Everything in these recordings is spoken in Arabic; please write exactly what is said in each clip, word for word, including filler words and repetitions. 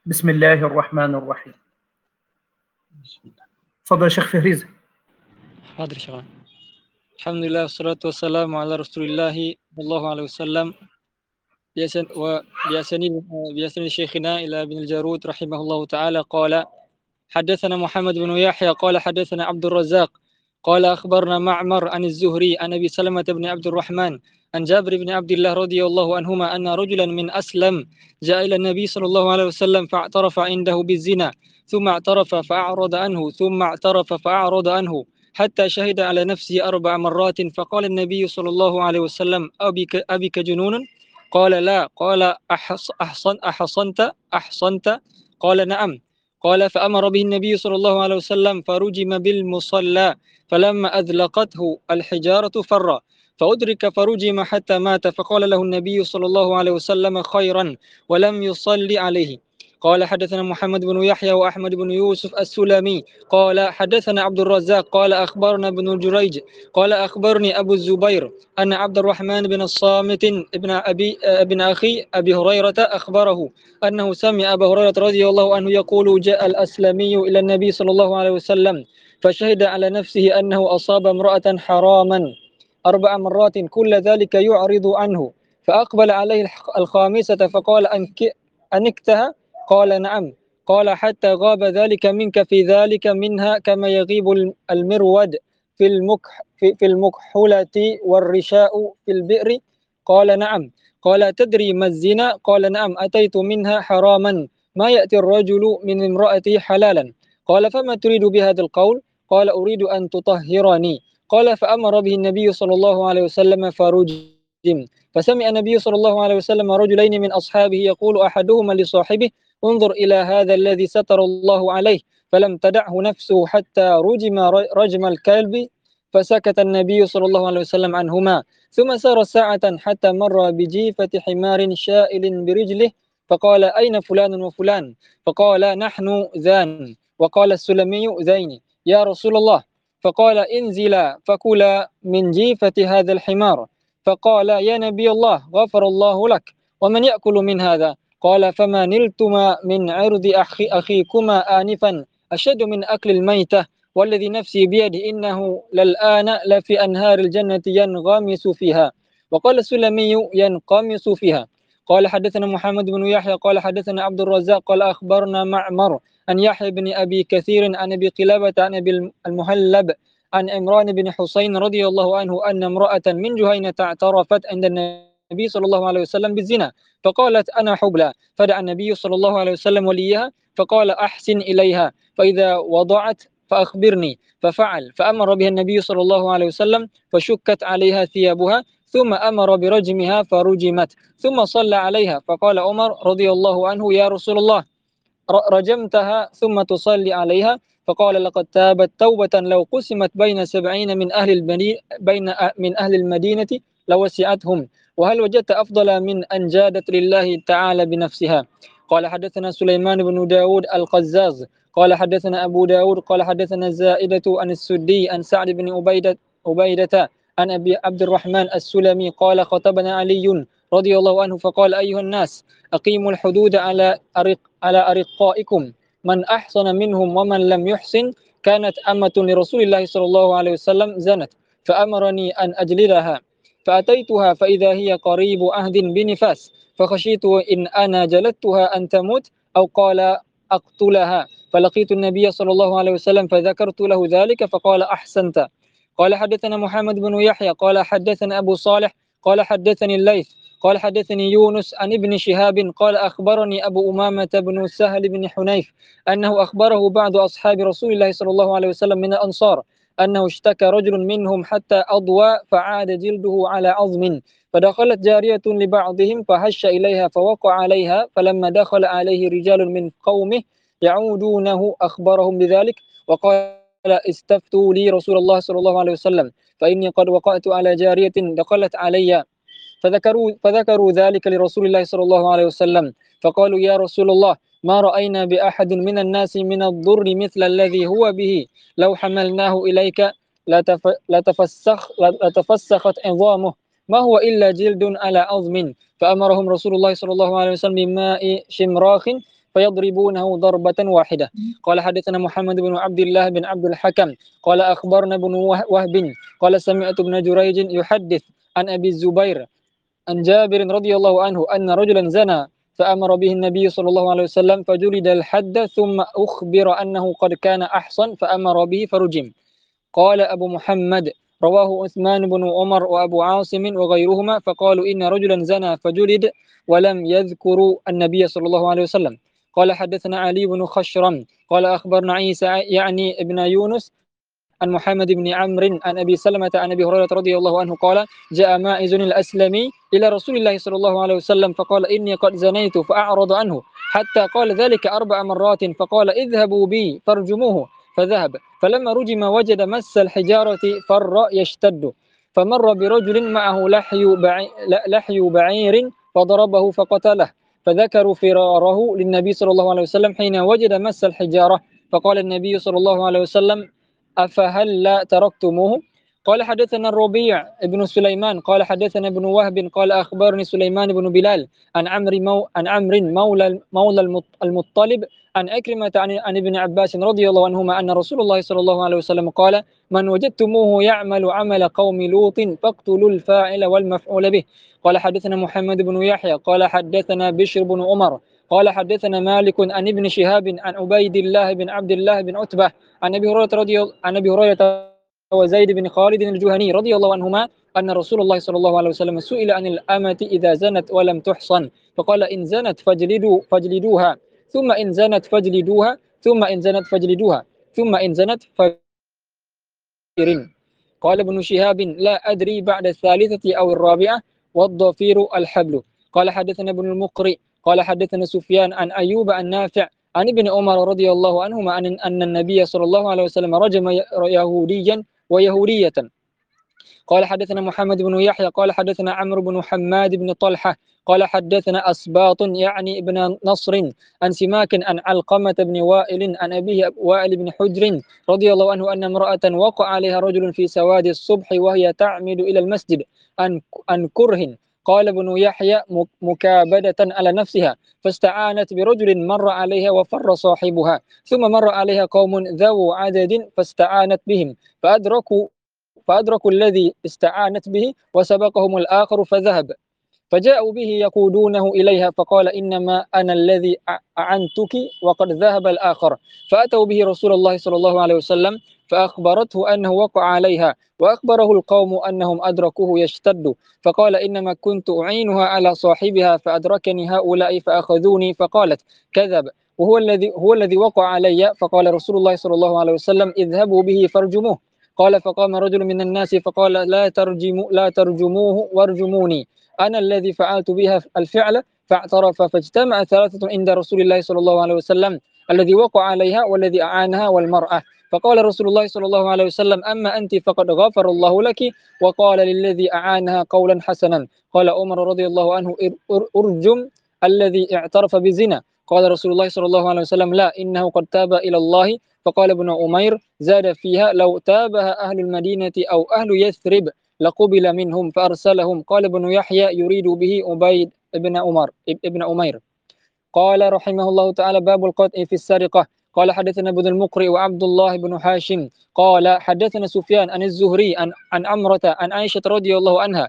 بسم الله الرحمن الرحيم. تفضل يا شيخ فهريزة. حاضر شغال. الحمد لله والصلاة والسلام على رسول الله صلى الله عليه وسلم. بأسن وبأسنيد بأسنيد شيخنا إلى ابن الجارود رحمه الله تعالى قال: حدثنا محمد بن يحيى قال حدثنا عبد الرزاق قال أخبرنا معمر عن الزهري عن أبي سلمة بن عبد الرحمن عن جابر بن عبد الله رضي الله عنهما أن رجلا من أسلم جاء إلى النبي صلى الله عليه وسلم فاعترف عنده بالزنا، ثم اعترف فأعرض عنه، ثم اعترف فأعرض عنه، حتى شهد على نفسه أربع مرات. فقال النبي صلى الله عليه وسلم: أبك, أبك جنون؟ قال: لا. قال: أحص أحصن أحصنت أحصنت؟ قال: نعم. قال: فأمر به النبي صلى الله عليه وسلم فرجم بالمصلى، فلما أذلقته الحجارة فر، فأدرك فرجم حتى مات. فقال له النبي صلى الله عليه وسلم: خيرا، ولم يصلي عليه. قال: حدثنا محمد بن يحيى وأحمد بن يوسف السلمي قال حدثنا عبد الرزاق قال أخبرنا ابن جريج قال أخبرني أبو الزبير أن عبد الرحمن بن الصامت ابن أبي ابن أخي أبي هريرة أخبره أنه سمع أبا هريرة رضي الله عنه يقول: جاء الأسلمي إلى النبي صلى الله عليه وسلم فشهد على نفسه أنه أصاب امرأة حراما أربع مرات، كل ذلك يعرض عنه. فأقبل عليه الخامسة فقال: أنك أنكتها؟ قال: نعم. قال: حتى غاب ذلك منك في ذلك منها كما يغيب المرود في المكح في المكحلة والرشاء في البئر؟ قال: نعم. قال: تدري ما الزنا؟ قال: نعم. أتيت منها حراما ما يأتي الرجل من امرأته حلالا. قال: فما تريد بهذا القول؟ قال: أريد أن تطهرني. قال: فأمر به النبي صلى الله عليه وسلم فرجم. فسمع النبي صلى الله عليه وسلم رجلين من أصحابه يقول أحدهما لصاحبه: انظر إلى هذا الذي ستر الله عليه. فلم تدعه نفسه حتى رجم رجم الكلب. فسكت النبي صلى الله عليه وسلم عنهما، ثم سار ساعة حتى مر بجيفة حمار شائل برجله، فقال: أين فلان وفلان؟ فقال: نحن ذان. وقال السلمي: ذين يا رسول الله. فقال: انزلا فكلا من جيفة هذا الحمار. فقال: يا نبي الله، غفر الله لك، ومن يأكل من هذا؟ قال: فما نلتما من عرض أخي أخيكما آنفا أشد من أكل الميتة، والذي نفسي بيده إنه للآن لفي أنهار الجنة ينغمس فيها. وقال السلمي: ينقمص فيها. قال: حدثنا محمد بن يحيى قال حدثنا عبد الرزاق قال أخبرنا معمر عن يحيى بن أبي كثير عن أبي قلابة عن أبي المهلب عن عمران بن حسين رضي الله عنه أن امرأة من جهينة اعترفت عند النبي صلى الله عليه وسلم بالزنا، فقالت: أنا حبلى. فدعا النبي صلى الله عليه وسلم وليها فقال: أحسن إليها، فإذا وضعت فأخبرني. ففعل، فأمر بها النبي صلى الله عليه وسلم فشكت عليها ثيابها، ثم أمر برجمها فرجمت، ثم صلى عليها. فقال عمر رضي الله عنه: يا رسول الله، رجمتها ثم تصلي عليها؟ فقال: لقد تابت توبة لو قسمت بين سبعين من أهل المدينة بين من أهل المدينة لوسعتهم. وهل وجدت أفضل من أن جادت لله تعالى بنفسها؟ قال: حدثنا سليمان بن داود القزاز قال حدثنا أبو داود قال حدثنا الزائدة عن السدي عن سعد بن عبيدة عبيدة عن أبي عبد الرحمن السلمي قال: خطبنا علي رضي الله عنه فقال: أيها الناس، أقيموا الحدود على أرق على أرقائكم، من أحسن منهم ومن لم يحسن. كانت أمة لرسول الله صلى الله عليه وسلم زنت، فأمرني أن أجلدها، فأتيتها فإذا هي قريب عهد بنفاس، فخشيت إن أنا جلدتها أن تموت، أو قال أقتلها. فلقيت النبي صلى الله عليه وسلم فذكرت له ذلك فقال: أحسنت. قال: حدثنا محمد بن يحيى قال حدثنا أبو صالح قال حدثني الليث قال حدثني يونس عن ابن شهاب قال أخبرني أبو أمامة بن سهل بن حنيف أنه أخبره بعض أصحاب رسول الله صلى الله عليه وسلم من الأنصار أنه اشتكى رجل منهم حتى أضوى فعاد جلده على عظم، فدخلت جارية لبعضهم فهش إليها فوقع عليها، فلما دخل عليه رجال من قومه يعودونه أخبرهم بذلك وقال: استفتوا لي رسول الله صلى الله عليه وسلم، فإني قد وقعت على جارية دخلت علي. فذكروا, فذكروا ذلك لرسول الله صلى الله عليه وسلم، فقالوا: يا رسول الله، ما رأينا بأحد من الناس من الضر مثل الذي هو به، لو حملناه إليك لتفسخ لتفسخت عظامه، ما هو إلا جلد على عظم. فأمرهم رسول الله صلى الله عليه وسلم بماء شمراخ فيضربونه ضربة واحدة. قال حدثنا محمد بن عبد الله بن عبد الحكم قال أخبرنا ابن وهب قال سمعت ابن جريج يحدث عن أبي الزبير عن جابر رضي الله عنه أن رجلا زنى فأمر به النبي صلى الله عليه وسلم فجلد الحد ثم أخبر أنه قد كان أحصن فأمر به فرجم. قال أبو محمد رواه عثمان بن عمر وأبو عاصم وغيرهما فقالوا إن رجلا زنى فجلد ولم يذكروا النبي صلى الله عليه وسلم. قال حدثنا علي بن خشرم قال أخبرنا عيسى يعني ابن يونس عن محمد بن عمرو عن أبي سلمة عن أبي هريرة رضي الله عنه قال جاء مائز الأسلمي إلى رسول الله صلى الله عليه وسلم فقال إني قد زنيت فأعرض عنه حتى قال ذلك أربع مرات فقال اذهبوا بي فارجموه فذهب فلما رجم وجد مس الحجارة فر يشتد فمر برجل معه لحي بعير, لحي بعير فضربه فقتله فذكروا فراره للنبي صلى الله عليه وسلم حين وجد مس الحجارة فقال النبي صلى الله عليه وسلم أفهل تركتموه؟ قال حدثنا الربيع ابن سليمان قال حدثنا ابن وهب قال أخبرني سليمان بن بلال عن عمرو مو عن عمرو مولى مولى المطلب عن أكرمة عن, عن ابن عباس رضي الله عنهما أن رسول الله صلى الله عليه وسلم قال من وجدتموه يعمل عمل قوم لوط فاقتلوا الفاعل والمفعول به. قال حدثنا محمد بن يحيى قال حدثنا بشر بن عمر قال حدثنا مالك عن ابن شهاب عن عبيد الله بن عبد الله بن عتبة عن أبي هريرة رضي عن أبي هريرة وزيد بن خالد الجهني رضي الله عنهما أن رسول الله صلى الله عليه وسلم سئل عن الأمة إذا زنت ولم تحصن فقال إن زنت فاجلدوا فاجلدوها ثم إن زنت فاجلدوها ثم إن زنت فاجلدوها ثم إن زنت فاجلدوها. قال ابن شهاب لا أدري بعد الثالثة أو الرابعة والضفير الحبل. قال حدثنا ابن المقري قال حدثنا سفيان عن أيوب النافع عن ابن عمر رضي الله عنهما أن النبي صلى الله عليه وسلم رجم يهوديا ويهودية. قال حدثنا محمد بن يحيى قال حدثنا عمرو بن حماد بن طلحة قال حدثنا أسباط يعني ابن نصر عن سماك عن علقمة بن وائل عن أبيه وائل بن حجر رضي الله عنه أن امرأة وقع عليها رجل في سواد الصبح وهي تعمد إلى المسجد عن كره. قال ابن يحيى مكابدة على نفسها فاستعانت برجل مر عليها وفر صاحبها ثم مر عليها قوم ذو عدد فاستعانت بهم فأدركوا فأدركوا الذي استعانت به وسبقهم الآخر فذهب فجاءوا به يقودونه إليها فقال إنما أنا الذي أعنتك وقد ذهب الآخر فأتوا به رسول الله صلى الله عليه وسلم فأخبرته أنه وقع عليها وأخبره القوم أنهم أدركوه يشتد فقال إنما كنت أعينها على صاحبها فأدركني هؤلاء فأخذوني فقالت كذب وهو الذي هو الذي وقع علي فقال رسول الله صلى الله عليه وسلم اذهبوا به فارجموه. قال فقام رجل من الناس فقال لا ترجموا لا ترجموه وارجموني أنا الذي فعلت بها الفعل فاعترف فاجتمع ثلاثة عند رسول الله صلى الله عليه وسلم الذي وقع عليها والذي أعانها والمرأة فقال رسول الله صلى الله عليه وسلم أما أنت فقد غفر الله لك وقال للذي أعانها قولا حسنا. قال عمر رضي الله عنه أرجم الذي اعترف بزنا. قال رسول الله صلى الله عليه وسلم لا إنه قد تاب إلى الله. فقال ابن عمير زاد فيها لو تابها أهل المدينة أو أهل يثرب لقبل منهم فأرسلهم. قال ابن يحيى يريد به عبيد ابن عمر ابن عمير. قال رحمه الله تعالى باب القطع في السرقة. قال حدثنا ابن المقري وعبد الله بن حاشم قال حدثنا سفيان عن الزهري عن عن عمرة عن عائشة رضي الله عنها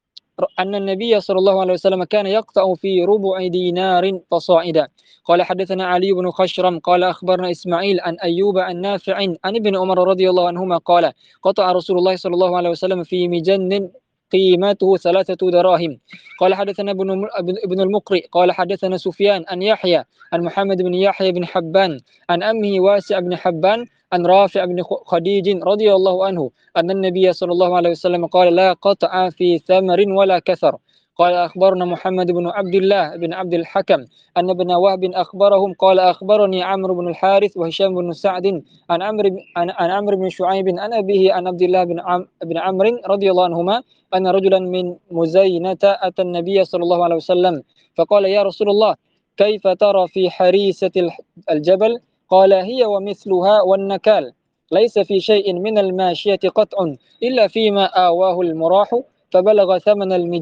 أن النبي صلى الله عليه وسلم كان يقطع في ربع دينار فصاعدا. قال حدثنا علي بن خشرم قال أخبرنا إسماعيل عن أيوب عن نافع عن ابن عمر رضي الله عنهما قال قطع رسول الله صلى الله عليه وسلم في مجن قيمته ثلاثة دراهم. قال حدثنا ابن ابن المقري قال حدثنا سفيان عن يحيى عن محمد بن يحيى بن حبان عن أمه واسع بن حبان عن رافع بن خديج رضي الله عنه أن النبي صلى الله عليه وسلم قال لا قطع في ثمر ولا كثر. قال أخبرنا محمد بن عبد الله بن عبد الحكم أن ابن وهب أخبرهم قال أخبرني عمرو بن الحارث وهشام بن سعد عن عمرو عن عن عمرو بن شعيب عن أبيه عن عبد الله بن عم بن عمرو رضي الله عنهما أن رجلا من مزينة أتى النبي صلى الله عليه وسلم فقال يا رسول الله كيف ترى في حريسة الجبل؟ قال هي ومثلها والنكال ليس في شيء من الماشية قطع إلا فيما آواه المراح فبلغ ثمن المجن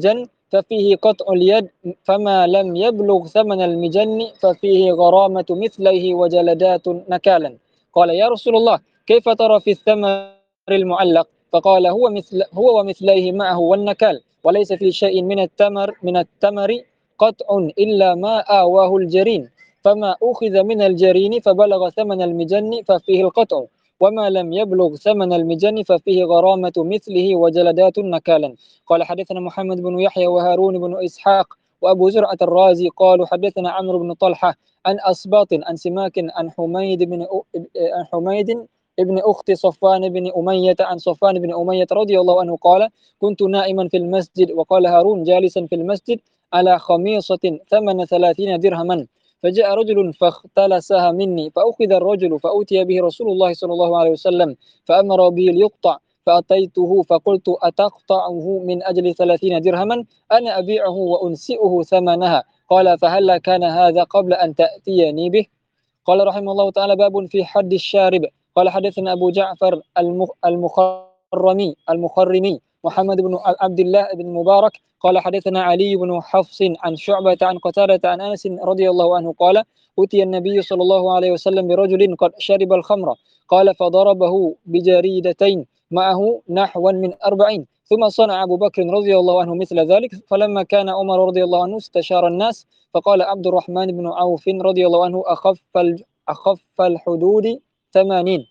ففيه قطع اليد فما لم يبلغ ثمن المجن ففيه غرامة مثليه وجلدات نكالا. قال يا رسول الله كيف ترى في الثمر المعلق؟ فقال هو مثل هو ومثليه معه والنكال، وليس في شيء من التمر من التمر قطع إلا ما آواه الجرين، فما أخذ من الجرين فبلغ ثمن المجن ففيه القطع، وما لم يبلغ ثمن المجن ففيه غرامة مثله وجلدات نكالا. قال حدثنا محمد بن يحيى وهارون بن إسحاق وأبو زرعة الرازي قالوا حدثنا عمرو بن طلحة عن أسباط عن سماك عن حميد بن عن حميد ابن أخت صفوان بن أمية عن صفوان بن أمية رضي الله عنه قال كنت نائما في المسجد، وقال هارون جالسا في المسجد على خميصة ثمن ثلاثين درهما، فجاء رجل فاختلسها مني، فأخذ الرجل فأوتي به رسول الله صلى الله عليه وسلم فأمر به ليقطع، فأتيته فقلت أتقطعه من أجل ثلاثين درهما؟ أنا أبيعه وأنسئه ثمنها. قال فهلا كان هذا قبل أن تأتيني به؟ قال رحمه الله تعالى باب في حد الشارب. قال حدثنا أبو جعفر المخرمي المخرمي محمد بن عبد الله بن مبارك قال حدثنا علي بن حفص عن شعبة عن قتادة عن أنس رضي الله عنه قال أتي النبي صلى الله عليه وسلم برجل قد شرب الخمر، قال فضربه بجريدتين معه نحوا من أربعين، ثم صنع أبو بكر رضي الله عنه مثل ذلك، فلما كان عمر رضي الله عنه استشار الناس، فقال عبد الرحمن بن عوف رضي الله عنه أخف أخف الحدود ثمانين.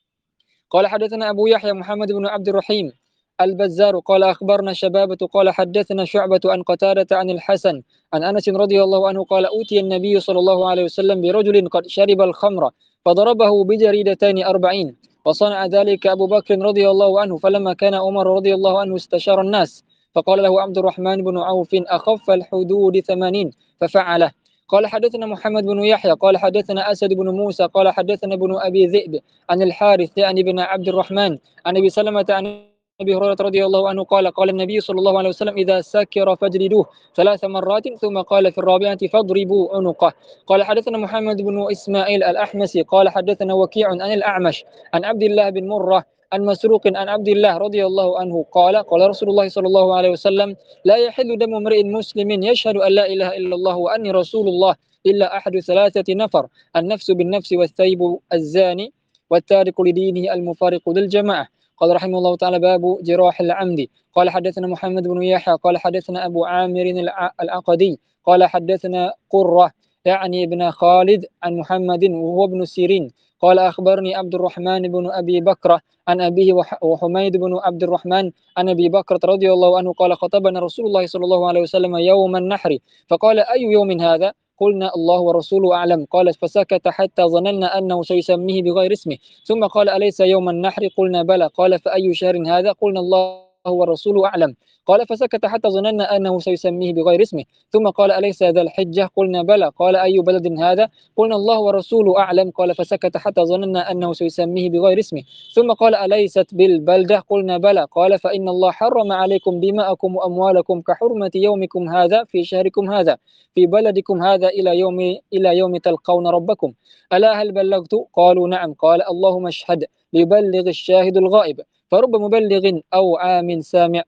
قال حدثنا أبو يحيى محمد بن عبد الرحيم البزار قال أخبرنا شبابة قال حدثنا شعبة عن قتادة عن الحسن عن أنس رضي الله عنه قال أوتي النبي صلى الله عليه وسلم برجل قد شرب الخمر فضربه بجريدتين أربعين، وصنع ذلك أبو بكر رضي الله عنه، فلما كان عمر رضي الله عنه استشار الناس، فقال له عبد الرحمن بن عوف أخف الحدود ثمانين ففعله. قال حدثنا محمد بن يحيى قال حدثنا أسد بن موسى قال حدثنا ابن أبي ذئب عن الحارث يعني بن عبد الرحمن عن أبي سلمة عن أبي هريرة رضي الله عنه قال قال النبي صلى الله عليه وسلم إذا سكر فاجلدوه ثلاث مرات، ثم قال في الرابعة فاضربوا عنقه. قال حدثنا محمد بن إسماعيل الأحمسي قال حدثنا وكيع عن الأعمش عن عبد الله بن مرة عن مسروق عن عبد الله رضي الله عنه قال قال رسول الله صلى الله عليه وسلم لا يحل دم امرئ مسلم يشهد أن لا إله إلا الله وأني رسول الله إلا أحد ثلاثة نفر: النفس بالنفس والثيب الزاني والتارك لدينه المفارق للجماعة. قال رحمه الله تعالى باب جراح العمد. قال حدثنا محمد بن يحيى قال حدثنا أبو عامر العقدي قال حدثنا قرة يعني ابن خالد عن محمد وهو ابن سيرين قال أخبرني عبد الرحمن بن أبي بكر عن أبيه وحميد بن عبد الرحمن عن أبي بكر رضي الله عنه قال خطبنا رسول الله صلى الله عليه وسلم يوم النحر، فقال أي يوم هذا؟ قلنا الله ورسوله أعلم. قال فسكت حتى ظننا أنه سيسميه بغير اسمه، ثم قال أليس يوم النحر؟ قلنا بلى. قال فأي شهر هذا؟ قلنا الله ورسوله أعلم. قال فسكت حتى ظننا أنه سيسميه بغير اسمه، ثم قال أليس ذا الحجة؟ قلنا بلى. قال أي بلد هذا؟ قلنا الله ورسوله أعلم. قال فسكت حتى ظننا أنه سيسميه بغير اسمه، ثم قال أليست بالبلدة؟ قلنا بلى. قال فإن الله حرم عليكم دماءكم وأموالكم كحرمة يومكم هذا في شهركم هذا في بلدكم هذا إلى يوم إلى يوم تلقون ربكم. ألا هل بلغت؟ قالوا نعم. قال اللهم اشهد ليبلغ الشاهد الغائب، فرب مبلغ أو عام سامع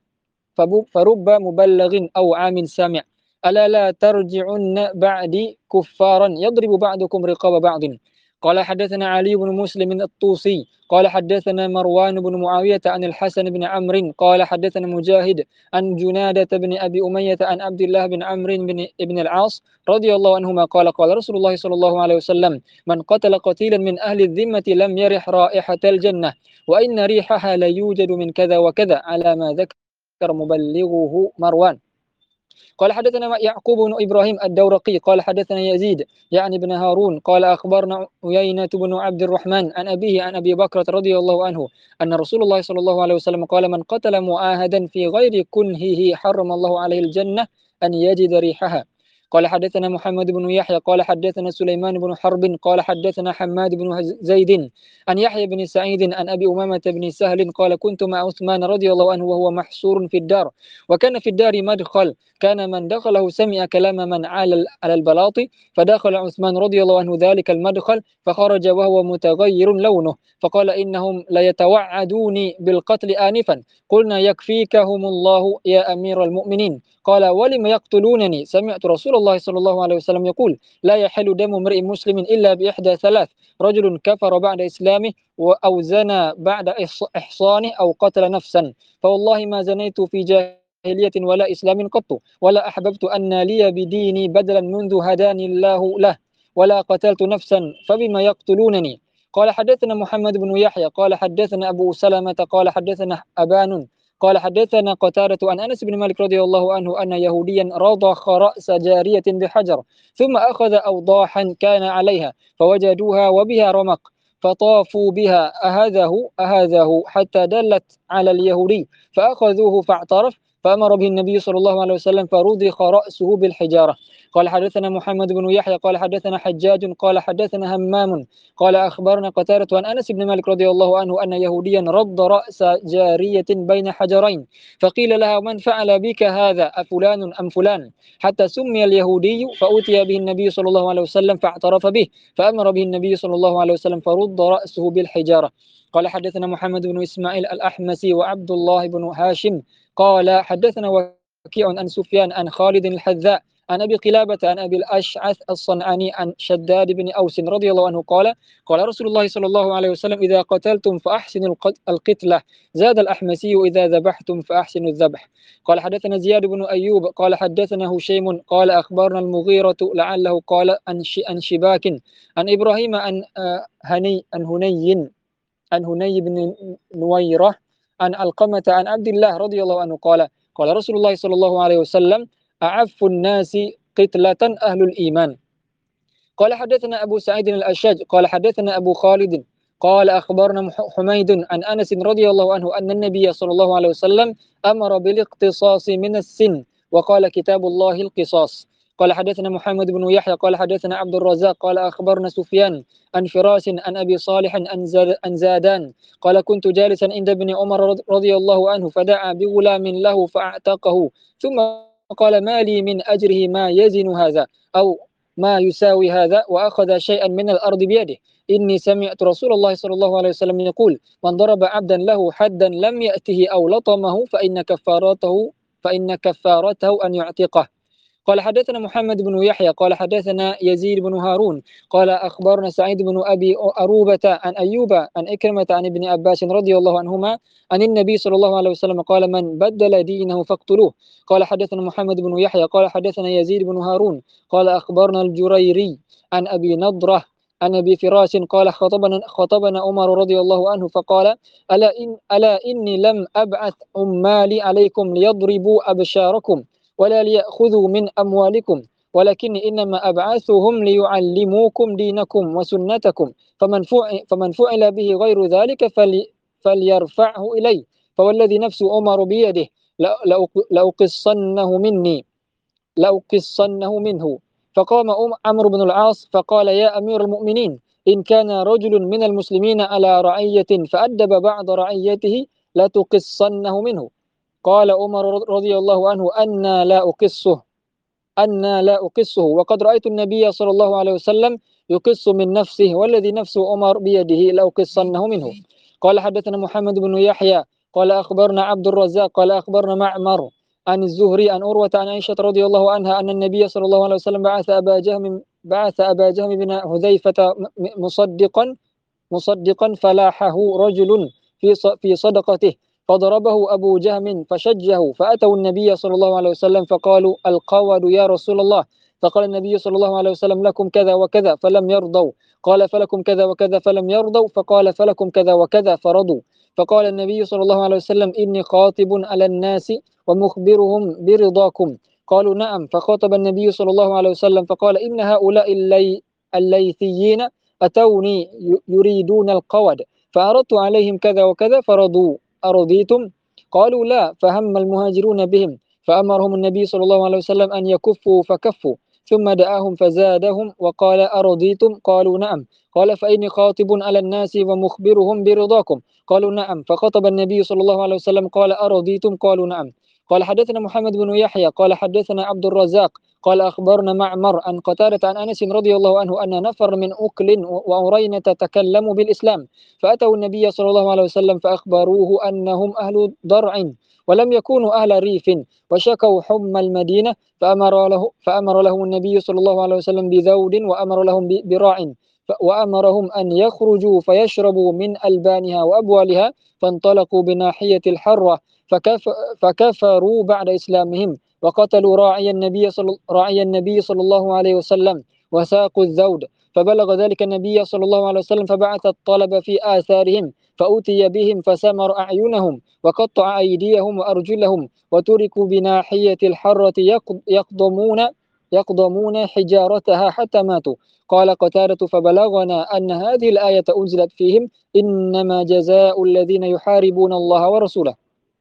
فرب مبلغ أو عام سامع. ألا لا ترجعن بعدي كفارا يضرب بعضكم رقاب بعض. قال حدثنا علي بن مسلم الطوسي قال حدثنا مروان بن معاوية عن الحسن بن عمرو قال حدثنا مجاهد عن جنادة بن أبي أمية عن عبد الله بن عمرو بن ابن العاص رضي الله عنهما قال قال رسول الله صلى الله عليه وسلم من قتل قتيلا من أهل الذمة لم يرح رائحة الجنة، وإن ريحها ليوجد من كذا وكذا على ما ذكر مبلغه مروان. قال حدثنا يعقوب بن إبراهيم الدورقي قال حدثنا يزيد يعني بن هارون قال أخبرنا عيينة بن عبد الرحمن عن أبيه عن أبي بكر رضي الله عنه أن رسول الله صلى الله عليه وسلم قال من قتل معاهدا في غير كنهه حرم الله عليه الجنة أن يجد ريحها. قال حدثنا محمد بن يحيى قال حدثنا سليمان بن حرب قال حدثنا حماد بن زيد عن يحيى بن سعيد عن أبي أمامة بن سهل قال كنت مع عثمان رضي الله عنه وهو محصور في الدار، وكان في الدار مدخل كان من دخله سمع كلام من على على البلاط، فدخل عثمان رضي الله عنه ذلك المدخل فخرج وهو متغير لونه، فقال إنهم ليتوعدوني بالقتل آنفا. قلنا يكفيكهم الله يا أمير المؤمنين. قال ولم يقتلونني سمعت رسول الله صلى الله عليه وسلم يقول لا يحل دم امرئ مسلم إلا بإحدى ثلاث رجل كفر بعد إسلامه أو زنى بعد إحصانه أو قتل نفسا فوالله ما زنيت في جاهلية ولا إسلام قط ولا أحببت أن لي بديني بدلا منذ هداني الله له ولا قتلت نفسا فبما يقتلونني. قال حدثنا محمد بن يحيى قال حدثنا أبو سلمة قال حدثنا أبان قال حدثنا قتادة عن أنس بن مالك رضي الله عنه أن يهوديا رضخ رأس جارية بحجر ثم أخذ أوضاحا كان عليها فوجدوها وبها رمق فطافوا بها أهذا هو أهذا هو حتى دلت على اليهودي فأخذوه فاعترف فأمر به النبي صلى الله عليه وسلم فرضخ رأسه بالحجارة. قال حدثنا محمد بن يحيى قال حدثنا حجاج قال حدثنا همام قال أخبرنا قتادة عن أنس بن مالك رضي الله عنه أن يهوديا رض رأس جارية بين حجرين فقيل لها من فعل بك هذا أفلان أم فلان حتى سمي اليهودي فأتي به النبي صلى الله عليه وسلم فاعترف به فأمر به النبي صلى الله عليه وسلم فرض رأسه بالحجارة. قال حدثنا محمد بن إسماعيل الأحمسي وعبد الله بن هاشم قال حدثنا وكيع عن سفيان عن خالد الحذاء عن أبي قلابة عن أبي الأشعث الصنعاني عن شداد بن أوس رضي الله عنه قال قال رسول الله صلى الله عليه وسلم إذا قتلتم فأحسنوا القتلة زاد الأحمسي إذا ذبحتم فأحسنوا الذبح. قال حدثنا زياد بن أيوب قال حدثنا هشيم قال أخبرنا المغيرة لعله قال عن شباك عن إبراهيم عن هني عن هني عن هني بن نويرة عن علقمة عن عبد الله رضي الله عنه قال قال رسول الله صلى الله عليه وسلم أعف الناس قتلة أهل الإيمان. قال حدثنا أبو سعيد الأشج قال حدثنا أبو خالد قال أخبرنا حميد عن أنس رضي الله عنه أن النبي صلى الله عليه وسلم أمر بالاقتصاص من السن وقال كتاب الله القصاص. قال حدثنا محمد بن يحيى قال حدثنا عبد الرزاق قال أخبرنا سفيان عن فراس عن أبي صالح عن زادان قال كنت جالسا عند ابن عمر رضي الله عنه فدعا بغلام له فاعتقه ثم قال ما لي من أجره ما يزن هذا أو ما يساوي هذا وأخذ شيئا من الأرض بيده إني سمعت رسول الله صلى الله عليه وسلم يقول من ضرب عبدا له حدا لم يأته أو لطمه فإن كفارته فإن كفارته أن يعتقه. قال حدثنا محمد بن يحيى قال حدثنا يزيد بن هارون قال أخبرنا سعيد بن أبي أروبة عن أيوب عن إكرمة عن ابن عباس رضي الله عنهما عن النبي صلى الله عليه وسلم قال من بدل دينه فاقتلوه. قال حدثنا محمد بن يحيى قال حدثنا يزيد بن هارون قال أخبرنا الجريري عن أبي نضرة عن أبي فراس قال خطبنا خطبنا عمر رضي الله عنه فقال ألا إن ألا إني لم أبعث عمالي عليكم ليضربوا أبشاركم ولا ليأخذوا من أموالكم ولكن إنما أبعثهم ليعلموكم دينكم وسنتكم فمن فعل, فمن فعل به غير ذلك فلي فليرفعه إلي فوالذي نفس عمر بيده لأقصنه مني لأقصنه منه. فقام عمرو بن العاص فقال يا أمير المؤمنين إن كان رجل من المسلمين على رعية فأدب بعض رعيته لتقصنه منه. قال عمر رضي الله عنه أنا لا أقصه أنا لا أقصه وقد رأيت النبي صلى الله عليه وسلم يقص من نفسه والذي نفس عمر بيده لأقصنه منه. قال حدثنا محمد بن يحيى قال أخبرنا عبد الرزاق قال أخبرنا معمر عن الزهري عن أروة عن عائشة رضي الله عنها أن النبي صلى الله عليه وسلم بعث أبا جهم بعث أبا جهم بن حذيفة مصدقا مصدقا فلاحه رجل في في صدقته فضربه أبو جهم فشجه فأتوا النبي صلى الله عليه وسلم فقالوا القود يا رسول الله فقال النبي صلى الله عليه وسلم لكم كذا وكذا فلم يرضوا قال فلكم كذا وكذا فلم يرضوا فقال فلكم كذا وكذا فرضوا فقال النبي صلى الله عليه وسلم إني خاطب على الناس ومخبرهم برضاكم قالوا نعم فخاطب النبي صلى الله عليه وسلم فقال إن هؤلاء اللي الليثيين أتوني يريدون القود فأردت عليهم كذا وكذا فرضوا أرضيتم قالوا لا فهم المهاجرون بهم فأمرهم النبي صلى الله عليه وسلم أن يكفوا فكفوا ثم دعاهم فزادهم وقال أرضيتم قالوا نعم قال فإني خاطب على الناس ومخبرهم برضاكم قالوا نعم فخطب النبي صلى الله عليه وسلم قال أرضيتم قالوا نعم. قال حدثنا محمد بن يحيى قال حدثنا عبد الرزاق قال أخبرنا معمر عن قتادة عن أنس رضي الله عنه أن نفر من أكل وعرينة تكلموا بالإسلام فأتوا النبي صلى الله عليه وسلم فأخبروه أنهم أهل ضرع ولم يكونوا أهل ريف، وشكوا حمى المدينة، فأمر له فأمر لهم النبي صلى الله عليه وسلم بذود، وأمر لهم ب- براع، ف- وأمرهم أن يخرجوا فيشربوا من ألبانها وأبوالها، فانطلقوا بناحية الحرة، فكف فكفروا بعد إسلامهم، وقتلوا راعي النبي صلى راعي النبي صلى الله عليه وسلم، وساقوا الذود. فبلغ ذلك النبي صلى الله عليه وسلم، فبعث الطلب في آثارهم، فأتي بهم فسمر أعينهم، وقطع أيديهم وأرجلهم، وتركوا بناحية الحرة يقض- يقضمون يقضمون حجارتها حتى ماتوا. قال قتادة: فبلغنا أن هذه الآية أنزلت فيهم: إنما جزاء الذين يحاربون الله ورسوله.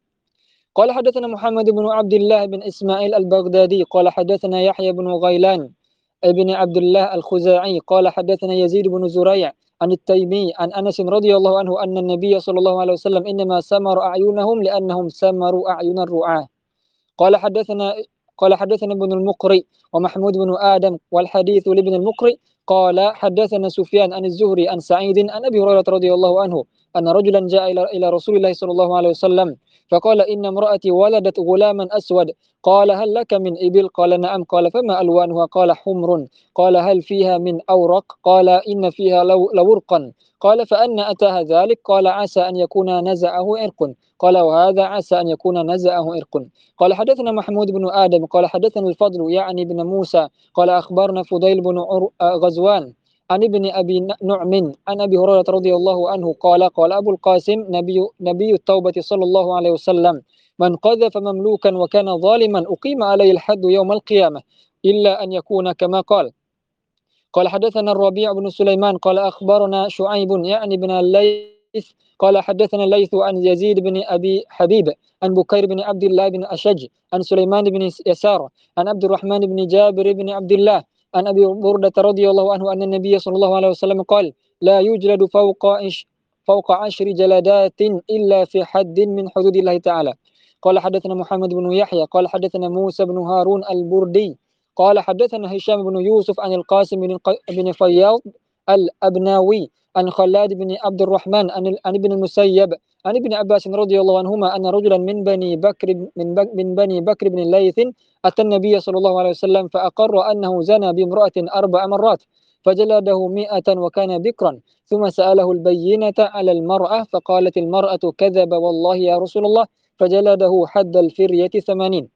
قال حدثنا محمد بن عبد الله بن إسماعيل البغدادي قال حدثنا يحيى بن غيلان ابن عبد الله الخزاعي قال حدثنا يزيد بن زريع عن التيمي عن أنس رضي الله عنه أن النبي صلى الله عليه وسلم إنما سمر أعينهم لأنهم سمروا أعين الرعاة. قال حدثنا قال حدثنا ابن المقري ومحمود بن آدم، والحديث لابن المقري. قال حدثنا سفيان عن الزهري عن سعيد عن أبي هريرة رضي الله عنه أن رجلا جاء إلى إلى رسول الله صلى الله عليه وسلم، فقال: إن امرأتي ولدت غلاما أسود. قال: هل لك من إبل؟ قال: نعم. قال: فما ألوانها؟ قال: حمر. قال: هل فيها من أورق؟ قال: إن فيها لو لورقا. قال: فأن أتاها ذلك؟ قال: عسى أن يكون نزعه عرق. قال: وهذا عسى أن يكون نزعه عرق. قال حدثنا محمود بن آدم قال حدثنا الفضل يعني بن موسى قال أخبرنا فضيل بن عر... غزوان عن ابن أبي نعم عن أبي هريرة رضي الله عنه قال: قال أبو القاسم نبي, نبي التوبة صلى الله عليه وسلم: من قذف مملوكا وكان ظالما أقيم عليه الحد يوم القيامة، إلا أن يكون كما قال. قال حدثنا الربيع بن سليمان قال أخبرنا شعيب يعني بن الليث قال حدثنا الليث عن يزيد بن أبي حبيب عن بكير بن عبد الله بن أشج عن سليمان بن يسار عن عبد الرحمن بن جابر بن عبد الله عن أبي بردة رضي الله عنه أن النبي صلى الله عليه وسلم قال: لا يجلد فوق فوق عشر جلدات إلا في حد من حدود الله تعالى. قال حدثنا محمد بن يحيى قال حدثنا موسى بن هارون البردي قال حدثنا هشام بن يوسف عن القاسم بن بن فياض الأبناوي عن خلاد بن عبد الرحمن عن عن ابن المسيب عن ابن عباس رضي الله عنهما أن رجلا من بني بكر من بك من بني بكر بن الليث أتى النبي صلى الله عليه وسلم فأقر أنه زنى بامرأة أربع مرات، فجلده مئة وكان بكرا، ثم سأله البينة على المرأة، فقالت المرأة: كذب والله يا رسول الله، فجلده حد الفرية ثمانين.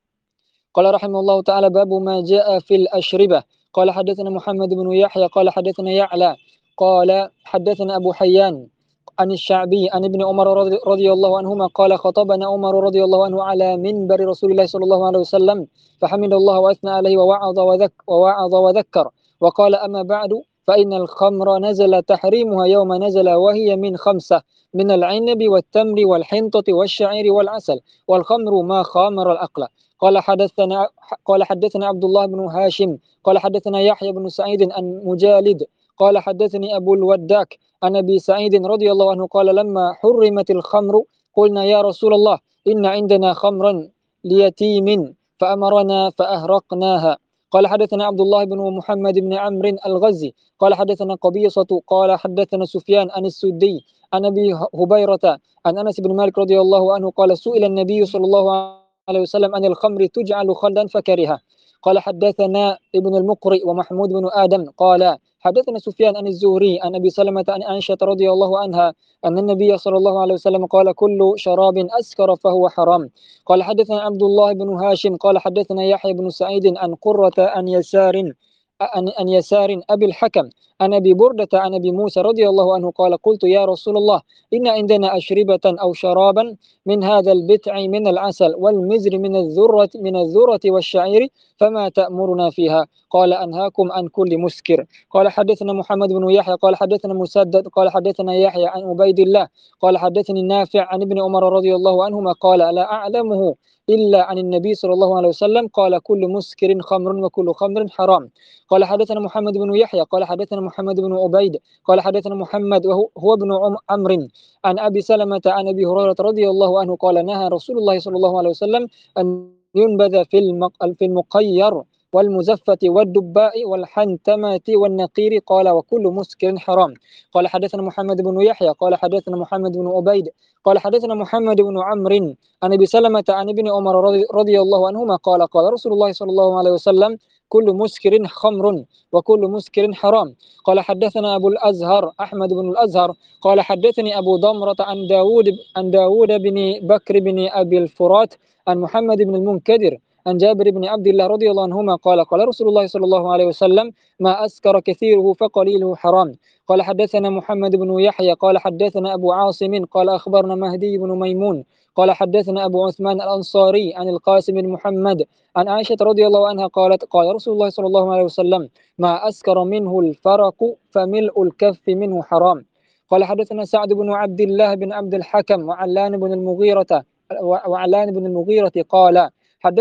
قال رحمه الله تعالى: باب ما جاء في الأشربة. قال حدثنا محمد بن يحيى قال حدثنا يعلى قال حدثنا أبو حيان عن الشعبي عن ابن عمر رضي, رضي الله عنهما قال: خطبنا عمر رضي الله عنه على منبر رسول الله صلى الله عليه وسلم، فحمد الله وأثنى عليه ووعظ وذك ووعظ وذكر، وقال: أما بعد، فإن الخمر نزل تحريمها يوم نزل، وهي من خمسة: من العنب والتمر والحنطة والشعير والعسل، والخمر ما خامر العقل. قال حدثنا قال حدثنا عبد الله بن هاشم قال حدثنا يحيى بن سعيد عن مجالد قال حدثني أبو الوداك عن أبي سعيد رضي الله عنه قال: لما حرمت الخمر قلنا: يا رسول الله، إن عندنا خمرا ليتيم، فأمرنا فأهرقناها. قال حدثنا عبد الله بن محمد بن عمرو الغزي قال حدثنا قبيصة قال حدثنا سفيان عن السدي عن أبي هبيرة عن أنس بن مالك رضي الله عنه قال: سئل النبي صلى الله عليه وسلم عن الخمر تجعل خلدا فكرها. قال حدثنا ابن المقري ومحمود بن آدم قال حدثنا سفيان عن الزهري عن أبي سلمة عن عائشة رضي الله عنها أن النبي صلى الله عليه وسلم قال: كل شراب أسكر فهو حرام. قال حدثنا عبد الله بن هاشم قال حدثنا يحيى بن سعيد عن قرة عن يسار عن أن يسار أبي الحكم عن أبي بردة عن أبي موسى رضي الله عنه قال: قلت: يا رسول الله، إن عندنا أشربة أو شرابا من هذا البتع من العسل والمزر من الذرة من الذرة والشعير، فما تأمرنا فيها؟ قال: أنهاكم عن كل مسكر. قال حدثنا محمد بن يحيى قال حدثنا مسدد قال حدثنا يحيى عن عبيد الله قال حدثني نافع عن ابن عمر رضي الله عنهما قال: لا أعلمه إلا عن النبي صلى الله عليه وسلم قال: كل مسكر خمر وكل خمر حرام. قال حدثنا محمد بن يحيى قال حدثنا محمد بن عبيد قال حدثنا محمد وهو هو ابن عمرو عن أبي سلمة عن أبي هريرة رضي الله عنه قال: نهى رسول الله صلى الله عليه وسلم أن ينبذ في في المقير والمزفة والدباء والحنتمة والنقير قال وكل مسكر حرام. قال حدثنا محمد بن يحيى قال حدثنا محمد بن عبيد قال حدثنا محمد بن عمرو عن ابي سلمة عن ابن عمر رضي, رضي الله عنهما قال قال رسول الله صلى الله عليه وسلم كل مسكر خمر وكل مسكر حرام. قال حدثنا أبو الأزهر أحمد بن الأزهر قال حدثني أبو ضمرة عن داود عن داود بن بكر بن أبي الفرات عن محمد بن المنكدر عن جابر بن عبد الله رضي الله عنهما قال قال رسول الله صلى الله عليه وسلم ما أسكر كثيره فقليله حرام. قال حدثنا محمد بن يحيى قال حدثنا أبو عاصم قال أخبرنا مهدي بن ميمون قال حدثنا أبو عثمان الأنصاري عن القاسم بن محمد عن عائشة رضي الله عنها قالت قال رسول الله صلى الله عليه وسلم ما أسكر منه الفرق فملء الكف منه حرام. قال حدثنا سعد بن عبد الله بن عبد الحكم وعلان بن المغيرة وعلان بن المغيرة قال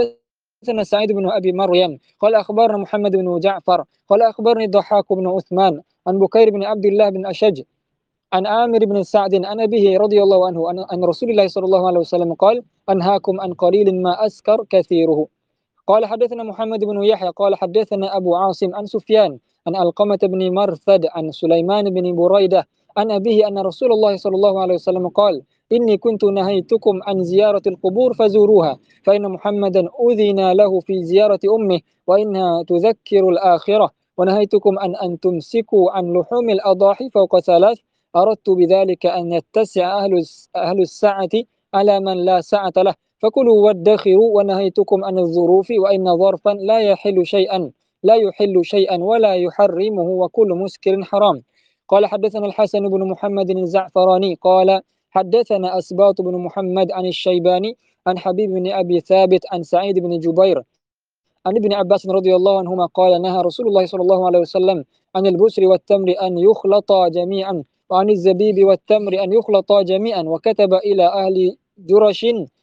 حدثنا سعيد بن أبي مريم قال أخبرنا محمد بن جعفر قال أخبرني الضحاك بن عثمان عن بكير بن عبد الله بن أشج عن عامر بن سعد عن أبيه رضي الله عنه عن رسول الله صلى الله عليه وسلم قال أنهاكم عن قليل ما أسكر كثيره. قال حدثنا محمد بن يحيى قال حدثنا أبو عاصم عن سفيان عن علقمة بن مرثد عن سليمان بن بريدة عن أبيه أن رسول الله صلى الله عليه وسلم قال إني كنت نهيتكم عن زيارة القبور فزوروها فإن محمدا أذن له في زيارة أمه وإنها تذكر الآخرة ونهيتكم أن أن تمسكوا عن لحوم الأضاحي فوق ثلاث أردت بذلك أن يتسع أهل أهل السعة على من لا سعة له فكلوا وادخروا ونهيتكم عن الظروف وإن ظرفا لا يحل شيئا لا يحل شيئا ولا يحرمه وكل مسكر حرام. قال حدثنا الحسن بن محمد الزعفراني قال حدثنا أسباط بن محمد عن الشيباني عن حبيب بن أبي ثابت عن سعيد بن جبير عن ابن عباس رضي الله عنهما قال نهى رسول الله صلى الله عليه وسلم عن البسر والتمر أن يخلطا جميعا وعن الزبيب والتمر أن يخلطا جميعا وكتب إلى أهل جرش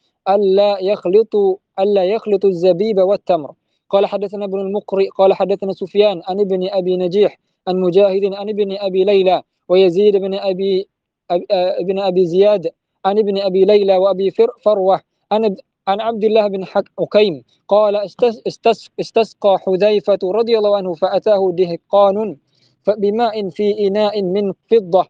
ألا يخلطوا ألا يخلطوا الزبيب والتمر. قال حدثنا ابن المقري قال حدثنا سفيان عن ابن أبي نجيح عن مجاهد عن ابن أبي ليلى ويزيد بن أبي ابن أبي زياد عن ابن أبي ليلى وأبي فروة عن عن عبد الله بن حكيم قال استسقى حذيفة رضي الله عنه فأتاه دهقان بماء في إناء من فضة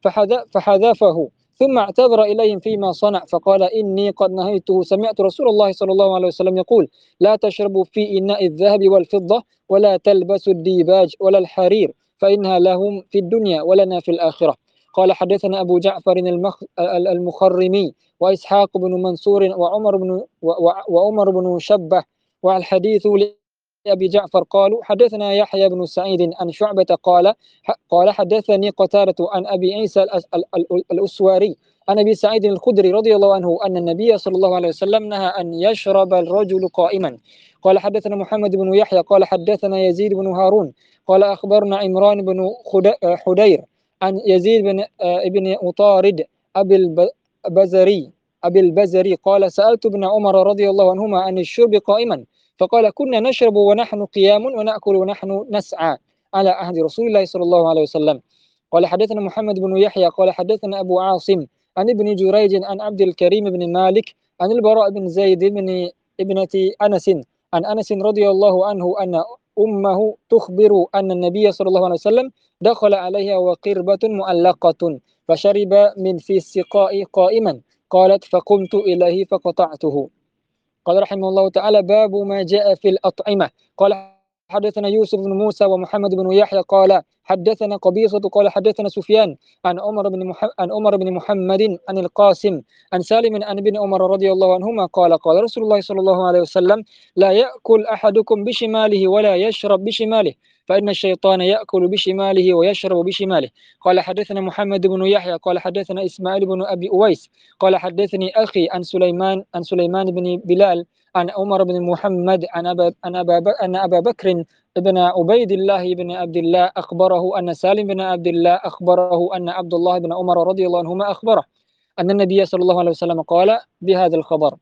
فحذفه ثم اعتذر إليهم فيما صنع فقال إني قد نهيته سمعت رسول الله صلى الله عليه وسلم يقول لا تشربوا في إناء الذهب والفضة ولا تلبسوا الديباج ولا الحرير فإنها لهم في الدنيا ولنا في الآخرة. قال حدثنا أبو جعفر المخ... المخرمي وإسحاق بن منصور وعمر بن و... وعمر بن شبه والحديث لأبي جعفر قالوا حدثنا يحيى بن سعيد عن شعبة قال قال حدثني قتادة عن أبي عيسى الأس... الأسواري عن أبي سعيد الخدري رضي الله عنه أن النبي صلى الله عليه وسلم نهى أن يشرب الرجل قائما. قال حدثنا محمد بن يحيى قال حدثنا يزيد بن هارون قال أخبرنا عمران بن حدير عن يزيد بن ابن أطارد أبي البزري أبي البزري قال سألت ابن عمر رضي الله عنهما عن الشرب قائما فقال كنا نشرب ونحن قيام ونأكل ونحن نسعى على عهد رسول الله صلى الله عليه وسلم. قال حدثنا محمد بن يحيى قال حدثنا أبو عاصم عن ابن جريج عن عبد الكريم بن مالك عن البراء بن زيد بن ابنة أنس عن أنس رضي الله عنه أن أمه تخبر أن النبي صلى الله عليه وسلم دخل عليها وقربة معلقة فشرب من في السقاء قائما قالت فقمت إليه فقطعته. قال رحمه الله تعالى باب ما جاء في الأطعمة. قال حدثنا يوسف بن موسى ومحمد بن يحيى قال حدثنا قبيصة قال حدثنا سفيان عن عمر بن محمد عن عمر بن محمد عن القاسم عن سالم عن ابن عمر رضي الله عنهما قال قال رسول الله صلى الله عليه وسلم لا يأكل أحدكم بشماله ولا يشرب بشماله فإن الشيطان يأكل بشماله ويشرب بشماله. قال حدثنا محمد بن يحيى قال حدثنا إسماعيل بن أبي أويس قال حدثني أخي عن سليمان عن سليمان بن بلال عن عمر بن محمد عن أبا عن أبا أن أبا بكر ابن عبيد الله بن عبد الله أخبره أن سالم بن عبد الله أخبره أن عبد الله بن عمر رضي الله عنهما أخبره أن النبي صلى الله عليه وسلم قال بهذا الخبر.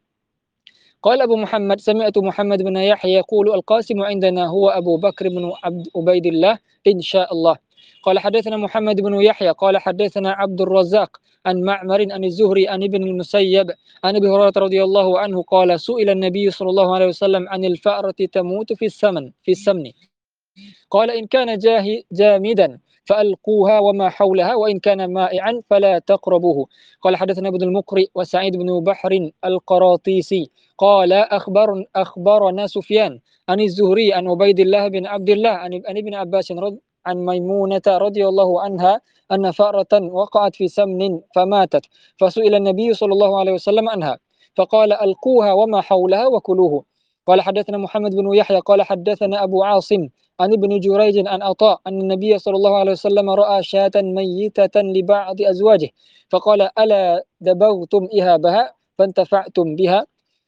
قال أبو محمد سمعت محمد بن يحيى يقول القاسم عندنا هو أبو بكر بن عبد عبيد الله إن شاء الله. قال حدثنا محمد بن يحيى قال حدثنا عبد الرزاق عن معمر عن الزهري عن ابن المسيب عن ابي هريرة رضي الله عنه قال سئل النبي صلى الله عليه وسلم عن الفأرة تموت في السمن في السمن قال إن كان جامدا فألقوها وما حولها وإن كان مائعا فلا تقربوه. قال حدثنا ابن المقري وسعيد بن بحر القراطيسي قال أخبر أخبرنا سفيان عن الزهري عن عبيد الله بن عبد الله عن ابن عباس رضي عن ميمونة رضي الله عنها أن فأرة وقعت في سمن فماتت فسئل النبي صلى الله عليه وسلم عنها فقال ألقوها وما حولها وكلوه. قال حدثنا محمد بن يحيى قال حدثنا أبو عاصم عن ابن جريج عن عطاء أن النبي صلى الله عليه وسلم رأى شاة ميتة لبعض أزواجه فقال ألا دبغتم إهابها فانتفعتم بها.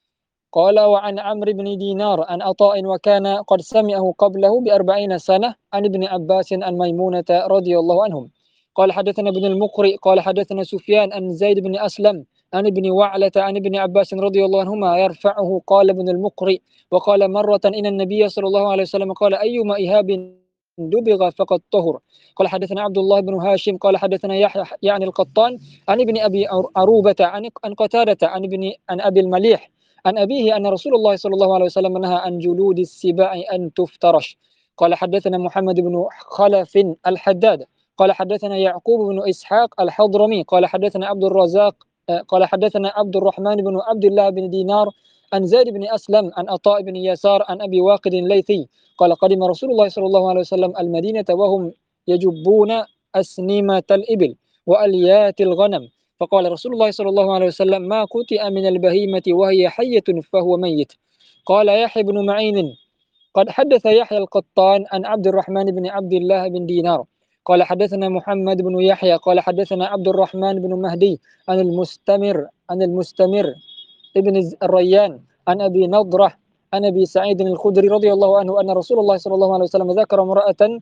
قال وعن عمرو بن دينار عن عطاء وكان قد سمعه قبله بأربعين سنة عن ابن عباس عن ميمونة رضي الله عنهم. قال حدثنا ابن المقري قال حدثنا سفيان عن زيد بن أسلم عن ابن وعلة عن ابن عباس رضي الله عنهما يرفعه. قال ابن المقري وقال مرة إن النبي صلى الله عليه وسلم قال أيما إهاب دبغ فقد طهر. قال حدثنا عبد الله بن هاشم قال حدثنا يحيى يعني القطان عن ابن أبي عروبة عن قتادة عن ابن عن أبي المليح عن أبيه أن رسول الله صلى الله عليه وسلم نهى عن جلود السباع أن تفترش. قال حدثنا محمد بن خلف الحداد قال حدثنا يعقوب بن إسحاق الحضرمي قال حدثنا عبد الرزاق قال حدثنا عبد الرحمن بن عبد الله بن دينار عن زيد بن أسلم عن عطاء بن يسار عن أبي واقد الليثي قال قدم رسول الله صلى الله عليه وسلم المدينة وهم يجبون أسنمة الإبل وأليات الغنم فقال رسول الله صلى الله عليه وسلم ما قطع من البهيمة وهي حية فهو ميت. قال يحيى بن معين قد حدث يحيى القطان عن عبد الرحمن بن عبد الله بن دينار قال حدثنا محمد بن يحيى قال حدثنا عبد الرحمن بن مهدي عن المستمر عن المستمر ابن الريان عن أبي نضرة عن أبي سعيد الخدري رضي الله عنه أن رسول الله صلى الله عليه وسلم ذكر امرأة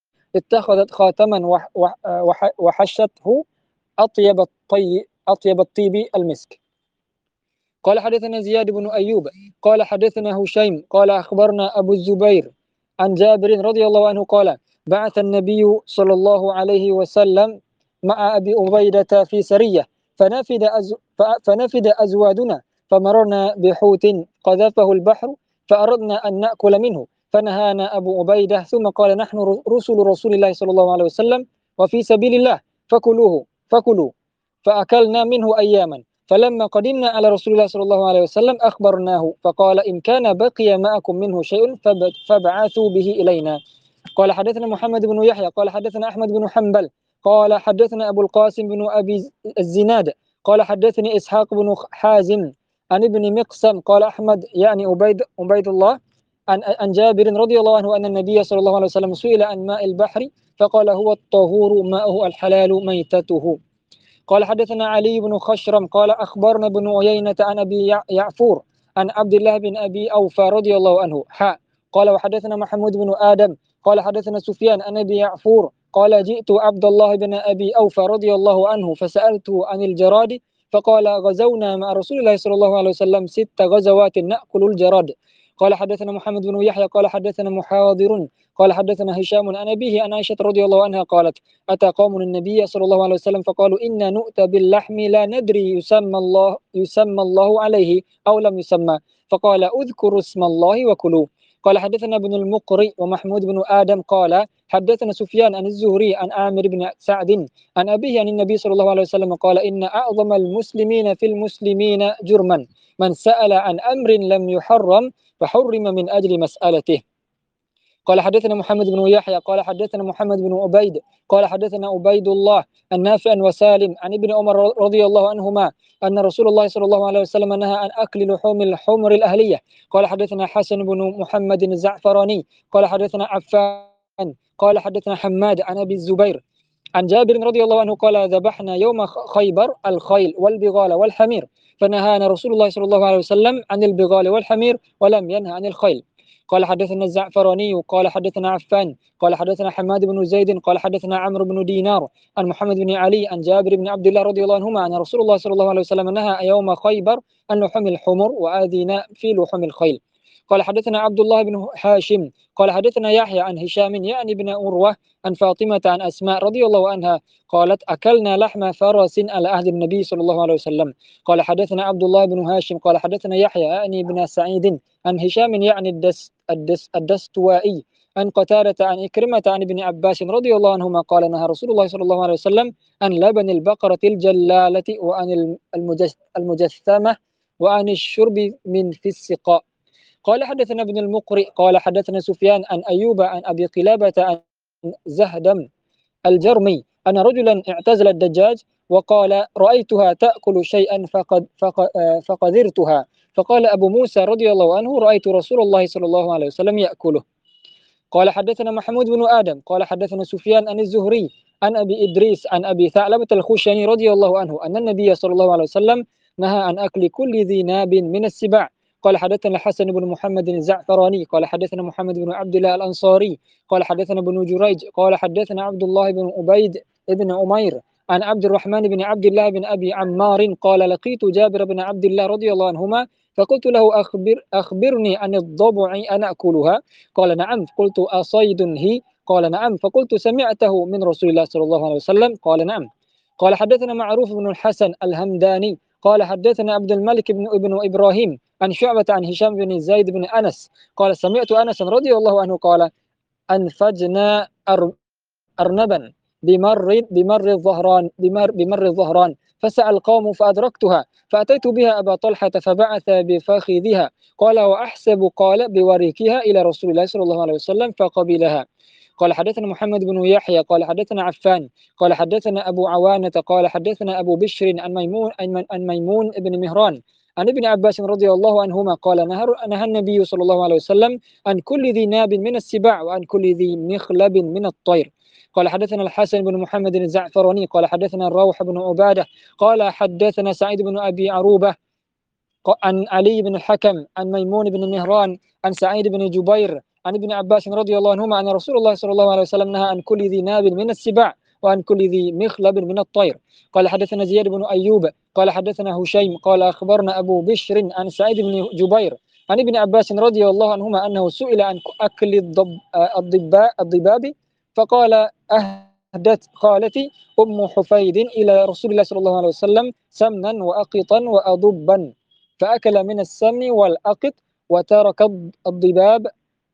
اتخذت خاتما وحشته أطيب الطيب أطيب الطيب المسك. قال حدثنا زياد بن أيوب قال حدثنا هشيم قال أخبرنا أبو الزبير عن جابر رضي الله عنه قال بعث النبي صلى الله عليه وسلم مع أبي عبيدة في سرية فنفد, أز فنفد أزوادنا فمررنا بحوت قذفه البحر فأردنا أن نأكل منه فنهانا أبو عبيدة ثم قال نحن رسل رسول الله صلى الله عليه وسلم وفي سبيل الله فكلوه فكلوا فأكلنا منه أياما فلما قدمنا على رسول الله صلى الله عليه وسلم أخبرناه فقال إن كان بقي معكم منه شيء فابعثوا به إلينا. قال حدثنا محمد بن يحيى قال حدثنا أحمد بن حنبل قال حدثنا أبو القاسم بن أبي الزناد قال حدثني إسحاق بن حازم عن ابن مقسم قال أحمد يعني عبيد عبيد الله عن عن جابر رضي الله عنه أن النبي صلى الله عليه وسلم سئل عن ماء البحر فقال هو الطهور ماءه الحلال ميتته. قال حدثنا علي بن خشرم قال أخبرنا بن عيينة عن أبي يعفور عن عبد الله بن أبي أوفى رضي الله عنه حاء قال وحدثنا محمود بن آدم قال حدثنا سفيان عن أبي يعفور قال جئت عبد الله بن أبي أوفى رضي الله عنه فسألته عن الجراد فقال غزونا مع رسول الله صلى الله عليه وسلم ست غزوات نأكل الجراد. قال حدثنا محمد بن يحيى قال حدثنا محاضر قال حدثنا هشام عن أبيه عن عائشة رضي الله عنها قالت أتى قوم النبي صلى الله عليه وسلم فقالوا إنا نؤتى باللحم لا ندري يسمى الله يسمى الله عليه أو لم يسمى فقال أذكروا اسم الله وكلوا. قال حدثنا ابن المقري ومحمود بن آدم قال حدثنا سفيان عن الزهري عن عامر بن سعد عن أبيه عن النبي صلى الله عليه وسلم قال إن أعظم المسلمين في المسلمين جرما من سأل عن أمر لم يحرم فحرم من أجل مسألته. قال حدثنا محمد بن يحيى قال حدثنا محمد بن عبيد قال حدثنا عبيد الله النافع وسالم عن ابن عمر رضي الله عنهما أن رسول الله صلى الله عليه وسلم نهى عن أكل لحوم الحمر الأهلية. قال حدثنا حسن بن محمد الزعفراني قال حدثنا عفان قال حدثنا حماد عن أبي الزبير عن جابر رضي الله عنه قال ذبحنا يوم خيبر الخيل والبغال والحمير فنهانا رسول الله صلى الله عليه وسلم عن البغال والحمير ولم ينهى عن الخيل. قال حدثنا الزعفراني قال حدثنا عفان قال حدثنا حماد بن زيد قال حدثنا عمرو بن دينار عن محمد بن علي عن جابر بن عبد الله رضي الله عنهما أن رسول الله صلى الله عليه وسلم نهى يوم خيبر عن لحوم الحمر وآذينا في لحوم الخيل. قال حدثنا عبد الله بن هاشم قال حدثنا يحيى عن هشام يعني بن عروة عن فاطمة عن أسماء رضي الله عنها قالت أكلنا لحم فرس على عهد النبي صلى الله عليه وسلم. قال حدثنا عبد الله بن هاشم قال حدثنا يحيى يعني بن سعيد عن هشام يعني الدس الدس الدستوائي عن قتادة عن إكرمة عن ابن عباس رضي الله عنهما قال نهى رسول الله صلى الله عليه وسلم عن لبن البقرة الجلالة وعن المجس- المجثمة وعن الشرب من في السقاء. قال حدثنا ابن المقرئ قال حدثنا سفيان عن أيوب عن أبي قلابة عن زهدم الجرمي أن رجلا اعتزل الدجاج وقال رأيتها تأكل شيئا فقد فق- آه، فقذرتها. فقال أبو موسى رضي الله عنه رأيت رسول الله صلى الله عليه وسلم يأكله. قال حدثنا محمود بن آدم قال حدثنا سفيان عن الزهري عن أبي إدريس عن أبي ثعلبة الخشني رضي الله عنه أن النبي صلى الله عليه وسلم نهى عن أكل كل ذي ناب من السباع. قال حدثنا الحسن بن محمد الزعفراني قال حدثنا محمد بن عبد الله الأنصاري قال حدثنا ابن جريج قال حدثنا عبد الله بن عبيد بن عمير عن عبد الرحمن بن عبد الله بن أبي عمار قال لقيت جابر بن عبد الله رضي الله عنهما فقلت له أخبر أخبرني عن الضبع أنا أكلها. قال نعم. قلت أصيد هي؟ قال نعم. فقلت سمعته من رسول الله صلى الله عليه وسلم؟ قال نعم. قال حدثنا معروف بن الحسن الهمداني قال حدثنا عبد الملك بن ابن إبراهيم عن شعبة عن هشام بن زيد بن أنس قال سمعت أنس رضي الله عنه قال أنفجنا أرنبا بمر بمر الظهران بمر بمر الظهران فسأل القوم فأدركتها فأتيت بها أبا طلحة فبعث بفخذها قال وأحسب قال بوريكها إلى رسول الله صلى الله عليه وسلم فقبلها. قال حدثنا محمد بن يحيى قال حدثنا عفان قال حدثنا أبو عوانة قال حدثنا أبو بشر عن ميمون عن ميمون بن مهران عن ابن عباس رضي الله عنهما قال نهى نهى النبي صلى الله عليه وسلم عن كل ذي ناب من السباع وعن كل ذي مخلب من الطير. قال حدثنا الحسن بن محمد الزعفراني قال حدثنا الروح بن عبادة قال حدثنا سعيد بن أبي عروبة عن علي بن الحكم عن ميمون بن مهران عن سعيد بن جبير عن ابن عباس رضي الله عنهما أن رسول الله صلى الله عليه وسلم نهى عن كل ذي ناب من السباع وعن كل ذي مخلب من الطير. قال حدثنا زياد بن أيوب قال حدثنا هشيم قال أخبرنا أبو بشر عن سعيد بن جبير عن ابن عباس رضي الله عنهما أنه سئل عن أكل الضب الضباء الضباب فقال أهدت خالتي أم حفيد إلى رسول الله صلى الله عليه وسلم سمنا وأقطا وأضبا فأكل من السمن والأقط وترك الضباب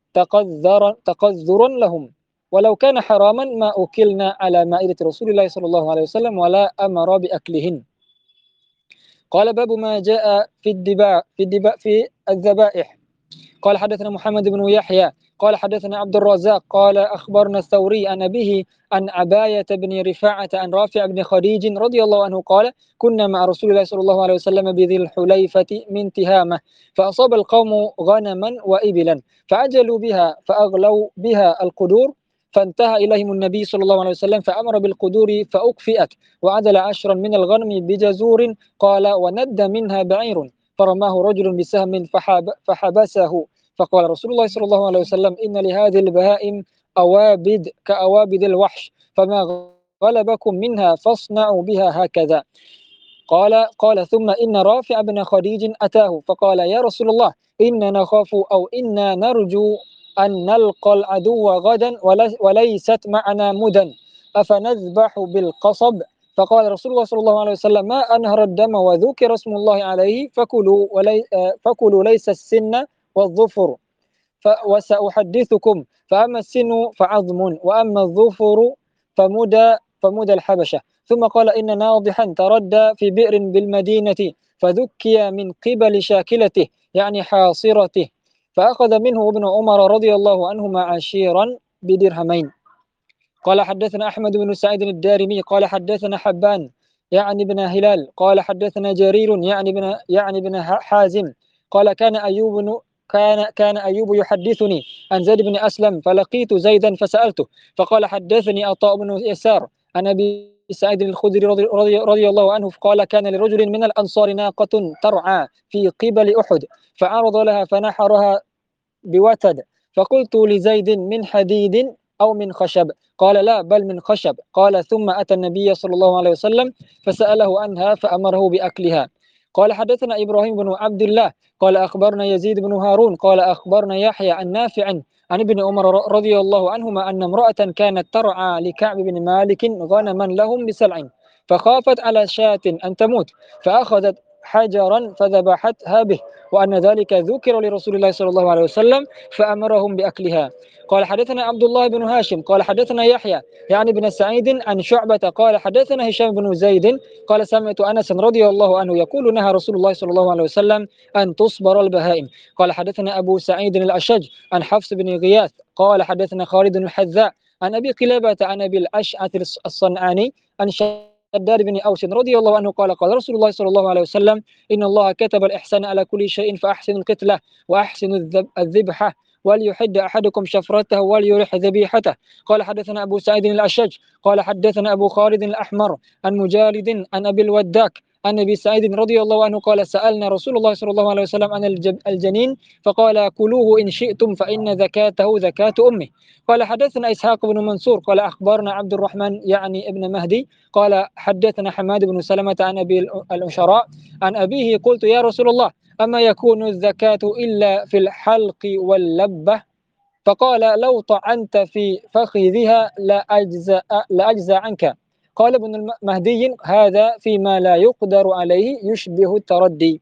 تقذرا تقذرا لهم ولو كان حراما ما أكلنا على مائدة رسول الله صلى الله عليه وسلم ولا أمر بأكلهن. قال باب ما جاء في الدباء في الدباء في الذبائح. قال حدثنا محمد بن يحيى قال حدثنا عبد الرزاق قال أخبرنا الثوري عن أبيه عن عباية بن رفاعة عن رافع بن خديج رضي الله عنه قال كنا مع رسول الله صلى الله عليه وسلم بذي الحليفة من تهامة فأصاب القوم غنما وإبلا فعجلوا بها فأغلوا بها القدور فانتهى إليهم النبي صلى الله عليه وسلم فأمر بالقدور فأكفئت وعدل عشرا من الغنم بجزور قال وند منها بعير فرماه رجل بسهم فحاب فحبسه فقال رسول الله صلى الله عليه وسلم إن لهذه البهائم أوابد كأوابد الوحش فما غلبكم منها فاصنعوا بها هكذا. قال قال ثم إن رافع بن خديج أتاه فقال يا رسول الله إنا نخاف أو إنا نرجو أن نلقى العدو غدا وليست معنا مدن أفنذبح بالقصب. فقال رسول الله صلى الله عليه وسلم ما أنهر الدم وذكر اسم الله عليه فكلوا, ولي فكلوا ليس السن والظفر وسأحدثكم فأما السن فعظم وأما الظفر فمدى فمدى الحبشة. ثم قال إن ناضحا تردى في بئر بالمدينة فذكي من قبل شاكلته يعني حاصرته فأخذ منه ابن عمر رضي الله عنهما عشيرا بدرهمين. قال حدثنا أحمد بن سعيد الدارمي قال حدثنا حبان يعني بن هلال قال حدثنا جرير يعني بن يعني بن حازم قال كان أيوب كان كان أيوب يحدثني عن زيد بن أسلم فلقيت زيدا فسألته فقال حدثني عطاء بن يسار عن أبي سعيد الخدري رضي, رضي, رضي الله عنه قال كان لرجل من الأنصار ناقة ترعى في قبل أحد فعرض لها فنحرها بوتد فقلت لزيد من حديد أو من خشب قال لا بل من خشب. قال ثم أتى النبي صلى الله عليه وسلم فسأله عنها فأمره بأكلها. قال حدثنا إبراهيم بن عبد الله قال أخبرنا يزيد بن هارون قال أخبرنا يحيى عن نافع عن ابن عمر رضي الله عنهما أن امرأة كانت ترعى لكعب بن مالك غنما لهم بسلع، فخافت على شاة أن تموت فأخذت حجرا فذبحتها به، وأن ذلك ذكر لرسول الله صلى الله عليه وسلم فأمرهم بأكلها. قال حدثنا عبد الله بن هاشم قال حدثنا يحيى يعني بن سعيد عن شعبة قال حدثنا هشام بن زيد قال سمعت أنس رضي الله عنه يقول نهى رسول الله صلى الله عليه وسلم أن تصبر البهائم. قال حدثنا أبو سعيد الأشج عن حفص بن غياث قال حدثنا خالد الحذاء عن أبي قلابة عن أبي الأشعث الصنعاني عن شداد بن أوس رضي الله عنه قال قال رسول الله صلى الله عليه وسلم إن الله كتب الإحسان على كل شيء فأحسن القتلة وأحسن الذبحة وليحد أحدكم شفرته وليرح ذبيحته. قال حدثنا أبو سعيد الأشج قال حدثنا أبو خالد الأحمر عن مجالد عن أبي الوداك عن أبي سعيد رضي الله عنه قال سألنا رسول الله صلى الله عليه وسلم عن الجنين فقال كلوه إن شئتم فإن ذكاته ذكاة أمه. قال حدثنا إسحاق بن منصور قال أخبرنا عبد الرحمن يعني ابن مهدي قال حدثنا حماد بن سلمة عن أبي الأشراء عن أبيه قلت يا رسول الله أما يكون الزكاة إلا في الحلق واللبة؟ فقال لو طعنت في فخذها لأجزى, لأجزى عنك. قال ابن المهدي هذا فيما لا يقدر عليه يشبه التردي.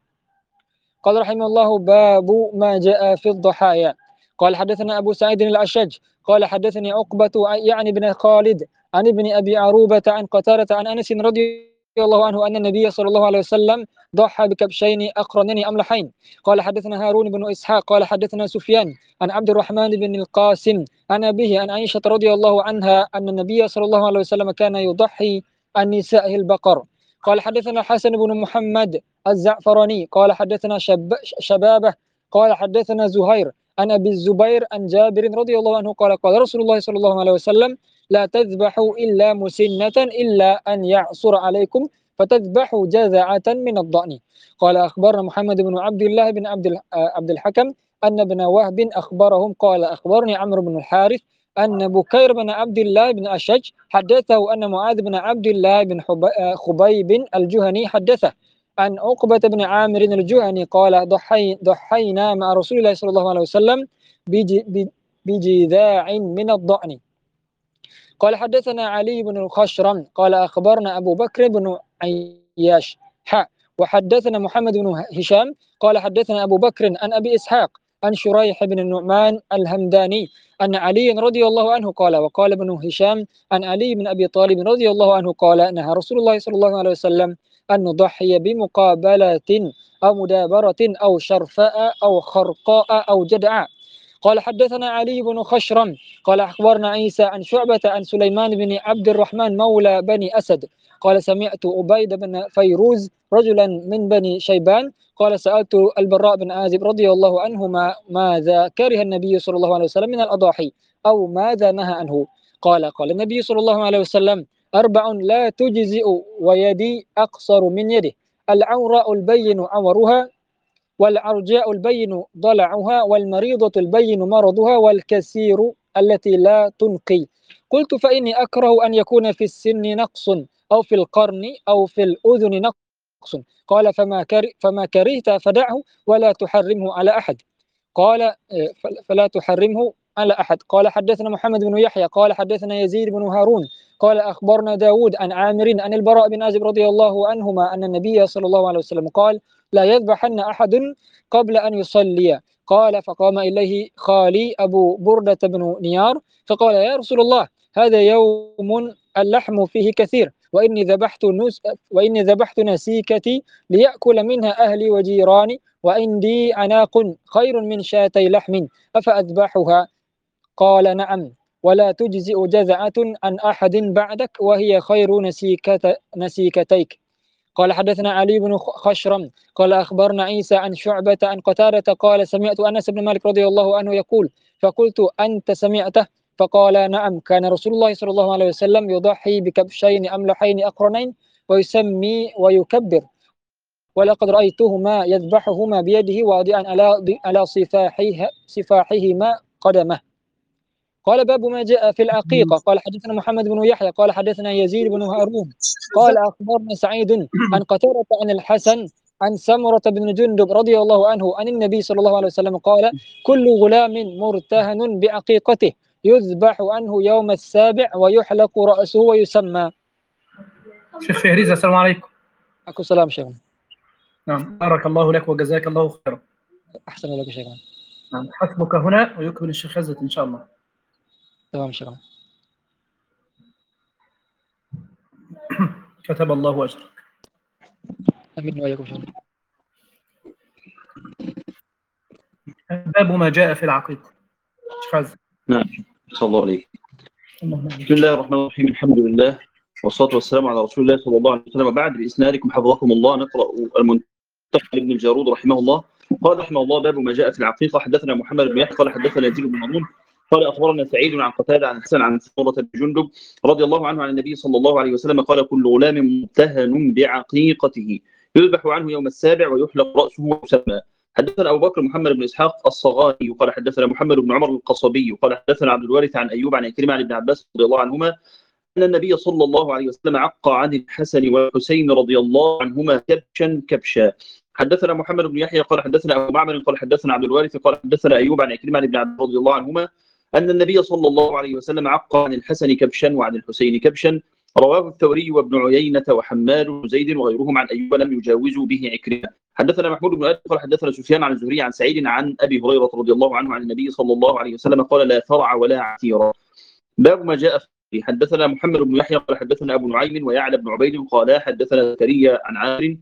قال رحمه الله باب ما جاء في الضحايا. قال حدثنا أبو سعيد الأشج قال حدثني عقبة يعني بن خالد عن ابن أبي عروبة عن قتادة عن أنس رضي الله عنه أن النبي صلى الله عليه وسلم ضحى بكبشين أقرنين أملحين. قال حدثنا هارون بن إسحاق قال حدثنا سفيان عن عبد الرحمن بن القاسم عن أبيه عن عائشة رضي الله عنها أن النبي صلى الله عليه وسلم كان يضحي عن نسائه البقر. قال حدثنا حسن بن محمد الزعفراني قال حدثنا شب شبابه قال حدثنا زهير عن أبي الزبير عن جابر رضي الله عنه قال قال رسول الله صلى الله عليه وسلم لا تذبحوا إلا مسنة إلا أن يعصر عليكم فتذبحوا جذعة من الضأن. قال أخبرنا محمد بن عبد الله بن عبد عبد الحكم أن ابن وهب أخبرهم قال أخبرني عمرو بن الحارث أن بكير بن عبد الله بن أشج حدثه أن معاذ بن عبد الله بن خبيب الجهني حدثه عن عقبة بن عامر الجهني قال ضحي ضحينا مع رسول الله صلى الله عليه وسلم بجذاع من الضأن. قال حدثنا علي بن الخشرم قال أخبرنا أبو بكر بن عياش حاء وحدثنا محمد بن هشام قال حدثنا أبو بكر عن أبي إسحاق عن شريح بن النعمان الهمداني أن علي رضي الله عنه قال وقال ابن هشام عن علي بن أبي طالب رضي الله عنه قال نهى رسول الله صلى الله عليه وسلم أن نضحي بمقابلة أو مدابرة أو شرفاء أو خرقاء أو جدعاء. قال حدثنا علي بن خشرم قال أخبرنا عيسى عن شعبة عن سليمان بن عبد الرحمن مولى بني أسد قال سمعت عبيد بن فيروز رجلا من بني شيبان قال سألت البراء بن عازب رضي الله عنهما ماذا كره النبي صلى الله عليه وسلم من الأضاحي أو ماذا نهى عنه؟ قال قال النبي صلى الله عليه وسلم أربع لا تجزئ ويدي أقصر من يده العوراء البين عورها والعرجاء البين ضلعها والمريضة البين مرضها والكثير التي لا تنقي. قلت فإني أكره أن يكون في السن نقص أو في القرن أو في الأذن نقص. قال فما, كره فما كرهت فدعه ولا تحرمه على أحد. قال فلا تحرمه على أحد. قال حدثنا محمد بن يحيى قال حدثنا يزيد بن هارون قال أخبرنا داود عن عامر عن البراء بن عازب رضي الله عنهما أن النبي صلى الله عليه وسلم قال لا يذبحن أحد قبل أن يصلي. قال فقام إليه خالي أبو بردة بن نيار فقال يا رسول الله هذا يوم اللحم فيه كثير وإني ذبحت نس وإني ذبحت نسيكتي ليأكل منها أهلي وجيراني وعندي عناق خير من شاتي لحم أفأذبحها؟ قال نعم ولا تجزئ جذعة عن أحد بعدك وهي خير نسيكت نسيكتيك. قال حدثنا علي بن خشرم قال أخبرنا عيسى عن شعبة عن قتادة قال سمعت أنس بن مالك رضي الله عنه يقول فقلت أنت سمعته؟ فقال نعم كان رسول الله صلى الله عليه وسلم يضحي بكبشين أملحين أقرنين ويسمي ويكبر ولقد رأيتهما يذبحهما بيده واضعا على على صفاحيه صفاحهما قدمه. قال باب ما جاء في العقيقة. قال حدثنا محمد بن يحيى قال حدثنا يزيد بن هارون قال أخبرنا سعيد عن قتادة عن الحسن عن سمرة بن جندب رضي الله عنه عن النبي صلى الله عليه وسلم قال: كل غلام مرتهن بعقيقته يذبح عنه يوم السابع ويحلق رأسه ويسمى. شيخ فهريزة، السلام عليكم. عليكم السلام شيخنا. نعم، بارك الله لك وجزاك الله خيرا. أحسن لك شيخنا. نعم، حسبك هنا ويكمل الشيخ عزت إن شاء الله. تمام شيخنا. كتب الله أجرك. أمين وإياكم شيخنا. باب ما جاء في العقيقة. شيخ عزت. نعم، صلى الله عليه. اللهم بسم الله الرحمن الرحيم، الحمد لله والصلاة والسلام على رسول الله صلى الله عليه وسلم. بعد بإسنادكم حفظكم الله نقرأ المنتخب ابن الجارود رحمه الله. قال رحمه الله: باب ما جاء في العقيقة. حدثنا محمد بن يحيى قال حدثنا يزيد بن مامون قال أخبرنا سعيد عن قتادة عن حسن عن سمرة بن جندب رضي الله عنه عن النبي صلى الله عليه وسلم قال: كل غلام ممتهن بعقيقته يذبح عنه يوم السابع ويحلق رأسه ويسمى. حدثنا أبو بكر محمد بن إسحاق الصغاني قال حدثنا محمد بن عمر القصبي قال حدثنا عبد الوارث عن أيوب عن كريم عن ابن عباس رضي الله عنهما أن النبي صلى الله عليه وسلم عق عن الحسن والحسين رضي الله عنهما كبشا كبشا. حدثنا محمد بن يحيى قال حدثنا أبو معمر قال حدثنا عبد الوارث قال حدثنا أيوب عن كريم عن ابن عباس رضي الله عنهما أن النبي صلى الله عليه وسلم عق عن الحسن كبشا وعن الحسين كبشا. رواه الثوري وابن عيينة وحماد بن زيد وغيرهم عن أيوب لم يجاوزوا به عكرمة. حدثنا محمود بن آدم قال حدثنا سفيان عن الزهري عن سعيد عن أبي هريرة رضي الله عنه عن النبي صلى الله عليه وسلم قال: لا فرع ولا عتيرا. باب ما جاء في. حدثنا محمد بن يحيى قال حدثنا أبو نعيم ويعلى بن عبيد قال حدثنا زكريا عن عامر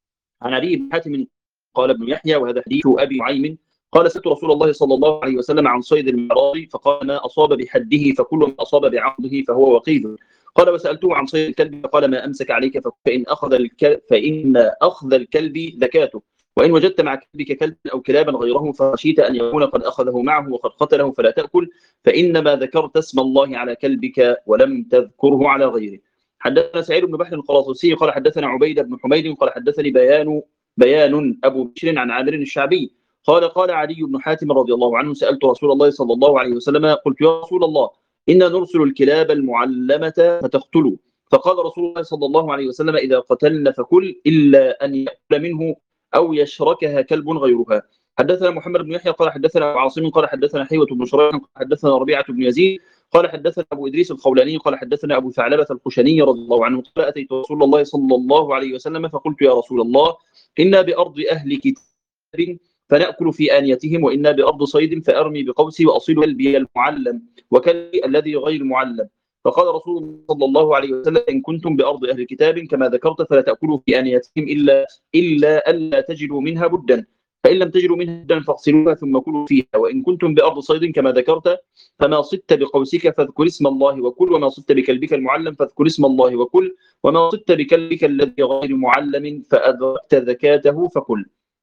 عن علي بن حاتم قال ابن يحيى وهذا حديث أبي نعيم قال: سألت رسول الله صلى الله عليه وسلم عن صيد المعراض فقال: ما أصاب بحده فكل ما أصاب بعقده فهو وقيد. قال: وسألته عن صيد الكلب فقال: ما أمسك عليك فإن أخذ الكلب فإن أخذ الكلب زكاته، وإن وجدت مع كلبك كلبا أو كلابا غيره فخشيت أن يكون قد أخذه معه وقد قتله فلا تأكل، فإنما ذكرت اسم الله على كلبك ولم تذكره على غيره. حدثنا سعيد بن بحر القراطوسي قال حدثنا عبيد بن حميد قال حدثني بيان بيان أبو بشر عن عامر الشعبي قال: قال علي بن حاتم رضي الله عنه: سألت رسول الله صلى الله عليه وسلم قلت: يا رسول الله، إنا نرسل الكلاب المعلمة فتقتلوا، فقال رسول الله صلى الله عليه وسلم: إذا قتلن فكل إلا أن يأكل منه أو يشركها كلب غيرها. حدثنا محمد بن يحيى قال حدثنا أبو عاصم قال حدثنا حيوة بن شريح قال حدثنا ربيعة بن يزيد قال حدثنا أبو إدريس الخولاني قال حدثنا أبو ثعلبة الخشني رضي الله عنه قال: أتيت رسول الله صلى الله عليه وسلم فقلت: يا رسول الله، إنا بأرض أهل كتاب فنأكل في آنيتهم، وإنا بأرض صيد فأرمي بقوسي وأصيل كلبي المعلم وكلبي الذي غير معلم. فقال رسول الله صلى الله عليه وسلم: إن كنتم بأرض أهل كتاب كما ذكرت فلا تأكلوا في آنيتهم إلا إلا ألا تجدوا منها بدا، فإن لم تجدوا منها بدا فاغسلوها ثم كلوا فيها. وإن كنتم بأرض صيد كما ذكرت فما صدت بقوسك فاذكر اسم الله وكل، وما صدت بكلبك المعلم فاذكر اسم الله وكل، وما صدت بكلبك الذي غير معلم فأدركت زكاته فكل.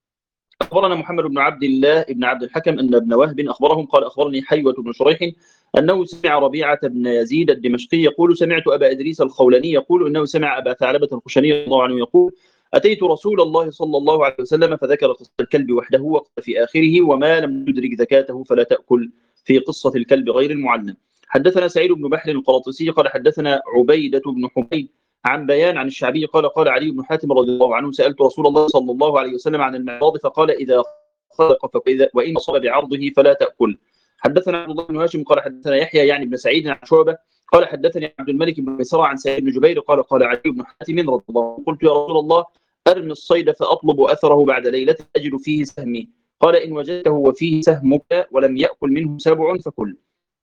أخبرنا محمد بن عبد الله بن عبد الحكم أن ابن وهب أخبرهم قال: أخبرني حيوة بن شريح أنه سمع ربيعة بن يزيد الدمشقي يقول: سمعت أبا إدريس الخولاني يقول إنه سمع أبا ثعلبة الخشني رضي الله عنه يقول: أتيت رسول الله صلى الله عليه وسلم فذكر قصة الكلب وحده وقال في آخره: وما لم تدرك زكاته فلا تأكل، في قصة الكلب غير المعلم. حدثنا سعيد بن بحر القراطوسي قال حدثنا عبيدة بن حميد عن بيان عن الشعبي قال: قال علي بن حاتم رضي الله عنه: سألت رسول الله صلى الله عليه وسلم عن المعراض فقال: إذا خلق فإذا وإن أصاب بعرضه فلا تأكل. حدثنا عبد الله بن هاشم قال حدثنا يحيى يعني بن سعيد عن شعبة قال حدثني عبد الملك بن ميسرة عن سعيد بن جبير قال: قال علي بن حاتم رضي الله عنه: قلت: يا رسول الله، أرمي الصيد فأطلب أثره بعد ليلة أجد فيه سهمي. قال: إن وجدته وفيه سهمك ولم يأكل منه سبع فكل.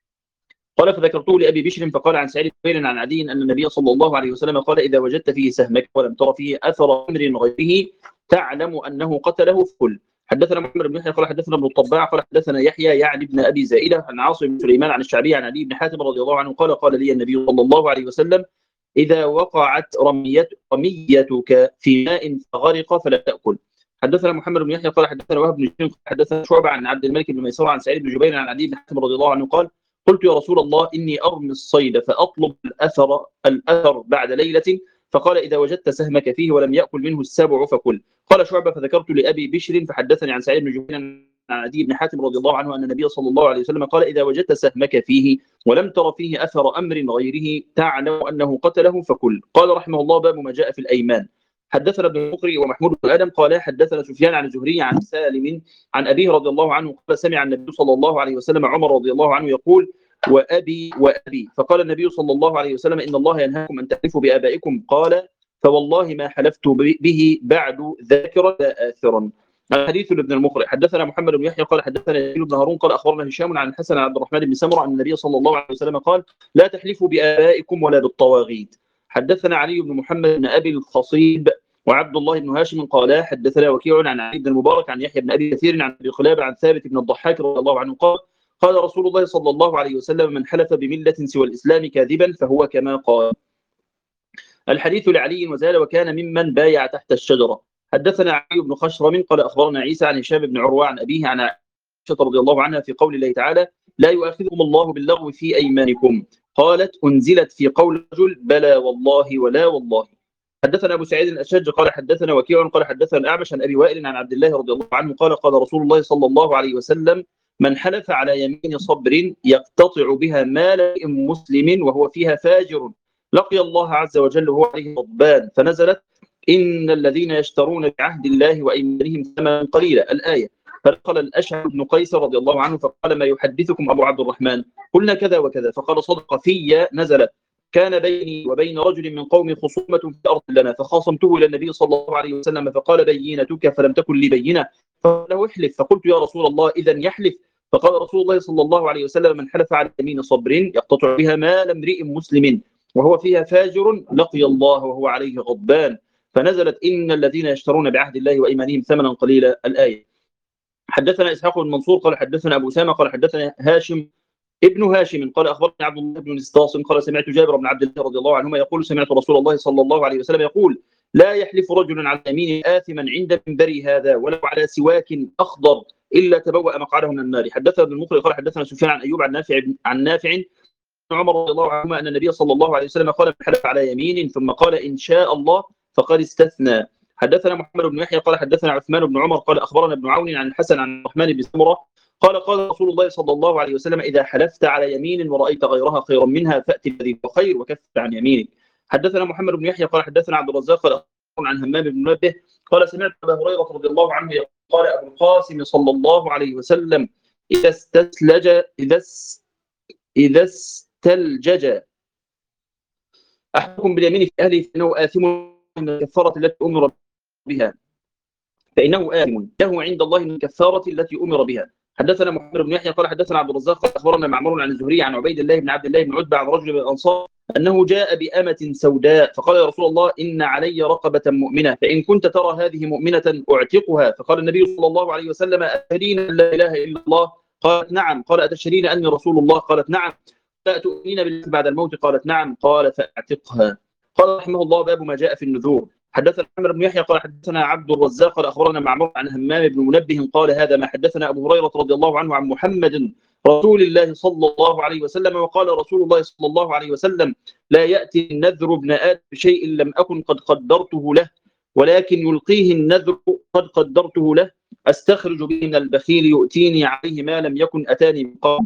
قال: فذكرته لأبي بشر فقال عن سعيد بن جبير عن عدي أن النبي صلى الله عليه وسلم قال: إذا وجدت فيه سهمك ولم تر فيه أثر أمر غيره تعلم أنه قتله فكل. حدثنا محمد بن يحيى قال حدثنا ابن الطباع قال حدثنا يحيى يعني ابن أبي زائدة عن عاصم بن سليمان عن الشعبي عن علي بن حاتم رضي الله عنه قال: قال لي النبي صلى الله عليه وسلم: إذا وقعت رميت رميتك في ماء فغرق فلا تأكل. حدثنا محمد بن يحيى قال حدثنا وهب بن جرير حدثنا شعبة عن عبد الملك بن ميسرة عن سعيد بن جبير عن علي بن حاتم رضي الله عنه قال: قلت: يا رسول الله، إني أرمي الصيد فأطلب الأثر الأثر بعد ليلة، فقال: إذا وجدت سهمك فيه ولم يأكل منه السبع فكل. قال شعبة: فذكرت لأبي بشر فحدثني عن سعيد بن جبير عن عدي بن حاتم رضي الله عنه أن النبي صلى الله عليه وسلم قال: إذا وجدت سهمك فيه ولم تر فيه أثر أمر غيره تعلم أنه قتله فكل. قال رحمه الله: باب ما جاء في الأيمان. حدثنا ابن المقري ومحمود بن ادم قال حدثنا سفيان عن الزهري عن سالم عن ابيه رضي الله عنه قال سمع النبي صلى الله عليه وسلم عمر رضي الله عنه يقول وابي وابي، فقال النبي صلى الله عليه وسلم ان الله ينهاكم ان تحلفوا بابائكم، قال فوالله ما حلفت به بعد ذاكرا لا آثرا. الحديث لابن المقرئ حدثنا محمد بن يحيى قال حدثنا يزيد بن هارون قال اخبرنا هشام عن الحسن عن عبد الرحمن بن سمره عن النبي صلى الله عليه وسلم قال لا تحلفوا بآبائكم ولا بالطواغيت. حدثنا علي بن محمد بن ابي الخصيب وعبد الله بن هاشم قال حدثنا وكيع عن علي بن المبارك عن يحيى بن ابي كثير عن ابي قلابه عن ثابت بن الضحاك رضي الله عنه قال قال رسول الله صلى الله عليه وسلم من حلف بمله سوى الاسلام كاذبا فهو كما قال. الحديث لعلي وزال وكان ممن بايع تحت الشجره. حدثنا علي بن خشرم قال اخبرنا عيسى عن هشام بن عروه عن ابيه عن عائشه رضي الله عنها في قول الله تعالى لا يؤاخذكم الله باللغو في ايمانكم، قالت انزلت في قول الرجل بلى والله ولا والله. حدثنا ابو سعيد الاشج قال حدثنا وكيع قال حدثنا الاعمش عن ابي وائل عن عبد الله رضي الله عنه قال قال رسول الله صلى الله عليه وسلم من حلف على يمين صبر يقتطع بها مال مسلم وهو فيها فاجر لقي الله عز وجل وهو عليه غضبان، فنزلت إن الذين يشترون بعهد الله وأيمانهم ثمنا قليلا الآية. فدخل الأشعث بن قيس رضي الله عنه فقال ما يحدثكم أبو عبد الرحمن؟ قلنا كذا وكذا، فقال صدق في نزلت كان بيني وبين رجل من قوم خصومة في أرض لنا فخاصمته إلى النبي صلى الله عليه وسلم فقال بينتك فلم تكن لي بينة، فقال له احلف، فقلت يا رسول الله إذن يحلف؟ فقال رسول الله صلى الله عليه وسلم من حلف على يمين صبر يقتطع بها مال امرئ مسلم وهو فيها فاجر لقي الله وهو عليه غضبان، فنزلت إن الذين يشترون بعهد الله وإيمانهم ثمنا قليلا الآية. حدثنا إسحاق بن منصور قال حدثنا أبو سامة قال حدثنا هاشم ابن هاشم قال أخبرني عبد الله بن نسطاس قال سمعت جابر بن عبد الله رضي الله عنهما يقول سمعت رسول الله صلى الله عليه وسلم يقول لا يحلف رجل على يمين آثما عند منبري هذا ولو على سواك أخضر إلا تبوأ مقعده من النار. حدثنا ابن المقري قال حدثنا سفيان عن أيوب عن نافع عن نافع عمر رضي الله عنهما أن النبي صلى الله عليه وسلم قال من حلف على يمين ثم قال إن شاء الله فقد استثنى. حدثنا محمد بن يحيى قال حدثنا عثمان بن عمر قال أخبرنا ابن عون عن الحسن عن الرحمن بن سمرة قال قال رسول الله صلى الله عليه وسلم إذا حلفت على يمين ورأيت غيرها خيرا منها فأتي الذي هو خير وكفر عن يمينك. حدثنا محمد بن يحيى قال حدثنا عبد الرزاق قال عن همام بن منبه قال سمعت أبا هريرة رضي الله عنه قال أبو القاسم صلى الله عليه وسلم إذا استسلج إذا إذا استلجج أحدكم باليمين في أهله فإنه آثم من الكفارة التي أمر بها فإنه آثم له عند الله من الكفارة التي أمر بها. حدثنا محمد بن يحيى قال حدثنا عبد الرزاق قال أخبرنا معمر عن الزهري عن عبيد الله بن عبد الله بن عتبة عن رجل من الأنصار أنه جاء بأمة سوداء فقال يا رسول الله إن علي رقبة مؤمنة فإن كنت ترى هذه مؤمنة أعتقها، فقال النبي صلى الله عليه وسلم أتشهدين أن لا إله إلا الله؟ قالت نعم. قال أتشهدين أني رسول الله؟ قالت نعم. لا تؤمنين بالله بعد الموت؟ قالت نعم. قال فأعتقها. قال رحمه الله باب ما جاء في النذور. حدثنا محمد بن يحيى قال حدثنا عبد الرزاق قال أخبرنا معمر عن همام بن منبه قال هذا ما حدثنا أبو هريرة رضي الله عنه عن محمد رسول الله صلى الله عليه وسلم وقال رسول الله صلى الله عليه وسلم لا يأتي النذر ابن آدم بشيء لم أكن قد قدرته له ولكن يلقيه النذر قد قدرته له أستخرج به من البخيل يؤتيني عليه ما لم يكن أتاني من قبل.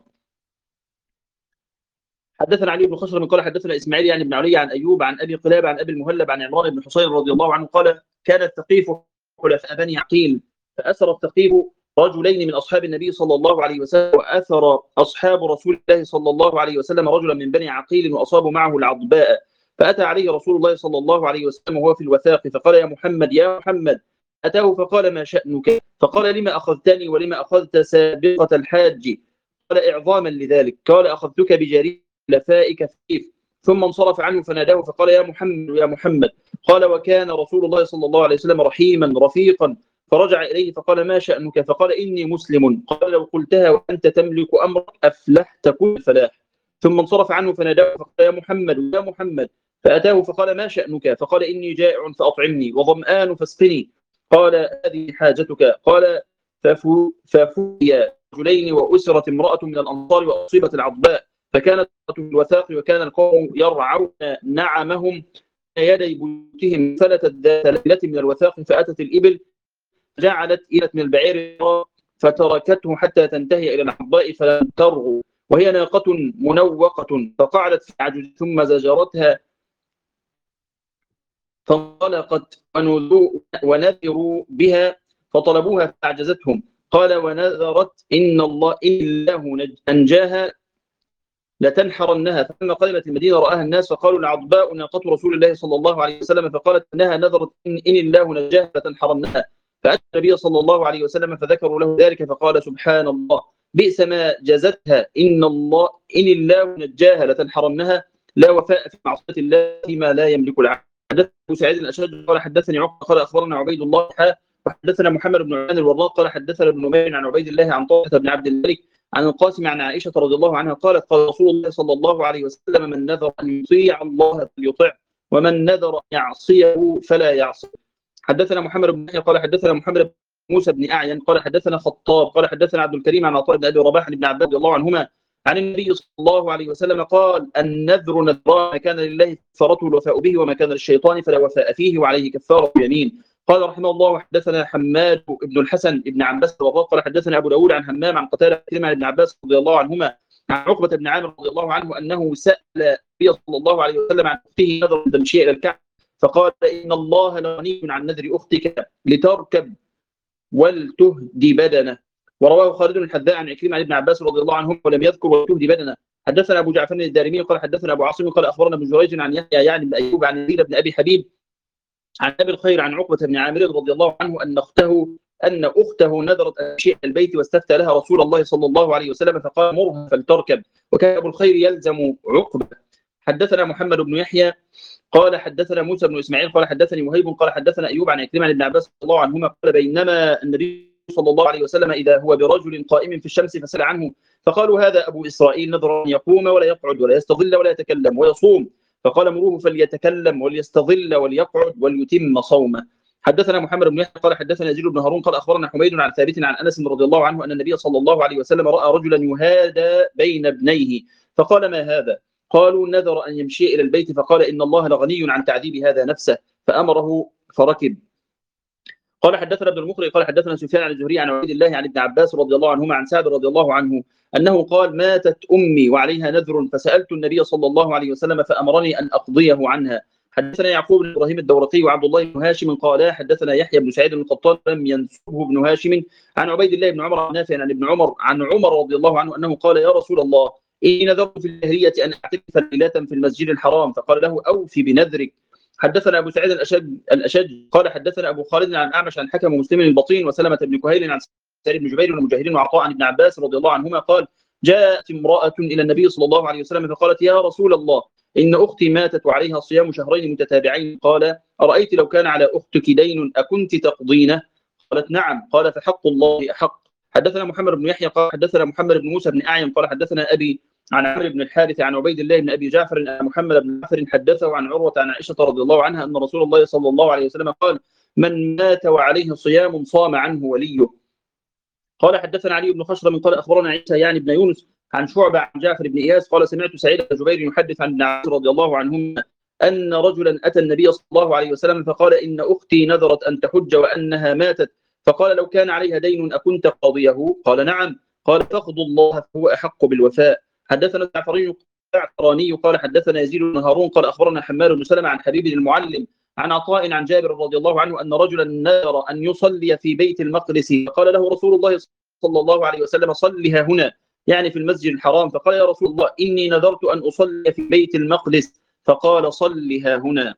حدثنا علي بن خشرم قال حدثنا اسماعيل يعني بن علي عن ايوب عن ابي قلابه عن ابي المهلب عن عمران بن حصين رضي الله عنه قال كان الثقيف خلفاء بني عقيل فاثر الثقيف رجلين من اصحاب النبي صلى الله عليه وسلم واثر اصحاب رسول الله صلى الله عليه وسلم رجلا من بني عقيل واصابوا معه العضباء فاتى عليه رسول الله صلى الله عليه وسلم وهو في الوثاق فقال يا محمد يا محمد اتاه فقال ما شأنك؟ فقال لما اخذتني ولما اخذت سابقة الحاج؟ قال اعظاما لذلك. قال اخذتك بجريء لفائك كيف؟ ثم انصرف عنه فناداه فقال يا محمد يا محمد. قال وكان رسول الله صلى الله عليه وسلم رحيما رفيقا فرجع إليه فقال ما شأنك؟ فقال إني مسلم. قال لو قلتها وأنت تملك أمرك أفلحت كل الفلاح. ثم انصرف عنه فناداه فقال يا محمد يا محمد. فأتاه فقال ما شأنك؟ فقال إني جائع فأطعمني وظمآن فاسقني. قال هذه حاجتك. قال ففوي رجلين وأسرت امرأة من الأنصار وأصيبت العضباء فكانت الوثاق وكان القوم يرعون نعمهم يدي بيوتهم فلتت ذات ليلة من الوثاق فأتت الإبل جعلت إلت من البعير فتركته حتى تنتهي إلى العضباء فلم ترغو وهي ناقة منوقة فقعدت في عجز ثم زجرتها فانطلقت ونذروا بها فطلبوها فأعجزتهم. قال ونذرت إن الله إن الله أنجاها لتنحرنها. فلما قدمت المدينة رآها الناس فقالوا لعضباء ناقة رسول الله صلى الله عليه وسلم، فقالت إنها نذرت إن, إن الله نجاها لتنحرنها. فأتى النبي صلى الله عليه وسلم فذكروا له ذلك فقال سبحان الله بئس ما جزتها إن الله إن الله نجاها لتنحرنها، لا وفاء في معصية الله فيما لا يملك العبد. حدثنا أبو سعيد الأشج قال حدثني عقبة قال أخبرنا عبيد الله وحدثنا محمد بن عمان الوراق قال حدثنا ابن نمير عن عبيد الله عن طلحة بن عبد الملك عن القاسم عن عائشة رضي الله عنها قالت قال رسول الله صلى الله عليه وسلم من نذر أن يطيع الله فليطع ومن نذر أن يعصيه فلا يعصي. حدثنا محمد بن يحيى قال حدثنا محمد بن موسى بن أعين قال حدثنا خطاب قال حدثنا عبد الكريم عن عطاء بن أبي رباح بن عباس رضي الله عنهما عن النبي صلى الله عليه وسلم قال النذر نذران، ما كان لله كفارته الوفاء به وما كان للشيطان فلا وفاء فيه وعليه كفارة يمين. قال رحمه الله وحدثنا حماد بن الحسن بن عباس الوراق قال حدثنا أبو داود عن همام عن قتادة عن ابن عباس رضي الله عنهما عن عقبة بن عامر رضي الله عنه أنه سأل النبي صلى الله عليه وسلم عن أخته نذر تمشي إلى الكعبة فقال إن الله لغني عن نذر أختك لتركب ولتهدي بدنه. ورواه خالد الحذاء عن عكرمة عن ابن عباس رضي الله عنهم ولم يذكر ولتهدي بدنه. حدثنا أبو جعفر الدارمي قال حدثنا أبو عاصم قال أخبرنا ابن جريج عن يحيى يعني بن أيوب عن يزيد بن أبي حبيب عن أبي الخير عن عقبة بن عامر رضي الله عنه أن أخته أن أخته نذرت أن تمشي البيت واستفتى لها رسول الله صلى الله عليه وسلم فقال مرها فلتركب، وكان أبو الخير يلزم عقبة. حدثنا محمد بن يحيى قال حدثنا موسى بن إسماعيل قال حدثني وهيب قال حدثنا أيوب عن عكرمة عن ابن عباس رضي الله عنهما قال بينما النبي صلى الله عليه وسلم إذا هو برجل قائم في الشمس فسأل عنه فقالوا هذا أبو إسرائيل نذر أن يقوم ولا يقعد ولا يستظل ولا يتكلم ويصوم، فقال مروه فليتكلم وليستظل وليقعد وليتم صومه. حدثنا محمد بن يحيى قال حدثنا يزيد بن هارون قال أخبرنا حميد عن ثابت عن أنس رضي الله عنه أن النبي صلى الله عليه وسلم رأى رجلا يهادى بين ابنيه فقال ما هذا؟ قالوا نذر أن يمشي إلى البيت فقال إن الله لغني عن تعذيب هذا نفسه فأمره فركب. قال حدثنا ابن المقري قال حدثنا سفيان عن الزهري عن عبيد الله عن ابن عباس رضي الله عنهما عن سعد رضي الله عنه أنه قال ماتت أمي وعليها نذر فسألت النبي صلى الله عليه وسلم فأمرني أن أقضيه عنها. حدثنا يعقوب بن إبراهيم الدورقي وعبد الله بن هاشم قال حدثنا يحيى بن سعيد القطان لم ينسبه ابن هاشم عن عبيد الله بن عمر عن نافع عن ابن عمر عن عمر رضي الله عنه أنه قال يا رسول الله إني نذرت في الجاهلية أن أعتكف ليلة في المسجد الحرام فقال له أوفي بنذرك. حدثنا أبو سعيد الأشج الأشج قال حدثنا أبو خالد عن أعمش عن حكم مسلم البطين وسلمة بن كهيل عن سعيد بن جبير ومجاهد وعطاء عن ابن عباس رضي الله عنهما قال جاءت امرأة إلى النبي صلى الله عليه وسلم فقالت يا رسول الله إن أختي ماتت وعليها صيام شهرين متتابعين قال أرأيت لو كان على أختك دين أكنت تقضينه؟ قالت نعم قال فحق الله أحق. حدثنا محمد بن يحيى قال حدثنا محمد بن موسى بن أعين قال حدثنا أبي عن عمرو بن الحارث عن عبيد الله بن أبي جعفر أن محمد بن جعفر حدثه عن عروة عن عائشة رضي الله عنها أن رسول الله صلى الله عليه وسلم قال من مات وعليه صيام صام عنه وليه. قال حدثنا علي بن خشرم قال أخبرنا عيسى يعني بن يونس عن شعبة عن جعفر بن إياس قال سمعت سعيد بن جبير يحدث عن ابن عباس رضي الله عنهما أن رجلا أتى النبي صلى الله عليه وسلم فقال إن أختي نذرت أن تحج وأنها ماتت فقال لو كان عليها دين أكنت قاضيه؟ قال نعم قال فاقضوا الله فهو أحق بالوفاء. حدثنا الزعفراني قال حدثنا يزيد بن هارون قال أخبرنا حماد بن سلمة عن حبيب المعلم عن عطاء عن جابر رضي الله عنه أن رجلا نذر أن يصلي في بيت المقدس فقال له رسول الله صلى الله عليه وسلم صلها هنا يعني في المسجد الحرام فقال يا رسول الله إني نذرت أن أصلي في بيت المقدس فقال صلها هنا.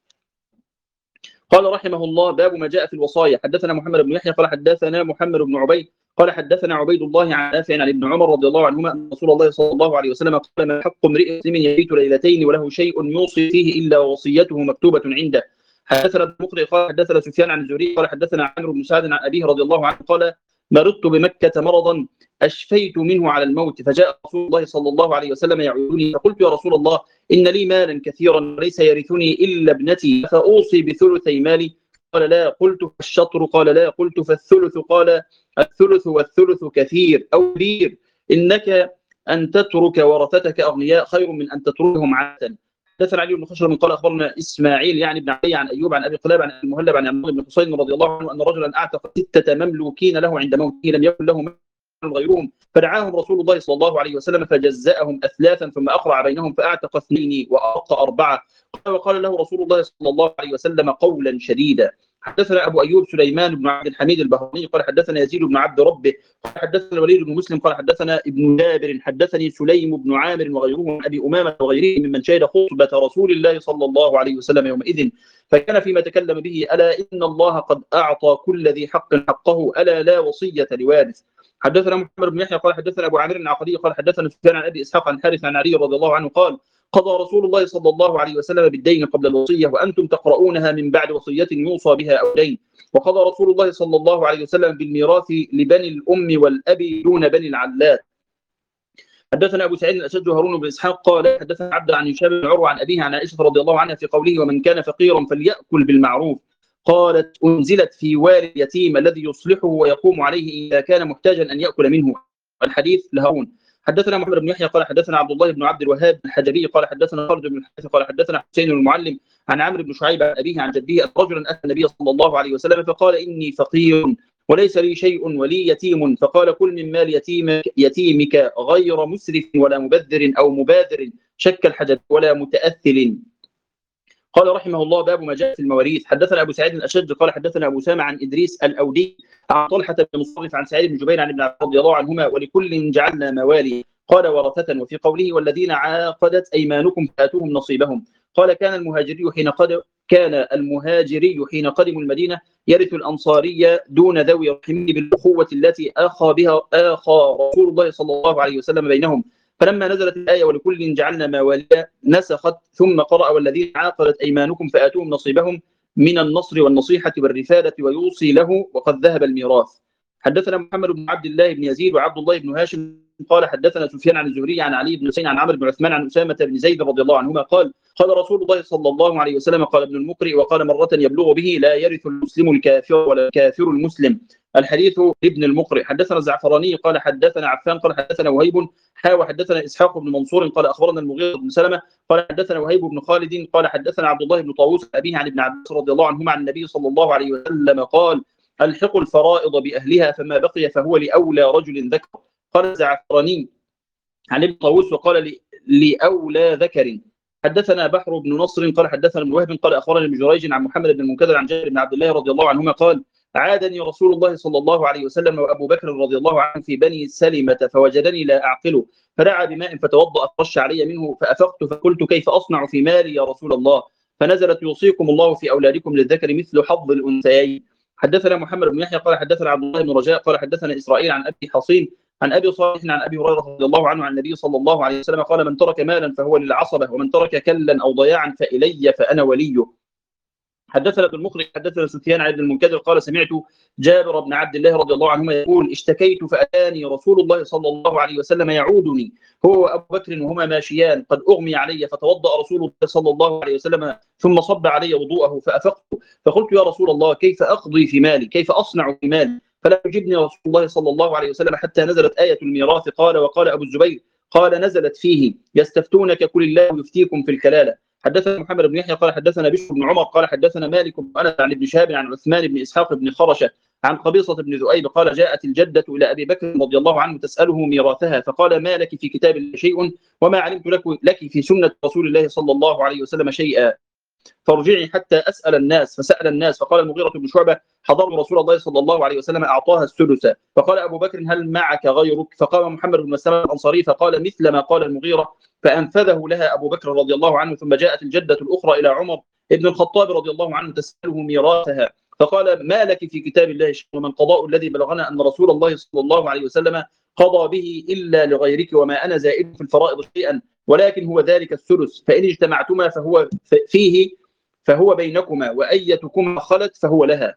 قال رحمه الله باب ما جاء في الوصايا. حدثنا محمد بن يحيى قال حدثنا محمد بن عبيد قال حدثنا عبيد الله عن نافع عن ابن عمر رضي الله عنهما أن رسول الله صلى الله عليه وسلم قال ما حق امرئ مسلم يبيت ليلتين وله شيء يوصي فيه إلا وصيته مكتوبة عنده. حدثنا ابن مقري قال حدثنا سفيان عن الزهري قال حدثنا عمرو بن سعد عن أبيه رضي الله عنه قال مرضت بمكة مرضا أشفيت منه على الموت فجاء رسول الله صلى الله عليه وسلم يعودني فقلت يا رسول الله إن لي مالا كثيرا ليس يرثني إلا ابنتي فأوصي بثلثي مالي؟ قال لا. قلت فالشطر؟ قال لا. قلت فالثلث؟ قال الثلث والثلث كثير أو كبير إنك أن تترك ورثتك أغنياء خير من أن تتركهم عادة. حدثنا علي بن خشرم قال أخبرنا إسماعيل يعني بن علي عن أيوب عن أبي قلاب عن المهلب عن عمرو بن حسين رضي الله عنه أن رجلا أعتق ستة مملوكين له عند موته لم يكن له مال غيرهم فدعاهم رسول الله صلى الله عليه وسلم فجزأهم أثلاثا ثم أقرع بينهم فأعتق اثنين وأرق أربعة. وقال له رسول الله صلى الله عليه وسلم قولا شديدا. حدثنا أبو أيوب سليمان بن عبد الحميد البهراني قال حدثنا يزيد بن عبد ربه قال حدثنا الوليد بن مسلم قال حدثنا ابن جابر حدثني سليم بن عامر وغيره عن أبي أمامة وغيره ممن شهد خطبة رسول الله صلى الله عليه وسلم يومئذ فكان فيما تكلم به: ألا إن الله قد أعطى كل ذي حق حقه، ألا لا وصية لوارث. حدثنا محمد بن يحيى قال حدثنا أبو عامر العقدي قال حدثنا سفيان عن أبي إسحاق عن حارث عن علي رضي الله عنه قال: قضى رسول الله صلى الله عليه وسلم بالدين قبل الوصية وأنتم تقرؤونها من بعد وصية يوصى بها أو دين. وقضى رسول الله صلى الله عليه وسلم بالميراث لبني الأم والأب دون بني العلات. حدثنا أبو سعيد الأشج هارون بن إسحاق قال حدثنا عبد عن هشام بن عروة عن أبيه عن عائشة رضي الله عنها في قوله: ومن كان فقيرا فليأكل بالمعروف. قالت: أنزلت في والي اليتيم الذي يصلحه ويقوم عليه إذا كان محتاجا أن يأكل منه. الحديث لهارون. حدثنا محمد بن يحيى قال حدثنا عبد الله بن عبد الوهاب الحجبي قال حدثنا خالد بن الحارث قال حدثنا حسين المعلم عن عمرو بن شعيب عن أبيه عن جده أن رجلا أتى النبي صلى الله عليه وسلم فقال: إني فقير وليس لي شيء ولي يتيم، فقال: كل من مال يتيمك, يتيمك غير مسرف ولا مبذر أو مبادر شك الحجب ولا متأثل. قال رحمه الله: باب ما جاء في المواريث. حدثنا أبو سعيد الأشج قال حدثنا أبو سامة عن إدريس الأودي عن طلحة بن مصرف عن سعيد بن جبير عن ابن عباس رضي الله عنهما: ولكل جعلنا موالي. قال: ورثة. وفي قوله: والذين عاقدت أيمانكم فآتوهم نصيبهم. قال: كان المهاجري حين قدم كان المهاجري حين قدموا المدينة يرث الأنصاري دون ذوي رحمه بالأخوة التي آخى بها آخى رسول الله صلى الله عليه وسلم بينهم. فلما نزلت الآية: ولكل جعلنا مواليا، نسخت ثم قرأ: والذين عاقدت أيمانكم فآتوهم نصيبهم من النصر والنصيحة والرفادة ويوصي له وقد ذهب الميراث. حدثنا محمد بن عبد الله بن يزيد وعبد الله بن هاشم قال حدثنا سفيان عن الزهري عن علي بن حسين عن عمرو بن عثمان عن أسامة بن زيد رضي الله عنهما قال: قال رسول الله صلى الله عليه وسلم: قال ابن المقرئ وقال مرة يبلغ به: لا يرث المسلم الكافر ولا الكافر المسلم. الحديث لابن المقرئ. حدثنا الزعفراني قال حدثنا عفان قال حدثنا وهيب حاوى حدثنا إسحاق بن منصور قال أخبرنا المغيرة بن سلمة قال حدثنا وهيب بن خالد قال حدثنا عبد الله بن طاووس أبيه عن ابن عباس رضي الله عنهما عن النبي صلى الله عليه وسلم قال: الحقوا الفرائض بأهلها فما بقي فهو لأولى رجل ذكر. قال الزعفراني عن ابن طاووس وقال لأولى ذكر. حدثنا بحر بن نصر قال حدثنا ابن وهب قال أخبرنا ابن جريج عن محمد بن المنكدر عن جابر بن عبد الله رضي الله عنهما قال: عادني رسول الله صلى الله عليه وسلم وأبو بكر رضي الله عنه في بني سلمة فوجدني لا أعقل فدعا بماء فتوضأ فرش علي منه فأفقت فقلت: كيف أصنع في مالي يا رسول الله؟ فنزلت: يوصيكم الله في أولادكم للذكر مثل حظ الأنثيين. حدثنا محمد بن يحيى قال حدثنا عبد الله بن رجاء قال حدثنا إسرائيل عن أبي حصين عن أبي صالح عن أبي هريرة رضي الله عنه عن النبي صلى الله عليه وسلم قال: من ترك مالا فهو للعصبة ومن ترك كلا أو ضياعا فإلي فأنا وليه. حدثنا ابن المخرج حدثنا سفيان عن ابن المنكدر قال: سمعت جابر بن عبد الله رضي الله عنهما يقول: اشتكيت فأتاني رسول الله صلى الله عليه وسلم يعودني هو وأبو بكر وهما ماشيان قد أغمي علي فتوضأ رسول الله صلى الله عليه وسلم ثم صب علي وضوءه فأفقت فقلت: يا رسول الله كيف أقضي في مالي؟ كيف أصنع في مالي؟ فلا يجبني رسول الله صلى الله عليه وسلم حتى نزلت آية الميراث. قال: وقال أبو الزبير قال: نزلت فيه: يستفتونك قل الله يفتيكم في الكلالة. حدثنا محمد بن يحيى قال حدثنا بشر بن عمر قال حدثنا مالك بن أنس عن ابن شهاب عن عثمان بن إسحاق بن خرشة عن قبيصة بن ذؤيب قال: جاءت الجدة إلى أبي بكر رضي الله عنه تسأله ميراثها فقال: ما لك في كتاب الله شيء وما علمت لك, لك في سنة رسول الله صلى الله عليه وسلم شيئا فارجعي حتى أسأل الناس. فسأل الناس فقال المغيرة بن شعبة: حضروا رسول الله صلى الله عليه وسلم أعطاها السدس. فقال أبو بكر: هل معك غيرك؟ فقام محمد بن مسلمة الأنصاري فقال مثل ما قال المغيرة فأنفذه لها أبو بكر رضي الله عنه. ثم جاءت الجدة الأخرى إلى عمر ابن الخطاب رضي الله عنه تسأله ميراثها فقال: ما لك في كتاب الله شيء ومن قضاء الذي بلغنا أن رسول الله صلى الله عليه وسلم قضى به إلا لغيرك وما أنا زائد في الفرائض شيئا ولكن هو ذلك الثلث فإن اجتمعتما فهو فيه فهو بينكما وأيتكما خلت فهو لها.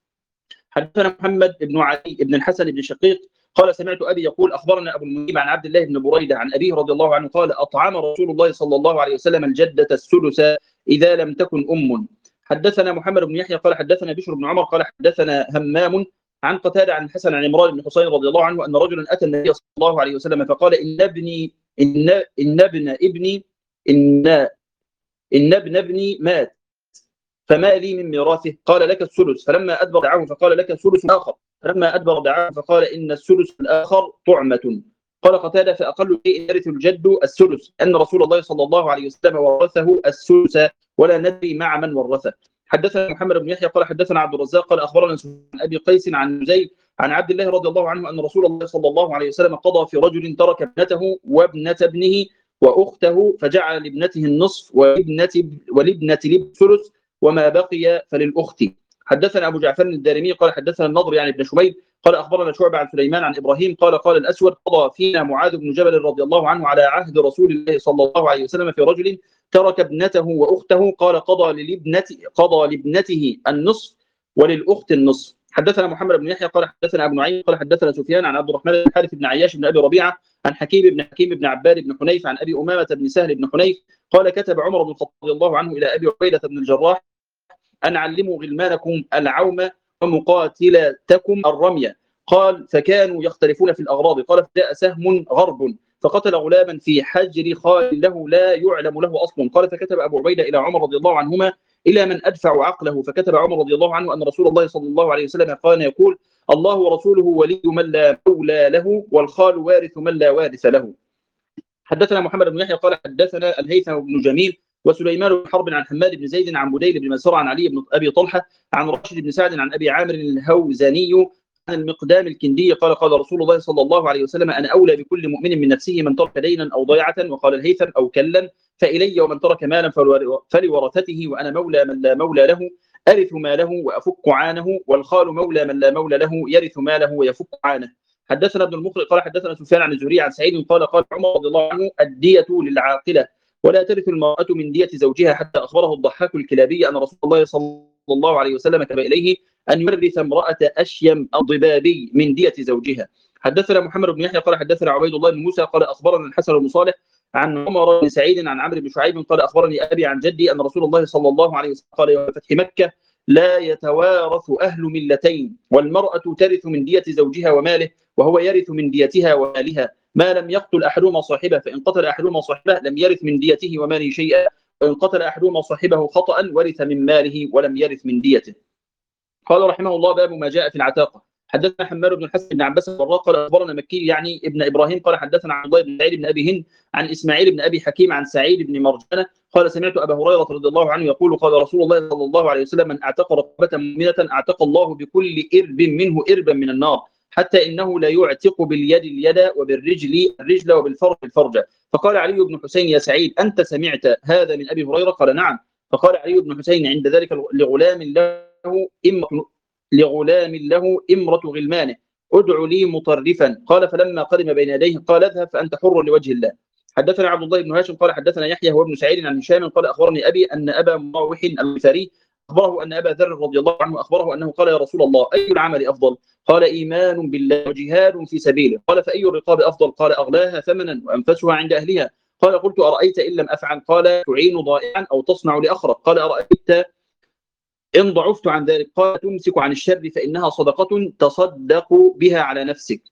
حدثنا محمد بن علي بن الحسن بن شقيق قال: سمعت أبي يقول: أخبرنا أبو المنيب عن عبد الله بن بريدة عن أبيه رضي الله عنه قال: أطعم رسول الله صلى الله عليه وسلم الجدة الثلث إذا لم تكن أم. حدثنا محمد بن يحيى قال حدثنا بشر بن عمر قال حدثنا همام عن قتادة عن الحسن عن عمران بن حسين رضي الله عنه أن رجلا أتى النبي صلى الله عليه وسلم فقال: إن ابني إن إن ابن ابني إن إن ابن ابني مات فما لي من ميراثه؟ قال: لك الثلث. فلما أدبر دعاه فقال: لك ثلث آخر. فلما أدبر دعاه فقال: إن الثلث الآخر طعمة. قال قتادة: فأقل شيء يرث الجد الثلث أن رسول الله صلى الله عليه وسلم ورثه الثلث ولا ندري مع من ورثه. حدثنا محمد بن يحيى قال حدثنا عبد الرزاق قال اخبرنا عن ابي قيس عن زيد عن عبد الله رضي الله عنه ان رسول الله صلى الله عليه وسلم قضى في رجل ترك ابنته وابنه ابنه واخته فجعل لابنته النصف ولابنه ولابنه الثلث وما بقي فللاخت. حدثنا ابو جعفر الدارمي قال حدثنا النضر يعني ابن شميل قال اخبرنا شعبة عن سليمان عن ابراهيم قال قال الاسود قضى فينا معاذ بن جبل رضي الله عنه على عهد رسول الله صلى الله عليه وسلم في رجل ترك ابنته واخته قال قضى لابنته قضى لابنته النصف وللاخت النصف. حدثنا محمد بن يحيى قال حدثنا ابو نعيم قال حدثنا سفيان عن عبد الرحمن بن الحارث بن عياش بن ابي ربيعه عن حكيم بن حكيم بن عباد بن حنيف عن ابي امامه بن سهل بن حنيف قال كتب عمر بن الخطاب رضي الله عنه الى ابي عبيده بن الجراح ان علموا غلمانكم العوم ومقاتلتكم الرميه. قال فكانوا يختلفون في الاغراض. قال فجاء سهم غرب فقتل غلاما في حجر خال له لا يعلم له اصل. قال فكتب ابو عبيده الى عمر رضي الله عنهما الى من ادفع عقله. فكتب عمر رضي الله عنه ان رسول الله صلى الله عليه وسلم كان يقول الله ورسوله ولي من لا مولى له والخال وارث من لا وارث له. حدثنا محمد بن يحيى قال حدثنا الهيثم بن جميل وسليمان بن حرب عن حماد بن زيد عن بديل بن مسار عن علي بن ابي طلحه عن راشد بن سعد عن ابي عامر الهوزني عن المقدام الكندي قال قال رسول الله صلى الله عليه وسلم انا اولى بكل مؤمن من نفسه من ترك دينا او ضيعه. وقال الهيثم او كلا فالي ومن ترك مالا فلورثته وانا مولى من لا مولى له ارث ماله وافك عانه والخال مولى من لا مولى له يرث ماله ويفك عانه. حدثنا ابن المقرئ قال حدثنا سفيان عن الزهري عن سعيد قال قال عمر رضي الله عنه الدية للعاقلة ولا ترث المرأة من دية زوجها حتى أخبره الضحاك الكلابي أن رسول الله صلى الله عليه وسلم كتب إليه أن يورث امرأة أشيم الضبابي من دية زوجها. حدثنا محمد بن يحيى قال حدثنا عبيد الله بن موسى قال أخبرنا الحسن بن صالح عن عمر بن سعيد عن عمرو بن شعيب قال أخبرني أبي عن جدي أن رسول الله صلى الله عليه وسلم قال يوم فتح مكة لا يتوارث أهل ملتين والمرأة ترث من دية زوجها وماله وهو يرث من ديتها ومالها ما لم يقتل أحدهما صاحبه فإن قتل أحدهما صاحبه لم يرث من ديته وماله شيئا وإن قتل أحدهما صاحبه خطأ ورث من ماله ولم يرث من ديته. قال رحمه الله باب ما جاء في العتاقة. حدثنا حماد بن الحسن بن عباس الوراق قال أخبرنا مكي يعني ابن إبراهيم قال حدثنا عبد الله بن سعيد بن أبي هند عن إسماعيل بن أبي حكيم عن سعيد بن مرجانة قال سمعت أبا هريرة رضي الله عنه يقول قال رسول الله صلى الله عليه وسلم من اعتق رقبة مؤمنة اعتق الله بكل إرب منه إربا من النار حتى إنه لا يعتق باليد اليد وبالرجل الرجل وبالفرج الفرج. فقال علي بن حسين يا سعيد أنت سمعت هذا من أبي هريرة؟ قال نعم. فقال علي بن حسين عند ذلك لغلام له إمرة لغلام له إمرة غلمانه ادع لي مطرفا. قال فلما قدم بين يديه قال اذهب فأنت حر لوجه الله. حدثنا عبد الله بن هاشم قال حدثنا يحيى هو ابن سعيد عن هشام قال أخبرني أبي أن أبا مراوح الغفاري أخبره أن أبا ذر رضي الله عنه أخبره أنه قال يا رسول الله أي العمل أفضل؟ قال إيمان بالله وجهاد في سبيله. قال فأي الرقاب أفضل؟ قال أغلاها ثمنا وأنفسها عند أهلها. قال قلت أرأيت إن لم أفعل؟ قال تعين ضائعا أو تصنع لأخرق. قال أرأيت إن ضعفت عن ذلك؟ قال تمسك عن الشر فإنها صدقة تصدق بها على نفسك.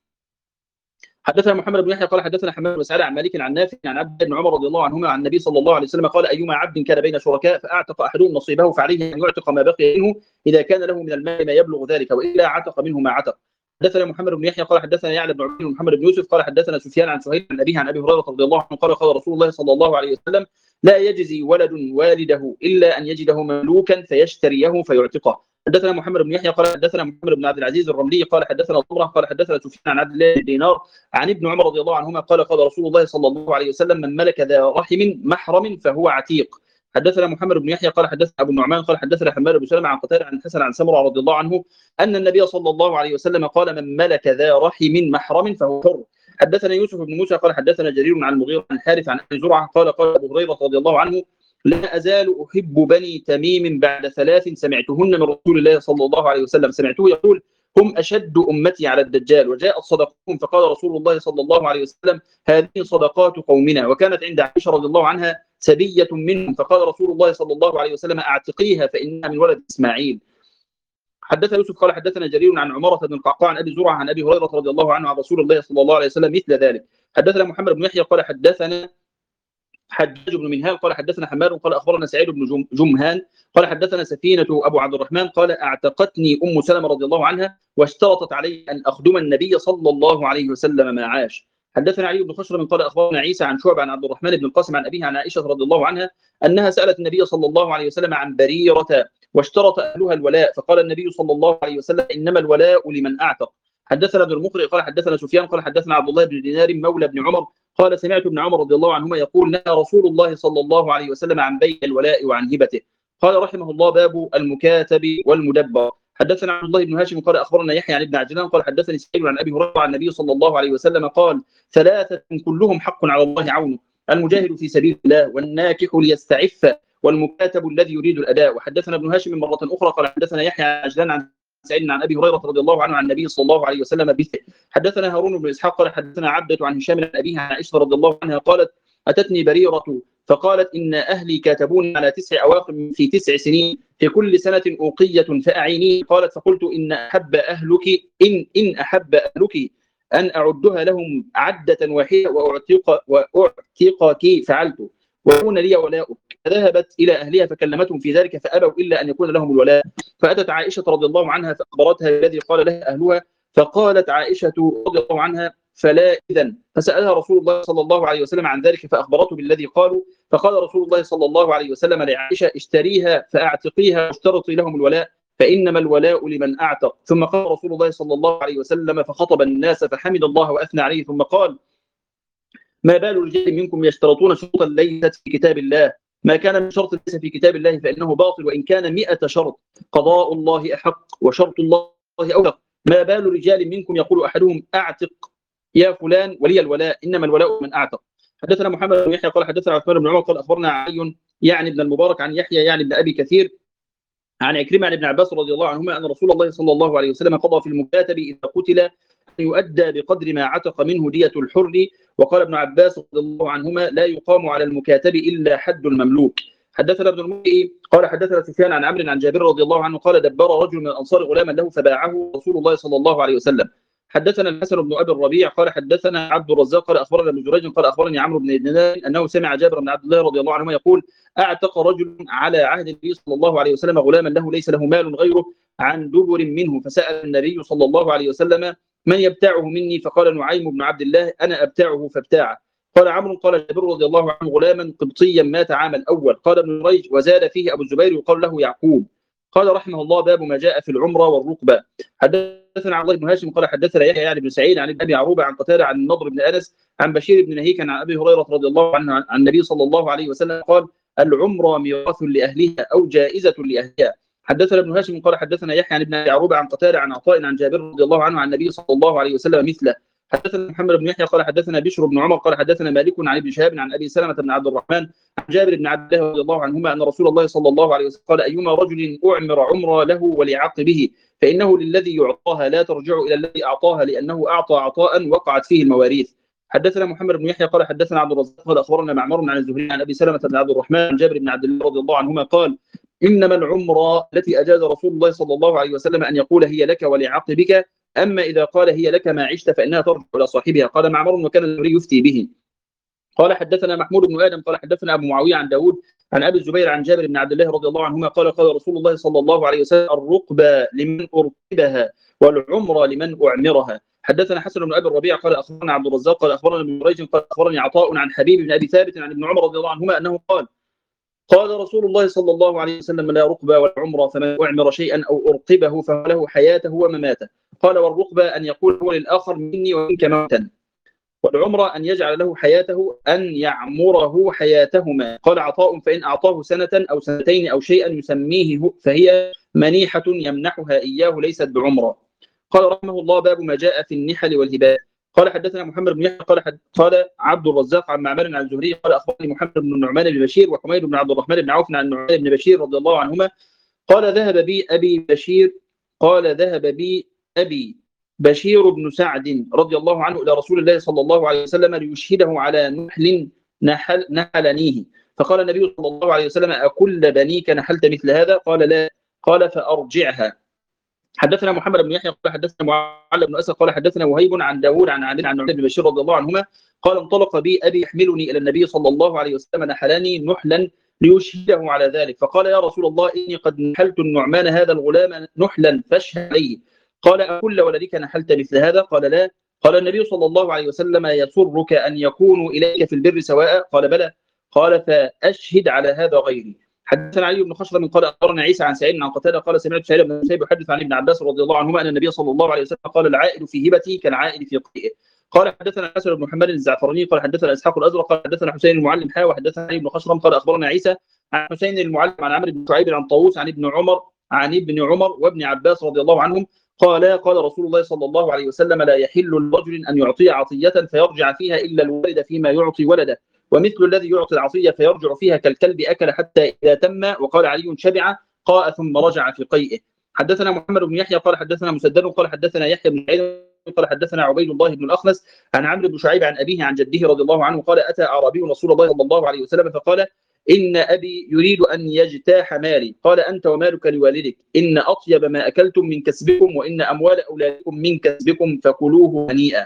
حدثنا محمد بن يحيى قال حدثنا حماد بن سعد عن مالك عن نافع عن عبد بن عمر رضي الله عنهما عن النبي صلى الله عليه وسلم قال أيما عبد كان بين شركاء فأعتق أحدهم نصيبه فعليه أن يعتق ما بقي منه إذا كان له من المال ما يبلغ ذلك وإلا عتق منه ما عتق. حدثنا محمد بن يحيى قال حدثنا يعلى بن عبيد محمد بن يوسف قال حدثنا سفيان عن سهيل عن أبيه عن أبي هريرة رضي الله عنه قال قال رسول الله صلى الله عليه وسلم لا يجزي ولد والده إلا أن يجده مملوكا فيشتريه فيعتقه. حدثنا محمد بن يحيى قال حدثنا محمد بن عبد العزيز الرملي قال حدثنا ضمره قال حدثنا سفيان عن عبد الله بن دينار عن ابن عمر رضي الله عنهما قال قال رسول الله صلى الله عليه وسلم من ملك ذا رحم محرم فهو عتيق. حدثنا محمد بن يحيى قال حدثنا ابو النعمان قال حدثنا حماد بن سلمة عن قتادة عن الحسن عن سمرة رضي الله عنه ان النبي صلى الله عليه وسلم قال من ملك ذا رحم محرم فهو حر. حدثنا يوسف بن موسى قال حدثنا جرير عن المغيرة عن الحارث عن ابي زرعه قال قال ابو هريرة رضي الله عنه لا أزال أحب بني تميم بعد ثلاث سمعتهن من رسول الله صلى الله عليه وسلم سمعته يقول هم أشد أمتي على الدجال وجاءت صدقهم فقال رسول الله صلى الله عليه وسلم هذه صدقات قومنا. وكانت عند عائشة رضي الله عنها سبية منهم فقال رسول الله صلى الله عليه وسلم أعتقيها فإنها من ولد إسماعيل. حدثنا يوسف قال حدثنا جرير عن عمارة بن القعقاع عن أبي زرعة عن أبي هريرة رضي الله عنه عن رسول الله صلى الله عليه وسلم مثل ذلك. حدثنا محمد بن يحيى قال حدثنا حجاج بن منهال قال حدثنا حماد قال أخبرنا سعيد بن جمهان قال حدثنا سفينة أبو عبد الرحمن قال اعتقتني أم سلمة رضي الله عنها واشترطت علي أن أخدم النبي صلى الله عليه وسلم ما عاش. حدثنا علي بن خشرم قال اخبرنا عيسى عن شعبة عن عبد الرحمن بن القاسم عن ابيه عن عائشه رضي الله عنها انها سالت النبي صلى الله عليه وسلم عن بريره واشترط اهلها الولاء، فقال النبي صلى الله عليه وسلم انما الولاء لمن اعتق. حدثنا ابن المقرئ قال حدثنا سفيان قال حدثنا عبد الله بن دينار مولى بن عمر قال سمعت ابن عمر رضي الله عنهما يقول نهى رسول الله صلى الله عليه وسلم عن بيع الولاء وعن هبته. قال رحمه الله باب المكاتب والمدبر. حدثنا عبد الله بن هاشم قال اخبرنا يحيى عن ابن عجلان قال حدثني سعيد عن ابي هريره عن النبي صلى الله عليه وسلم قال ثلاثه كلهم حق على الله عونه، المجاهد في سبيل الله والناكح ليستعف والمكاتب الذي يريد الاداء. وحدثنا ابن هاشم مره اخرى قال حدثنا يحيى عن عجلان عن سعيد عن ابي هريره رضي الله عنه عن النبي صلى الله عليه وسلم مثله. حدثنا هارون بن اسحاق قال حدثنا عبده عن هشام عن ابيها عن عائشه رضي الله عنها قالت اتتني بريره فقالت إن أهلي كاتبون على تسع أواق في تسع سنين في كل سنة أوقية فأعيني. قالت فقلت إن أحب أهلك إن إن أحب أهلك أن أعدها لهم عدة واحدة وأعتق وأعتقك فعلت ويكون لي ولاؤك. فذهبت إلى أهلها فكلمتهم في ذلك فأبوا إلا أن يكون لهم الولاء. فأتت عائشة رضي الله عنها فأخبرتها الذي قال لها أهلها، فقالت عائشة رضي الله عنها فلا إذن. فسألها رسول الله صلى الله عليه وسلم عن ذلك فأخبرته بالذي قالوا. فقال رسول الله صلى الله عليه وسلم لعائشة اشتريها فأعتقيها واشترطي لهم الولاء فإنما الولاء لمن أعتق. ثم قال رسول الله صلى الله عليه وسلم فخطب الناس فحمد الله وأثنى عليه ثم قال ما بال رجال منكم يشترطون شروطا ليست في كتاب الله، ما كان من شرط ليس في كتاب الله فإنه باطل وإن كان مئة شرط، قضاء الله أحق وشرط الله أوثق. ما بال رجال منكم يقول أحدهم أعتق يا فلان ولي الولاء، إنما الولاء من أعتق. حدثنا محمد بن يحيى قال حدثنا عثمان بن عمر قال أخبرنا علي يعني ابن المبارك عن يحيى يعني ابن أبي كثير عن عكرمة عن ابن عباس رضي الله عنهما أن رسول الله صلى الله عليه وسلم قضى في المكاتب إذا قتل أن يؤدى بقدر ما عتق منه دية الحر. وقال ابن عباس رضي الله عنهما لا يقام على المكاتب إلا حد المملوك. حدثنا ابن المؤمن قال حدثنا سفيان عن عمرو عن جابر رضي الله عنه قال دبر رجل من الأنصار غلاما له فباعه رسول الله صلى الله عليه وسلم. حدثنا الحسن بن ابي الربيع قال حدثنا عبد الرزاق قال اخبرنا ابن جريج قال اخبرني عمرو بن دينار انه سمع جابر بن عبد الله رضي الله عنهما يقول اعتق رجل على عهد النبي صلى الله عليه وسلم غلاما له ليس له مال غيره عن دبر منه، فسال النبي صلى الله عليه وسلم من يبتاعه مني؟ فقال نعيم بن عبد الله انا ابتاعه فابتاعه. قال عمرو قال جابر رضي الله عنه غلاما قبطيا مات عام الاول. قال ابن جريج وزاد فيه ابو الزبير يقال له يعقوب. قال رحمه الله باب ما جاء في العمره والركبه. حدثنا عبد الله بن هاشم قال حدثنا يحيى يعني بن سعيد عن ابي عروبه عن قتاده عن النضر بن انس عن بشير بن نهيك عن ابي هريره رضي الله عنه عن النبي صلى الله عليه وسلم قال العمره ميراث لاهلها او جائزه لاهلها. حدثنا ابن هاشم قال حدثنا يحيى عن ابن ابي عروبه عن قتاده عن عطاء عن جابر رضي الله عنه عن النبي صلى الله عليه وسلم مثله. حدثنا محمد بن يحيى قال حدثنا بشر بن عمر قال حدثنا مالك عن ابن شهاب عن ابي سلمه بن عبد الرحمن عن جابر بن عبد الله رضي الله عنهما ان رسول الله صلى الله عليه وسلم قال ايما رجل اعمر عمره له ولعقبه فانه للذي يعطاها لا ترجع الى الذي اعطاها لانه اعطى عطاء وقعت فيه المواريث. حدثنا محمد بن يحيى قال حدثنا عبد الرزاق قال اخبرنا معمر عن الزهري عن ابي سلمه بن عبد الرحمن عن جابر بن عبد الله رضي الله عنهما قال انما العمره التي اجاز رسول الله صلى الله عليه وسلم ان يقول هي لك ولعقبك، أما إذا قال هي لك ما عشت فإنها ترجع إلى صاحبها. قال معمر وكان الزهري يفتي به. قال حدثنا محمود بن آدم قال حدثنا أبو معاوية عن داود عن أبي الزبير عن جابر بن عبد الله رضي الله عنهما قال قال رسول الله صلى الله عليه وسلم الركبة لمن أركبها والعمرة لمن أعمرها. حدثنا حسن بن أبي الربيع قال أخبرنا عبد الرزاق قال أخبرنا ابن جريج قال أخبرني عطاء عن حبيب بن أبي ثابت عن ابن عمر رضي الله عنهما أنه قال قال رسول الله صلى الله عليه وسلم لا ركبة ولا عمرة فمن أعمر شيئا أو أرقبه فله حياته ومماته. قال والركبة أن يقول هو للآخر مني ومنك موتا، والعمرة أن يجعل له حياته أن يعمره حياتهما. قال عطاء فإن أعطاه سنة أو سنتين أو شيئا يسميه فهي منيحة يمنحها إياه ليست بعمرة. قال رحمه الله باب ما جاء في النحل والهباء. قال حدثنا محمد بن يحيى قال حد قال عبد الرزاق عن معمر عن الزهري قال اخبرني محمد بن النعمان بن بشير وحميد بن عبد الرحمن بن عوف عن النعمان بن بشير رضي الله عنهما قال ذهب بي ابي بشير قال ذهب بي ابي بشير بن سعد رضي الله عنه الى رسول الله صلى الله عليه وسلم ليشهده على نحل نحل نحلنيه. فقال النبي صلى الله عليه وسلم اكل بنيك نحلت مثل هذا؟ قال لا. قال فارجعها. حدثنا محمد بن يحيى قال حدثنا معل بن اسد قال حدثنا وهيب عن داوود عن عن عن بن بشير رضي الله عنهما قال انطلق بي ابي يحملني الى النبي صلى الله عليه وسلم نحلني نحلا ليشهده على ذلك. فقال يا رسول الله اني قد نحلت النعمان هذا الغلام نحلا فاشهد عليه. قال اكل ولدك نحلت مثل هذا؟ قال لا. قال النبي صلى الله عليه وسلم يسرك أن يكونوا إليك في البر سواء؟ قال بلى. قال فأشهد على هذا غيري. حدثنا علي بن خشرم قال أخبرنا عيسى عن سعيد عن قتادة قال سمعت سعيد بن المسيب يحدث عن ابن عباس رضي الله عنهما أن النبي صلى الله عليه وسلم قال العائد في هبته كالعائد في قيئه. قال حدثنا حسن بن محمد الزعفراني قال حدثنا اسحاق الازرق قال حدثنا حسين المعلم حا وحدثنا علي بن خشرم قال اخبرنا عيسى عن حسين المعلم عن عمرو بن شعيب عن طاووس عن ابن عمر عن ابن عمر وابن عباس رضي الله عنهم قال قال رسول الله صلى الله عليه وسلم لا يحل لرجل ان يعطي عطيه فيرجع فيها الا الوالد فيما يعطي ولده ومثل الذي يعطي العطيه فيرجع فيها كالكلب اكل حتى اذا تم. وقال علي شبع قاء ثم رجع في قيئه. حدثنا محمد بن يحيى قال حدثنا مسدد قال حدثنا يحيى بن سعيد قال حدثنا عبيد الله بن الأخنس عن عمرو بن شعيب عن أبيه عن جده رضي الله عنه قال أتى أعرابي رسول الله صلى الله عليه وسلم فقال إن أبي يريد أن يجتاح مالي. قال أنت ومالك لوالدك إن أطيب ما أكلتم من كسبكم وإن أموال أولادكم من كسبكم فكلوه هنيئا.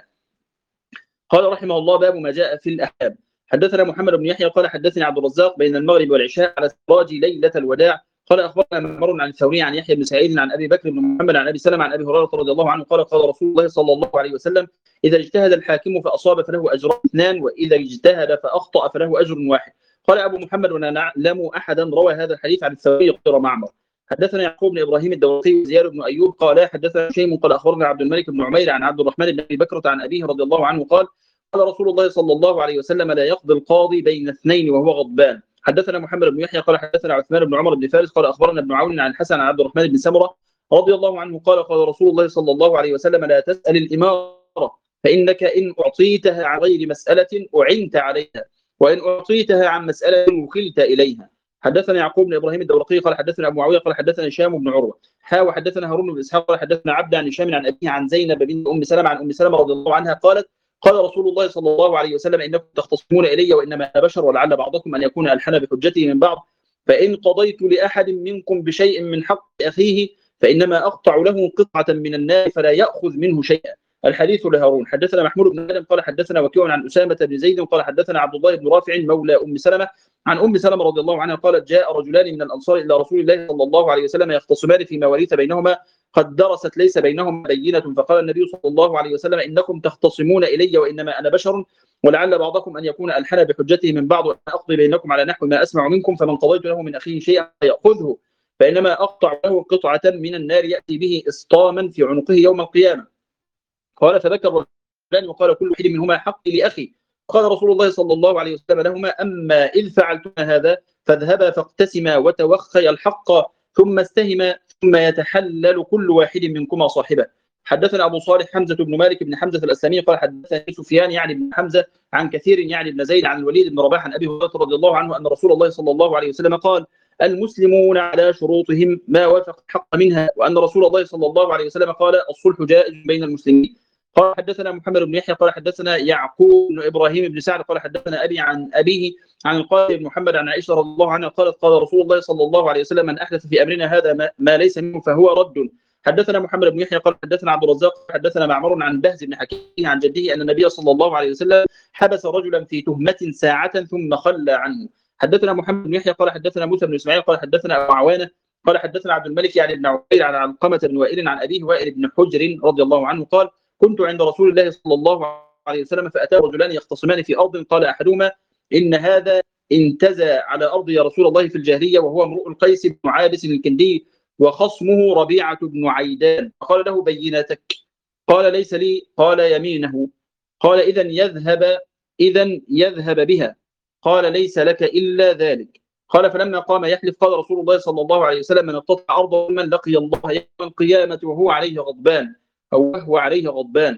قال رحمه الله باب ما جاء في الأحكام. حدثنا محمد بن يحيى قال حدثني عبد الرزاق بين المغرب والعشاء على سراج ليلة الوداع قال اخبرنا معمر عن الثوري عن يحيى بن سعيد عن ابي بكر بن محمد عن ابي سلمة عن ابي هريره رضي الله عنه قال قال رسول الله صلى الله عليه وسلم اذا اجتهد الحاكم فاصاب فله اجران اثنان واذا اجتهد فاخطا فله اجر واحد. قال ابو محمد ولا نعلم احدا روى هذا الحديث عن الثوري غير معمر. حدثنا يعقوب بن ابراهيم الدورقي وزياد بن ايوب قال حدثنا شيم قال اخبرنا عبد الملك بن عمير عن عبد الرحمن بن ابي بكر عن ابيه رضي الله عنه قال قال رسول الله صلى الله عليه وسلم لا يقضي القاضي بين اثنين وهو غضبان. حدثنا محمد بن يحيى قال حدثنا عثمان بن عمر بن فارس قال اخبرنا ابن عون عن الحسن عن عبد الرحمن بن سمره رضي الله عنه قال قال رسول الله صلى الله عليه وسلم لا تسأل الإمارة فإنك إن أعطيتها عن غير مسألة أعنت عليها وإن أعطيتها عن مسألة وكلت إليها. حدثنا يعقوب بن ابراهيم الدورقي قال حدثنا ابو معاويه قال حدثنا هشام بن عروه حا وحدثنا هارون بن اسحاق قال حدثنا عبد عن هشام عن ابيه عن زينب بنت ام سلمة عن ام سلمة رضي الله عنها قالت قال رسول الله صلى الله عليه وسلم انكم تختصمون الي وانما انا بشر ولعل بعضكم ان يكون الحن بحجته من بعض فان قضيت لاحد منكم بشيء من حق اخيه فانما اقطع له قطعه من النار فلا ياخذ منه شيئا. الحديث لهارون. حدثنا محمود بن ادم قال حدثنا وكيع عن اسامه بن زيد قال حدثنا عبد الله بن رافع مولى ام سلمة عن ام سلمة رضي الله عنها قالت جاء رجلان من الانصار الى رسول الله صلى الله عليه وسلم يختصمان في مواريث بينهما قد درست ليس بينهما بينه فقال النبي صلى الله عليه وسلم انكم تختصمون الي وانما انا بشر ولعل بعضكم ان يكون الحن بحجته من بعض وانا اقضي بينكم على نحو ما اسمع منكم فمن قضيت له من اخيه شيئا فياخذه فانما اقطع له قطعه من النار ياتي به اسطاما في عنقه يوم القيامه. قال فذكر الرجلان وقال كل واحد منهما حقي لاخي. قال رسول الله صلى الله عليه وسلم لهما اما اذ فعلتما هذا فاذهبا فاقتسما وتوخيا الحق ثم استهما ثم يتحلل كل واحد منكما صاحبه. حدثنا ابو صالح حمزه بن مالك بن حمزه الاسلمي قال حدثني سفيان يعني بن حمزه عن كثير يعني بن زيد عن الوليد بن رباح عن ابي هريره رضي الله عنه ان رسول الله صلى الله عليه وسلم قال المسلمون على شروطهم ما وافق الحق منها وان رسول الله صلى الله عليه وسلم قال الصلح جائز بين المسلمين. قال حدثنا محمد بن يحيى قال حدثنا يعقوب بن ابراهيم بن سعد قال حدثنا ابي عن ابيه عن القاسم بن محمد عن عائشه رضي الله عنها قالت قال رسول الله صلى الله عليه وسلم من احدث في امرنا هذا ما, ما ليس منه فهو رد. حدثنا محمد بن يحيى قال حدثنا عبد الرزاق حدثنا معمر عن بهز بن حكيم عن جده ان النبي صلى الله عليه وسلم حبس رجلا في تهمه ساعه ثم خلى عنه. حدثنا محمد بن يحيى قال حدثنا موسى بن اسماعيل قال حدثنا ابو عوانه قال حدثنا عبد الملك يعني بن عويل عن علقمه بن وائل عن ابيه وائل بن حجر رضي الله عنه قال كنت عند رسول الله صلى الله عليه وسلم فأتاه رجلان يختصمان في أرض قال أحدهما إن هذا انتزى على أرض يا رسول الله في الجاهلية وهو امرؤ القيس بن عابس الكندي وخصمه ربيعة بن عيدان فقال له بينتك قال ليس لي قال يمينه قال إذن يذهب إذن يذهب بها قال ليس لك إلا ذلك. قال فلما قام يحلف قال رسول الله صلى الله عليه وسلم من اقتطع أرضه من لقي الله يوم القيامة وهو عليه غضبان أو وهو عليه غضبان.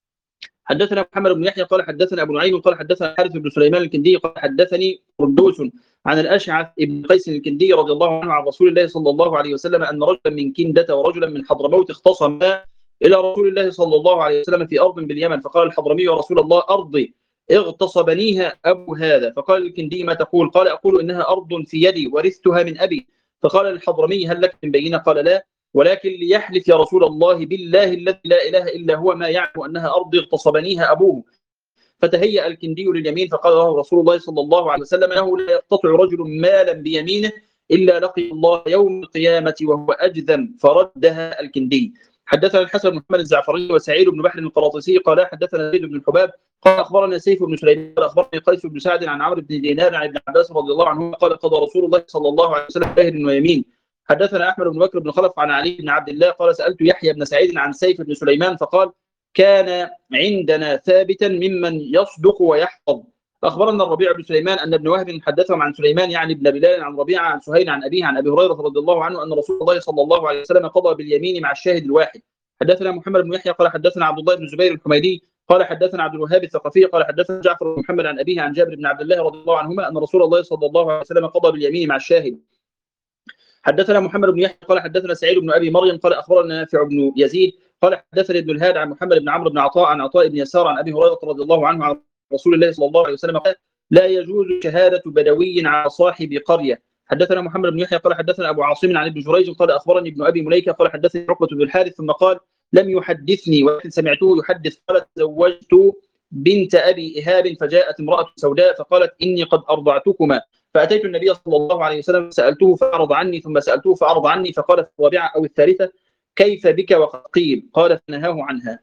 حدثنا محمد بن يحيى قال حدثنا أبو نعيم قال حدثنا حارث بن سليمان الكندي قال حدثني قردوس عن الأشعث بن قيس الكندي رضي الله عنه عن رسول الله صلى الله عليه وسلم أن رجلا من كندة ورجلا من حضرموت اختصما إلى رسول الله صلى الله عليه وسلم في أرض باليمن فقال الحضرمي يا رسول الله أرضي اغتصبنيها أبو هذا فقال الكندي ما تقول قال أقول إنها أرض في يدي ورثتها من أبي فقال الحضرمي هل لك من بينة قال لا ولكن ليحلف يا رسول الله بالله الذي لا إله إلا هو ما يعلم أنها أرض اغتصبنيها أبوه. فتهيأ الكندي لليمين فقال له رسول الله صلى الله عليه وسلم أنه لا يقتطع رجل مالا بيمينه إلا لقي الله يوم القيامة وهو أجذم فردها الكندي. حدثنا الحسن بن محمد الزعفري وسعيد بن بحر القراطيسي قال حدثنا زيد بن الحباب قال اخبرنا سيف بن سليمان قال اخبرني قيس بن سعد عن عمرو بن دينار عن ابن عباس رضي الله عنه قال قضى رسول الله صلى الله عليه وسلم باهر ويمين. حدثنا احمد بن بكر بن خلف عن علي بن عبد الله قال سالت يحيى بن سعيد عن سيف بن سليمان فقال كان عندنا ثابتا ممن يصدق ويحفظ. اخبرنا الربيع بن سليمان ان ابن وهب حدثهم عن سليمان يعني ابن بلال عن ربيعه عن سهيل عن ابيه عن ابي هريره رضي الله عنه ان رسول الله صلى الله عليه وسلم قضى باليمين مع الشاهد الواحد. حدثنا محمد بن يحيى قال حدثنا عبد الله بن زبير الحميدي قال حدثنا عبد الوهاب الثقفي قال حدثنا جعفر بن محمد عن ابيه عن جابر بن عبد الله رضي الله عنهما ان رسول الله صلى الله عليه وسلم قضى باليمين مع الشاهد. حدثنا محمد بن يحيى قال حدثنا سعيد بن ابي مريم قال اخبرنا نافع بن يزيد قال حدثني ابن الهاد عن محمد بن عمرو بن عطاء عن عطاء بن يسار عن ابي هريره رضي الله عنه عن رسول الله صلى الله عليه وسلم قال لا يجوز شهاده بدوي على صاحب قريه. حدثنا محمد بن يحيى قال حدثنا ابو عاصم عن ابن جريج قال اخبرني ابن ابي مليكه قال حدثني عقبه بن الحارث ثم قال لم يحدثني ولكن سمعته يحدث قال تزوجت بنت ابي ايهاب فجاءت امراه سوداء فقالت اني قد ارضعتكما فاتيت النبي صلى الله عليه وسلم سالته فاعرض عني ثم سالته فاعرض عني فقال في الرابعه او الثالثه كيف بك وقد قيل قال فنهاه عنها.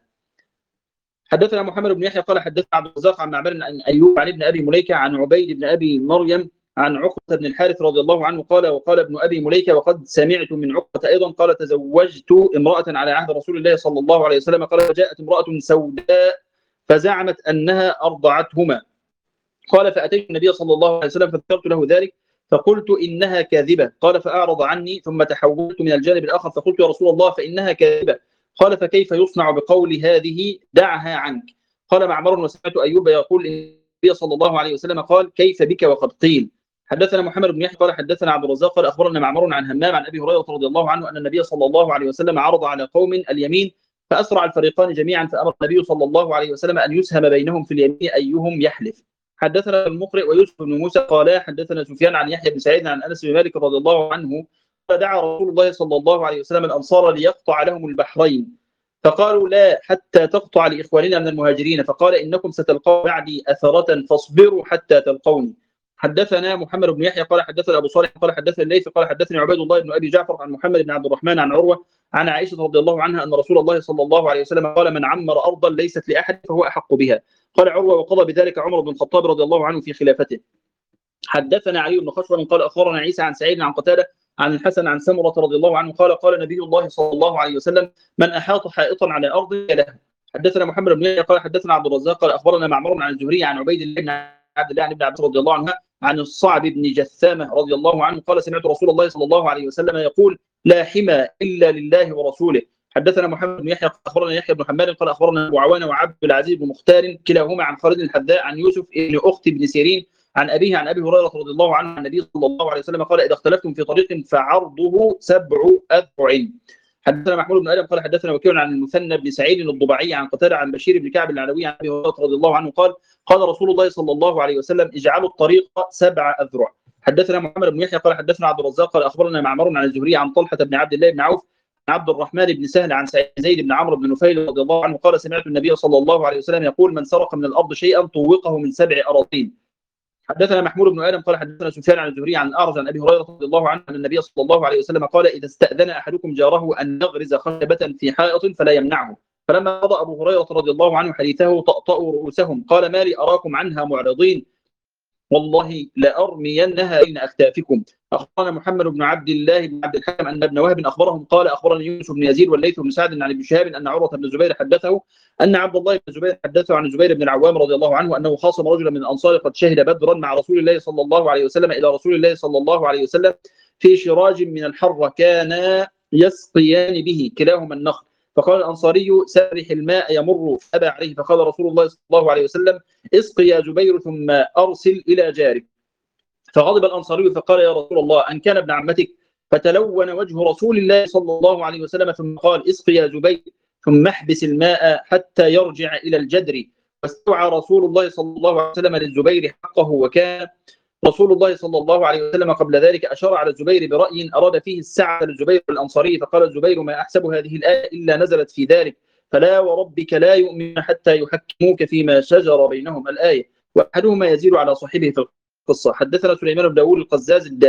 حدثنا محمد بن يحيى قال حدثنا عبد الرزاق عن معمر عن ايوب عن ابن ابي مليكه عن عبيد بن ابي مريم عن عقبه بن الحارث رضي الله عنه قال وقال ابن ابي مليكه وقد سمعت من عقبه ايضا قال تزوجت امراه على عهد رسول الله صلى الله عليه وسلم قال فجاءت امراه سوداء فزعمت انها ارضعتهما قال فاتيت النبي صلى الله عليه وسلم فذكرت له ذلك فقلت انها كاذبه قال فاعرض عني ثم تحولت من الجانب الاخر فقلت يا رسول الله فانها كاذبه قال فكيف يصنع بقول هذه دعها عنك. قال معمر وسمعت ايوب يقول النبي صلى الله عليه وسلم قال كيف بك وقد قيل. حدثنا محمد بن يحيى قال حدثنا عبد الرزاق قال اخبرنا معمر عن همام عن ابي هريره رضي الله عنه ان النبي صلى الله عليه وسلم عرض على قوم اليمين فاسرع الفريقان جميعا فامر النبي صلى الله عليه وسلم ان يسهم بينهم في اليمين ايهم يحلف. حدثنا المقرئ ويوسف بن موسى قال حدثنا سفيان عن يحيى بن سعيد عن انس بن مالك رضي الله عنه قال دعا رسول الله صلى الله عليه وسلم الانصار ليقطع لهم البحرين فقالوا لا حتى تقطع لاخواننا من المهاجرين فقال انكم ستلقوا بعدي اثره فاصبروا حتى تلقوني. حدثنا محمد بن يحيى قال حدثنا ابو صالح قال حدثنا الليث قال حدثني عبيد الله بن ابي جعفر عن محمد بن عبد الرحمن عن عروه عن عائشه رضي الله عنها ان رسول الله صلى الله عليه وسلم قال من عمر ارضا ليست لاحد فهو احق بها. قال عروه وقضى بذلك عمر بن الخطاب رضي الله عنه في خلافته. حدثنا علي بن خشرم قال اخبرنا عيسى عن سعيد عن قتاده عن الحسن عن سمره رضي الله عنه قال قال نبي الله صلى الله عليه وسلم من احاط حائطا على ارض له. حدثنا محمد بن يحيى قال حدثنا عبد الرزاق قال اخبرنا معمر عن الزهري عن عبيد الله بن عبد الله بن عباس رضي الله عنه عن الصعب بن جثامه رضي الله عنه قال سمعت رسول الله صلى الله عليه وسلم يقول لا حمى الا لله ورسوله. حدثنا محمد بن يحيى اخبرنا يحيى بن حماد قال اخبرنا ابو عوانه وعبد العزيز بن مختار كلاهما عن خالد الحذاء عن يوسف بن اخت بن سيرين عن ابيه عن ابي هريره رضي الله عنه عن النبي صلى الله عليه وسلم قال اذا اختلفتم في طريق فعرضه سبع اذرع. حدثنا محمود بن ادم قال حدثنا وكيع عن المثنى بن سعيد الضبعي عن قتاده عن بشير بن كعب العلوي عن ابي هريره رضي الله عنه قال قال رسول الله صلى الله عليه وسلم اجعلوا الطريق سبع اذرع. حدثنا محمد بن يحيى قال حدثنا عبد الرزاق قال اخبرنا معمر عن الزهري عن طلحه بن عبد الله بن عوف عن عبد الرحمن بن سهل عن زيد بن عمرو بن نفيل رضي الله عنه قال سمعت النبي صلى الله عليه وسلم يقول من سرق من الارض شيئا طوقه من سبع اراضين. حدثنا محمود بن ادم قال حدثنا سفيان عن الزهري عن الاعرج عن ابي هريره رضي الله عنه ان النبي صلى الله عليه وسلم قال اذا استاذن احدكم جاره ان يغرز خشبه في حائط فلا يمنعه. فلما قضى ابو هريره رضي الله عنه حديثه طأطأوا رؤوسهم قال ما لي اراكم عنها معرضين والله لارمينها بين اكتافكم. اخبرنا محمد بن عبد الله بن عبد الحكم ان ابن وهب اخبرهم قال اخبرني يونس بن يزيد والليث بن سعد عن ابن شهاب ان عروه بن الزبير حدثه ان عبد الله بن الزبير حدثه عن الزبير بن العوام رضي الله عنه انه خاصم رجلا من الانصار قد شهد بدرا مع رسول الله صلى الله عليه وسلم الى رسول الله صلى الله عليه وسلم في شراج من الحره كانا يسقيان به كلاهما النخل فقال الانصاري سرح الماء يمر فابى عليه فقال رسول الله صلى الله عليه وسلم اسق يا زبير ثم ارسل الى جارك. فغضب الانصاري فقال يا رسول الله ان كان ابن عمتك فتلون وجه رسول الله صلى الله عليه وسلم ثم قال اسق يا زبير ثم احبس الماء حتى يرجع الى الجدر. واستوعى رسول الله صلى الله عليه وسلم للزبير حقه وكان رسول الله صلى الله عليه وسلم قبل ذلك اشار على الزبير براي اراد فيه السعه للزبير الانصاري فقال الزبير ما احسب هذه الايه الا نزلت في ذلك فلا وربك لا يؤمن حتى يحكموك فيما شجر بينهم الايه واحدهما يزيد على صاحبه في القصه. حدثنا سليمان بن داوود القزاز الداري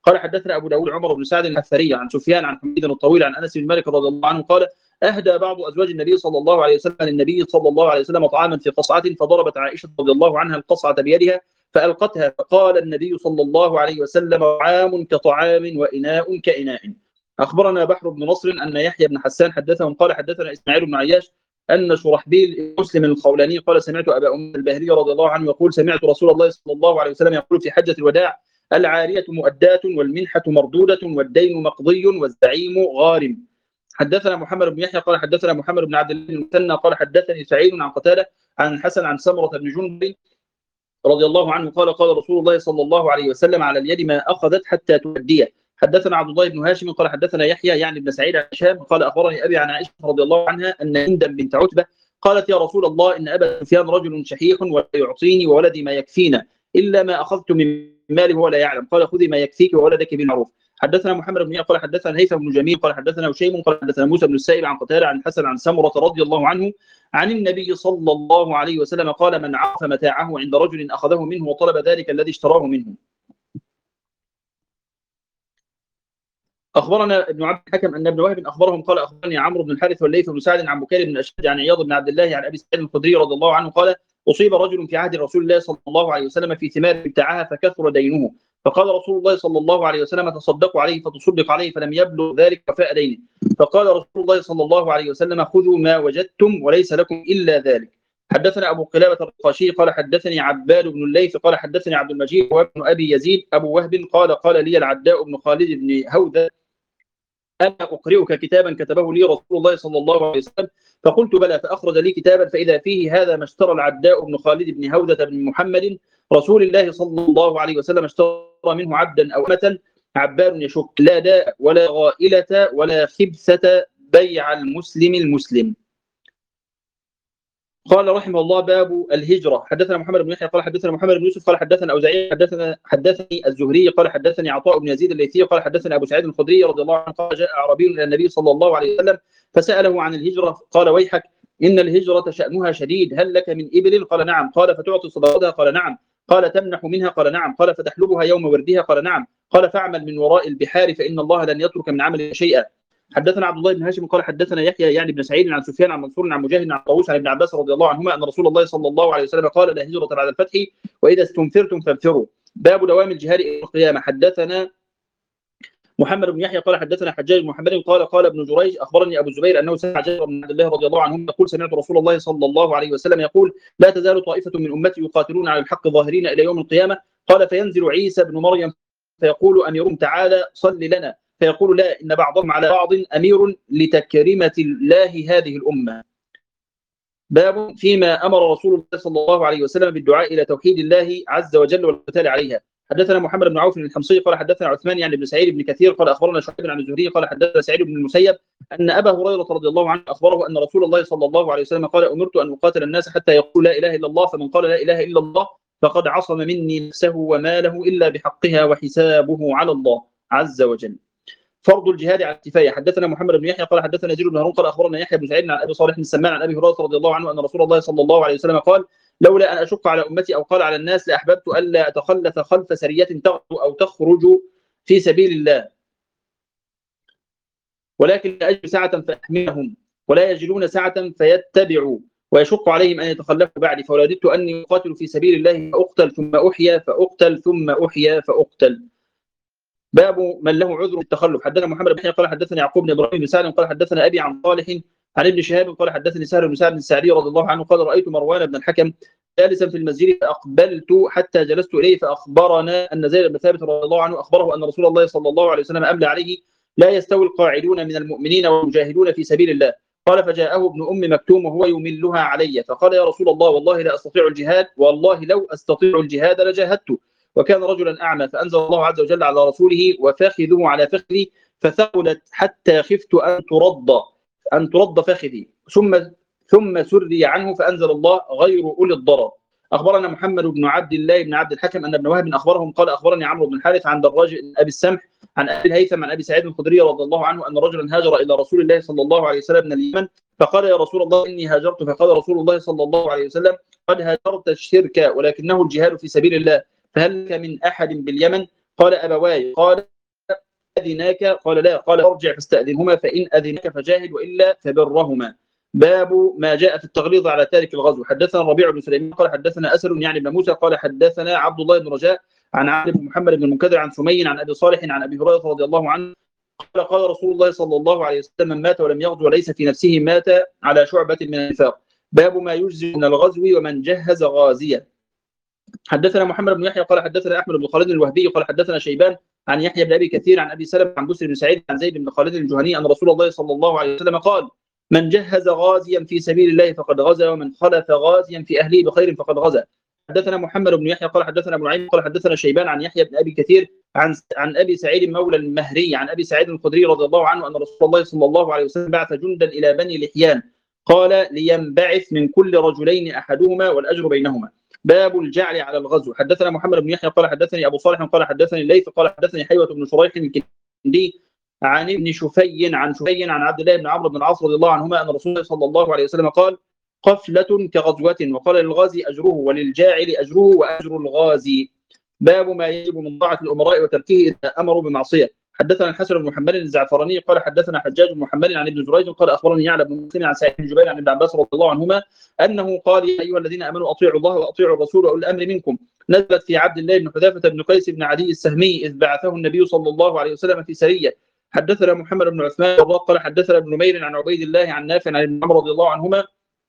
قال حدثنا أبو داود عمر بن سعد الحفري عن سفيان عن حميد الطويل عن أنس بن مالك رضي الله عنه قال أهدى بعض أزواج النبي صلى الله عليه وسلم للنبي صلى الله عليه وسلم طعاما في قصعة، فضربت عائشة رضي الله عنها القصعة بيدها فألقتها، فقال النبي صلى الله عليه وسلم طعام كطعام وإناء كإناء. أخبرنا بحر بن نصر أن يحيى بن حسان حدثهم قال حدثنا إسماعيل بن عياش أن شرحبيل مسلم الخولاني قال سمعت أبا أم الباهلي رضي الله عنه يقول سمعت رسول الله صلى الله عليه وسلم يقول في حجة الوداع العارية مؤداة والمنحة مردودة والدين مقضي والزعيم غارم. حدثنا محمد بن يحيى قال حدثنا محمد بن عبد الله بن المثنى قال حدثني سعيد عن قتادة عن الحسن عن سمرة بن جندب رضي الله عنه قال قال رسول الله صلى الله عليه وسلم على اليد ما أخذت حتى تؤديه. حدثنا عبد الله بن هاشم قال حدثنا يحيى يعني بن سعيد عن هشام قال أخبرني أبي عن عائشة رضي الله عنها أن هند بنت عتبة قالت يا رسول الله إن أبا سفيان رجل شحيح ولا يعطيني وولدي ما يكفينا إلا ما أخذت من ماله ولا يعلم، قال خذي ما يكفيك وولدك بالمعروف. حدثنا محمد بن قال حدثنا هيثم بن جميل قال حدثنا هشيم قال حدثنا موسى بن السائب عن قتادة عن الحسن عن سمرة رضي الله عنه عن النبي صلى الله عليه وسلم قال من عرف متاعه عند رجل أخذه منه وطلب ذلك الذي اشتراه منه. أخبرنا ابن عبد الحكم أن ابن وهب أخبرهم قال أخبرني عمرو بن الحارث والليث بن سعد عن بكير بن أشد عن عياض بن عبد الله عن أبي سعيد الخدري رضي الله عنه قال أصيب رجل في عهد رسول الله صلى الله عليه وسلم في ثمار ابتاعها فكثر دينه، فقال رسول الله صلى الله عليه وسلم تصدقوا عليه فتصدق عليه فلم يبلغ ذلك وفاء دينه، فقال رسول الله صلى الله عليه وسلم خذوا ما وجدتم وليس لكم إلا ذلك. حدثنا أبو قلابة الرقاشي قال حدثني عباد بن الليث قال حدثني عبد المجيد وابن أبي يزيد أبو وهب قال قال لي العداء بن خالد بن هودة أنا أقرئك كتابا كتبه لي رسول الله صلى الله عليه وسلم، فقلت بلى، فأخرج لي كتابا فإذا فيه هذا ما اشترى العداء بن خالد بن هودة بن محمد رسول الله صلى الله عليه وسلم اشترى منه عبدا أو أمة. عباد يشك لا داء ولا غائلة ولا خبثة بيع المسلم المسلم. قال رحمه الله باب الهجرة. حدثنا محمد بن يحيى قال حدثنا محمد بن يوسف قال حدثنا أوزاعي حدثنا حدثني الزهري قال حدثني عطاء بن يزيد الليثي قال حدثنا أبو سعيد الخدري رضي الله عنه قال جاء أعرابي إلى النبي صلى الله عليه وسلم فسأله عن الهجرة قال ويحك إن الهجرة شأنها شديد، هل لك من إبل؟ قال نعم. قال فتعطي صدقتها؟ قال نعم. قال تمنح منها؟ قال نعم. قال فتحلبها يوم وردها؟ قال نعم. قال فاعمل من وراء البحار فإن الله لن يترك من عمل شيئا. حدثنا عبد الله بن هاشم قال حدثنا يحيى يعني بن سعيد عن سفيان عن منصور عن مجاهد عن طاووس عن ابن عباس رضي الله عنهما أن رسول الله صلى الله عليه وسلم قال لا هجرة بعد الفتح وإذا استنفرتم فانفروا. باب دوام الجهاد إلى القيامة. حدثنا محمد بن يحيى قال حدثنا حجاج بن محمد قال قال ابن جريج أخبرني أبو الزبير أنه سمع جابر بن عبد الله رضي الله عنه يقول سمعت رسول الله صلى الله عليه وسلم يقول لا تزال طائفة من أمتي يقاتلون على الحق ظاهرين إلى يوم القيامة. قال فينزل عيسى بن مريم فيقول أميرهم تعالى صل لنا، فيقول لا إن بعضهم على بعض أمير لتكريمة الله هذه الأمة. باب فيما أمر رسول الله صلى الله عليه وسلم بالدعاء إلى توحيد الله عز وجل والقتال عليها. حدثنا محمد بن عوف الحمصي قال حدثنا عثمان يعني بن سعيد بن كثير قال أخبرنا شعيب عن الزهري قال حدثنا سعيد بن المسيب أن أبا هريرة رضي الله عنه أخبره أن رسول الله صلى الله عليه وسلم قال أمرت أن أقاتل الناس حتى يقول لا إله إلا الله، فمن قال لا إله إلا الله فقد عصم مني نفسه وماله إلا بحقها وحسابه على الله عز وجل. فرض الجهاد على الكفاية. حدثنا محمد بن يحيى قال حدثنا زيد بن هارون قال أخبرنا يحيى بن سعيد عن أبي صالح بن سمان عن أبي هريرة رضي الله عنه أن رسول الله صلى الله عليه وسلم قال لولا أن أشق على أمتي أو قال على الناس لأحببت ألا أتخلف خلف سرية تغزو أو تخرج في سبيل الله، ولكن أجد سعة فأحملهم ولا يجدون سعة فيتبعوا ويشق عليهم أن يتخلفوا بعدي، فولدت أني أقاتل في سبيل الله فأقتل ثم أحيا فأقتل ثم أحيا فأقتل. باب من له عذر بالتخلف. حدثنا محمد بن يحيى قال حدثنا يعقوب بن ابراهيم بن سعد قال حدثنا ابي عن صالح عن ابن شهاب قال حدثني سهل بن سعد الساعدي رضي الله عنه قال رايت مروان بن الحكم جالسا في المسجد فاقبلت حتى جلست اليه فاخبرنا ان زيد بن ثابت رضي الله عنه اخبره ان رسول الله صلى الله عليه وسلم املى عليه لا يستوي القاعدون من المؤمنين والمجاهدون في سبيل الله. قال فجاءه ابن ام مكتوم وهو يملها علي فقال يا رسول الله والله لا استطيع الجهاد، والله لو استطيع الجهاد لجاهدت، وكان رجلا أعمى فأنزل الله عز وجل على رسوله وفخذه على فخذي فثقلت حتى خفت أن ترد أن ترد فخذي ثم ثم سري عنه فأنزل الله غير أولي الضرر. أخبرنا محمد بن عبد الله بن عبد الحكم أن ابن وهب أخبرهم قال أخبرني عمرو بن الحارث عن دراج أبي السمح عن أبي الهيثم عن أبي سعيد الخدري رضي الله عنه أن رجلا هاجر إلى رسول الله صلى الله عليه وسلم من اليمن فقال يا رسول الله إني هاجرت، فقال رسول الله صلى الله عليه وسلم قد هاجرت الشرك ولكنه الجهاد في سبيل الله، فهل لك من أحد باليمن؟ قال أبواي. قال أذناك؟ قال لا. قال ارجع فاستأذنهما فإن أذنك فجاهد وإلا فبرهما. باب ما جاء في التغليظ على تارك الغزو. حدثنا الربيع بن سليمان قال حدثنا أسد يعني بن موسى قال حدثنا عبد الله بن رجاء عن علي بن محمد بن المنكدر عن سمي عن أبي صالح عن أبي هريرة رضي الله عنه قال قال رسول الله صلى الله عليه وسلم من مات ولم يغزو وليس في نفسه مات على شعبة من النفاق. باب ما يجزي من الغزو ومن جهز غازيا. حدثنا محمد بن يحيى قال حدثنا احمد بن خالد الوهبي قال حدثنا شيبان عن يحيى بن ابي كثير عن ابي سلمة عن بسر بن سعيد عن زيد بن خالد الجهني ان رسول الله صلى الله عليه وسلم قال من جهز غازيا في سبيل الله فقد غزا ومن خلف غازيا في اهله بخير فقد غزا. حدثنا محمد بن يحيى قال حدثنا ابو نعيم قال حدثنا شيبان عن يحيى بن ابي كثير عن عن ابي سعيد مولى المهري عن ابي سعيد الخدري رضي الله عنه ان رسول الله صلى الله عليه وسلم بعث جندا الى بني لحيان قال لينبعث من كل رجلين احدهما والاجر بينهما. باب الجعل على الغزو. حدثنا محمد بن يحيى قال حدثني ابو صالح قال حدثني الليث قال حدثني حيوة بن شريح الكندي عن ابن شفي عن شفي عن عبد الله بن عمرو بن العاص رضي الله عنهما ان رسول الله صلى الله عليه وسلم قال قفلة كغزوة وقال للغازي اجره وللجاعل اجره واجر الغازي. باب ما يجب من طاعة الامراء وتركه اذا امروا بمعصية. حدثنا الحسن بن محمد الزعفراني قال حدثنا حجاج بن محمد عن ابن جريج قال اخبرني يعلى بن مسلم عن سعيد بن جبير عن ابن عباس رضي الله عنهما انه قال يا ايها الذين امنوا اطيعوا الله واطيعوا الرسول واولي الامر منكم. نزلت في عبد الله بن حذافه بن قيس بن عدي السهمي اذ بعثه النبي صلى الله عليه وسلم في سريه. حدثنا محمد بن عثمان قال حدثنا ابن نمير عن عبيد الله عن نافع عن ابن عمر رضي الله عنهما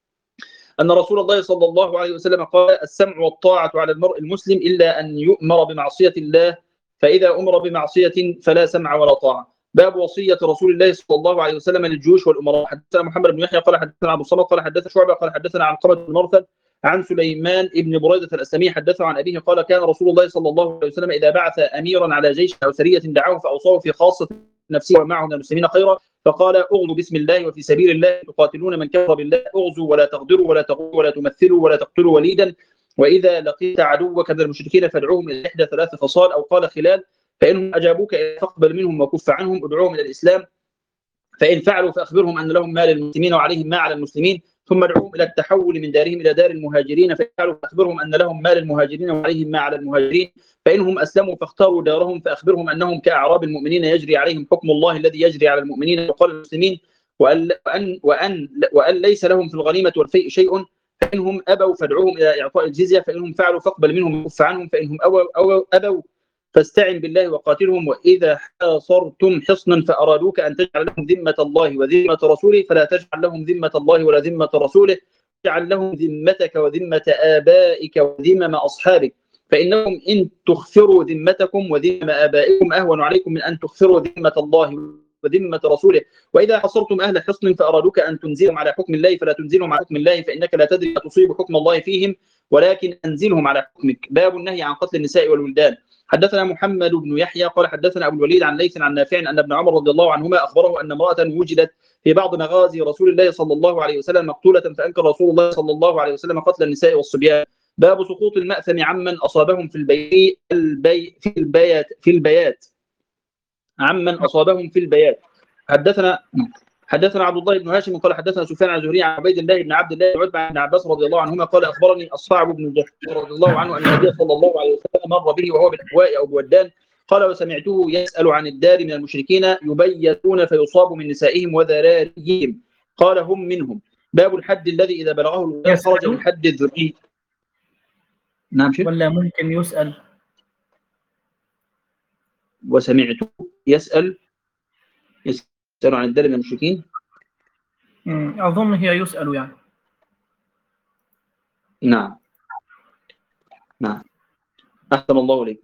أن رسول الله صلى الله عليه وسلم قال السمع والطاعة على المرء المسلم إلا أن يؤمر بمعصية الله فإذا أمر بمعصية فلا سمع ولا طاعة. باب وصية رسول الله صلى الله عليه وسلم للجيوش والأمراء. حدثنا محمد بن يحيى قال حدثنا أبو الصمد قال حدثنا شعبة قال حدثنا علقمة بن مرثد عن سليمان بن بريدة الأسلمي حدثه عن أبيه قال كان رسول الله صلى الله عليه وسلم إذا بعث أميرا على جيش أو سرية دعاه فأوصاه في خاصة نفسه ومعه من المسلمين خيرا فقال اغزوا بسم الله وفي سبيل الله تقاتلون من كفر بالله اغزوا ولا تغدروا ولا تغوا ولا تمثلوا ولا تقتلوا وليدا وإذا لقيت عدوك من المشركين فادعوهم إلى إحدى ثلاث خصال أو قال خلال فإنهم أجابوك فاقبل منهم وكف عنهم ادعوهم إلى الإسلام فإن فعلوا فأخبرهم أن لهم ما للمسلمين وعليهم ما على المسلمين ثم ادعوهم إلى التحول من دارهم إلى دار المهاجرين فإن فعلوا فأخبرهم أن لهم ما للمهاجرين وعليهم ما على المهاجرين فإنهم أسلموا فاختاروا دارهم فأخبرهم أنهم كأعراب المؤمنين يجري عليهم حكم الله الذي يجري على المؤمنين وقال المسلمين وأن, وأن, وأن, وأن ليس لهم في الغنيمة والفيء شيء فإنهم أبوا فادعوهم إلى إعطاء الجزية فإنهم فعلوا فاقبل منهم وكف عنهم فإنهم أبوا, أبوا, أبوا فاستعن بالله وقاتلهم وإذا حاصرتم حصنا فأرادوك أن تجعل لهم ذمة الله وذمة رسوله فلا تجعل لهم ذمة الله ولا ذمة رسوله اجعل لهم ذمتك وذمة آبائك وذمم أصحابك فإنهم إن تغفروا ذمتكم وذمم آبائكم أهون عليكم من أن تغفروا ذمة الله وذمة رسوله وإذا حصرتم أهل حصن فأرادوك أن تنزلهم على حكم الله فلا تنزلهم على حكم الله فإنك لا تدري ما تصيب حكم الله فيهم ولكن أنزلهم على حكمك. باب النهي عن قتل النساء والولدان. حدثنا محمد بن يحيى قال حدثنا أبو الوليد عن ليث عن نافع أن ابن عمر رضي الله عنهما أخبره أن امرأة وجدت في بعض مغازي رسول الله صلى الله عليه وسلم مقتولة فأنكر رسول الله صلى الله عليه وسلم قتل النساء والصبيان. باب سقوط المأثم عمن أصابهم في البيت البي في البيات في البيات عمن أصابهم في البيات. حدثنا حدثنا عبد الله بن هاشم قال حدثنا سفيان عن زهري عن عبيد الله بن عبد الله بن عتبة عن عباس رضي الله عنهما قال أخبرني الصعب بن جحش رضي الله عنه أن النبي صلى الله عليه وسلم مر به وهو بالأحواء أو بودان قال وسمعته يسأل عن الدار من المشركين يبيتون فيصاب من نسائهم وذراريهم قال هم منهم. باب الحد الذي إذا بلغه الغلام خرج من حد الذري. نعم شيخ ولا ممكن يسأل وسمعته يسأل يسأل عن الدار من المشركين. أظن هي يسأل يعني. نعم نعم أحسن الله إليك.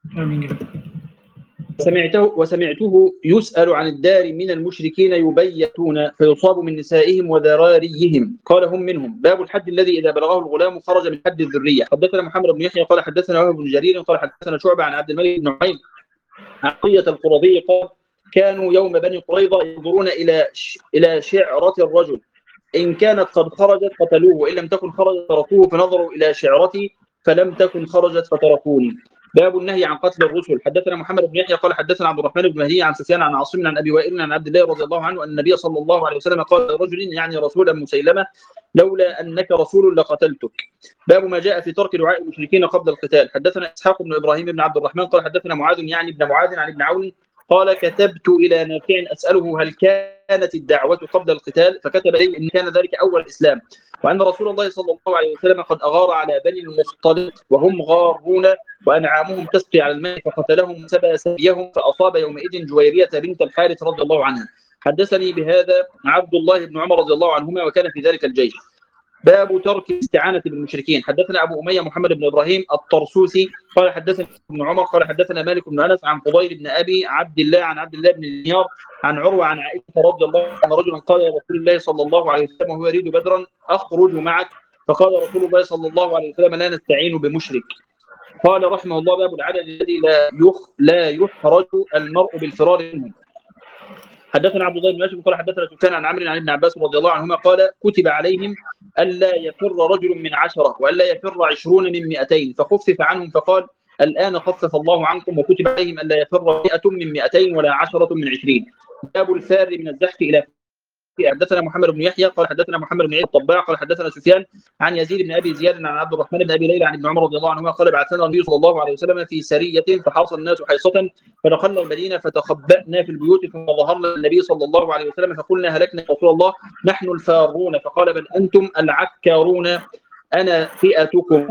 سمعته وسمعته يسأل عن الدار من المشركين يبيتون فيصاب من نسائهم وذراريهم قال هم منهم. باب الحد الذي إذا بلغه الغلام خرج من حد الذرية. حدثنا محمد بن يحيى قال حدثنا وهب بن جرير قال حدثنا شعبة عن عبد الملك بن نعيم عقية القرظي قال كانوا يوم بني قريظة ينظرون إلى إلى شعرة الرجل إن كانت قد خرجت قتلوه وإن لم تكن خرجت تركوه فنظروا إلى شعرتي فلم تكن خرجت فتركوني. باب النهي عن قتل الرسل. حدثنا محمد بن يحيى قال حدثنا عبد الرحمن بن مهدي عن سفيان عن عاصم عن ابي وائل عن عبد الله رضي الله عنه ان النبي صلى الله عليه وسلم قال لرجل يعني رسولا مسيلمه لولا انك رسول لقتلتك. باب ما جاء في ترك دعاء المشركين قبل القتال. حدثنا اسحاق بن ابراهيم بن عبد الرحمن قال حدثنا معاذ يعني ابن معاذ عن ابن عون قال كتبت إلى نافع أسأله هل كانت الدعوة قبل القتال، فكتب لي إن كان ذلك أول الإسلام، وأن رسول الله صلى الله عليه وسلم قد أغار على بني المختلط وهم غارون وأنعامهم تسقي على الماء فقتلهم وسبى سبيهم فأصاب يومئذ جويرية بنت الحارث رضي الله عنها. حدثني بهذا عبد الله بن عمر رضي الله عنهما وكان في ذلك الجيش. باب ترك الاستعانة بالمشركين. حدثنا أبو أمية محمد بن إبراهيم الطرسوسي قال حدثنا ابن عمر قال حدثنا مالك بن أنس عن فضيل بن أبي عبد الله عن عبد الله بن دينار عن عروة عن عائشة رضي الله عنها أن رجلا قال يا رسول الله صلى الله عليه وسلم وهو يريد بدرا أخرج معك، فقال رسول الله صلى الله عليه وسلم لا نستعين بمشرك. قال رحمه الله باب العدد الذي لا يخ لا يحرج المرء بالفرار منهم. حدثنا عبد الله بن يوسف قال حدثنا سفيان عن عمرو عن ابن عباس رضي الله عنهما قال كتب عليهم ألا يفر رجل من عشرة وألا يفر عشرون من مئتين، فخفف عنهم فقال الآن خفف الله عنكم، وكتب عليهم ألا يفر مئة من مئتين ولا عشرة من عشرين. باب الفار من الزحف إلى حدثنا محمد بن يحيى قال حدثنا محمد بن عيد الطباع قال حدثنا سفيان عن يزيد بن ابي زياد عن عبد الرحمن بن ابي ليلى عن ابن عمر رضي الله عنهما قال بعثنا النبي صلى الله عليه وسلم في سريه فحاص الناس حيصه فدخلنا المدينه فتخبأنا في البيوت ثم ظهرنا النبي صلى الله عليه وسلم فقلنا هلكنا يا رسول الله نحن الفارون، فقال بل انتم العكارون انا فئتكم.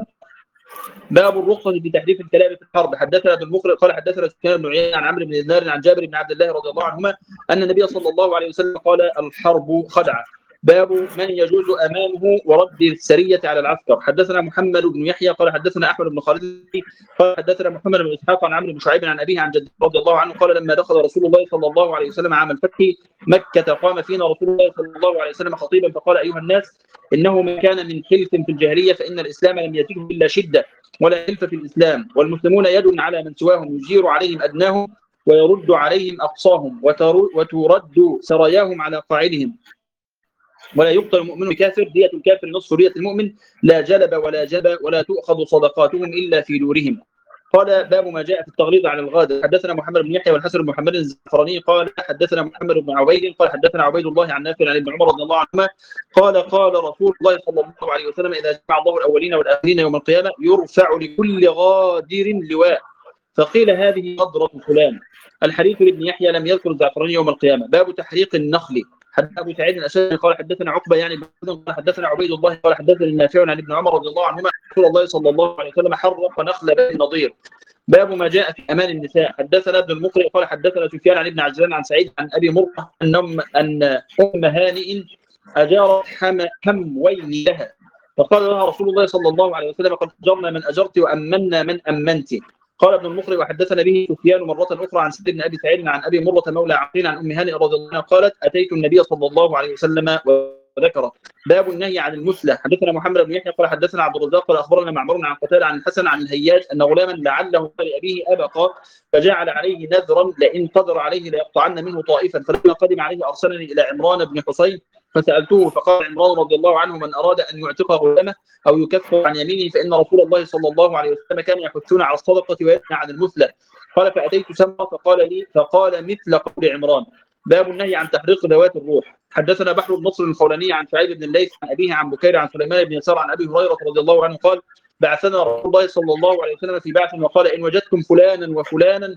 باب الرخصة في تحريف الكلام في الحرب. حدثنا ابن المقرئ قال حدثنا سفيان بن عيينة عن عمرو بن دينار عن جابر بن عبد الله رضي الله عنهما أن النبي صلى الله عليه وسلم قال الحرب خدعة. باب من يجوز أمامه ورد السرية على العسكر. حدثنا محمد بن يحيى قال حدثنا أحمد بن خالد قال حدثنا محمد بن إسحاق عن عمرو بن شعيب عن أبيه عن جده رضي الله عنه قال لما دخل رسول الله صلى الله عليه وسلم عام الفتح مكة قام فينا رسول الله صلى الله عليه وسلم خطيبا فقال أيها الناس إنه من كان من حلف في الجاهلية فإن الإسلام لم يزده إلا شدة ولا حلف في الإسلام، والمسلمون يد على من سواهم يجير عليهم أدناهم ويرد عليهم أقصاهم وترد سراياهم على قاعدهم، ولا يقتل المؤمن بكافر دية الكافر نصف دية المؤمن لا جلب ولا جب ولا تؤخذ صدقاتهم إلا في دورهم. قال باب ما جاء في التغليظ على الغادر. حدثنا محمد بن يحيى والحسن بن محمد الزعفراني قال حدثنا محمد بن عبيد قال حدثنا عبيد الله عن نافع عن ابن عمر رضي الله عنهما قال قال رسول الله صلى الله عليه وسلم إذا جمع الله الأولين والآخرين يوم القيامة يرفع لكل غادر لواء، فقيل هذه غدرة فلان. الحديث لابن يحيى لم يذكر الزعفراني يوم القيامة. باب تحريق النخل. حدثنا ابو سعيد الاشعري قال حدثنا عقبه يعني قال حدثنا عبيد الله قال حدثنا نافع عن ابن عمر رضي الله عنهما رسول الله صلى الله عليه وسلم حرق نخل بني النضير. باب ما جاء في امان النساء. حدثنا ابن المقرئ قال حدثنا سفيان عن ابن عجلان عن سعيد عن ابي مرة ان ان ام هانئ اجارت حموين لها فقال لها رسول الله صلى الله عليه وسلم قد اجرنا من اجرت وامنا من امنت. قال ابن المقرئ وحدثنا به سفيان مرة أخرى عن سعيد بن أبي سعيد عن أبي مرة مولى عقيل عن أم هانئ رضي الله عنها قالت أتيت النبي صلى الله عليه وسلم وذكر. باب النهي عن المثلى. حدثنا محمد بن يحيى قال حدثنا عبد الرزاق قال أخبرنا معمر عن قتادة عن الحسن عن الهياج أن غلاما لعله لأبيه أبقى فجعل عليه نذرا لئن قدر عليه ليقطعن منه طائفا، فلما قدم عليه أرسلني إلى عمران بن حصين فسألته فقال عمران رضي الله عنه من أراد أن يعتق غلامه أو يكفر عن يمينه فإن رسول الله صلى الله عليه وسلم كان يحثون على الصدقة وينهى عن المثلى. قال فأتيت سمرة فقال لي فقال مثل قول عمران. باب النهي عن تحريق ذوات الروح. حدثنا بحر بن نصر الخولاني عن شعيب بن الليث عن أبيه عن بكير عن سليمان بن يسار عن أبي هريرة رضي الله عنه قال بعثنا رسول الله صلى الله عليه وسلم في بعث وقال إن وجدتم فلانا وفلانا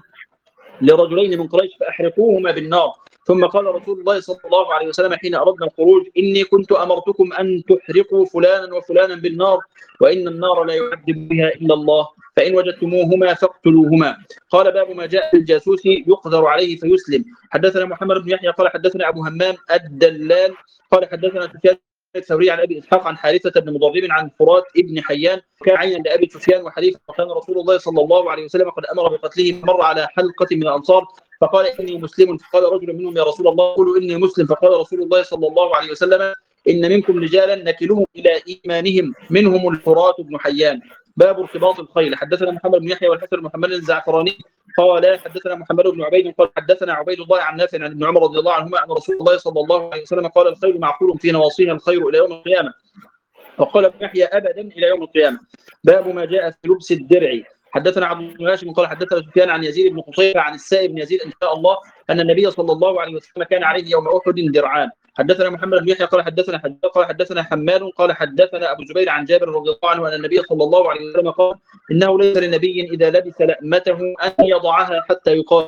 لرجلين من قريش فأحرقوهما بالنار. ثم قال رسول الله صلى الله عليه وسلم حين أردنا الخروج إني كنت أمرتكم أن تحرقوا فلانا وفلانا بالنار وإن النار لا يعذب بها إلا الله فإن وجدتموهما فاقتلوهما. قال باب ما جاء في الجاسوس يقدر عليه فيسلم. حدثنا محمد بن يحيى قال حدثنا أبو همام الدلال قال حدثنا سفيان الثوري عن أبي إسحاق عن حارثة بن مضرب عن فرات ابن حيان كان عينا لأبي سفيان وحليف وكان رسول الله صلى الله عليه وسلم قد أمر بقتله مر على حلقة من الأنصار فقال إني مسلم فقال رجل منهم يا رسول الله قولوا إني مسلم فقال رسول الله صلى الله عليه وسلم إن منكم رجالا نكلهم إلى إيمانهم منهم الفرات بن حيان. باب ارتباط الخيل. حدثنا محمد بن يحيى والحسن بن محمد الزعفراني قال حدثنا محمد بن عبيد قال حدثنا عبيد الله عن نافع عن ابن عمر رضي الله عنهما أن رسول الله صلى الله عليه وسلم قال الخيل معقول في نواصيها الخير إلى يوم القيامة. وقال ابن يحيى أبدا إلى يوم القيامة. باب ما جاء في لبس الدرع. حدثنا عبد بن هاشم قال حدثنا سفيان عن يزيد بن قصيفة عن السائب بن يزيد ان شاء الله ان النبي صلى الله عليه وسلم كان عليه يوم احد درعان. حدثنا محمد بن يحيى قال حدثنا حدثنا قال حدثنا حماد قال حدثنا ابو الزبير عن جابر رضي الله عنه ان النبي صلى الله عليه وسلم قال انه ليس لنبي اذا لبس لأمته ان يضعها حتى يقاتل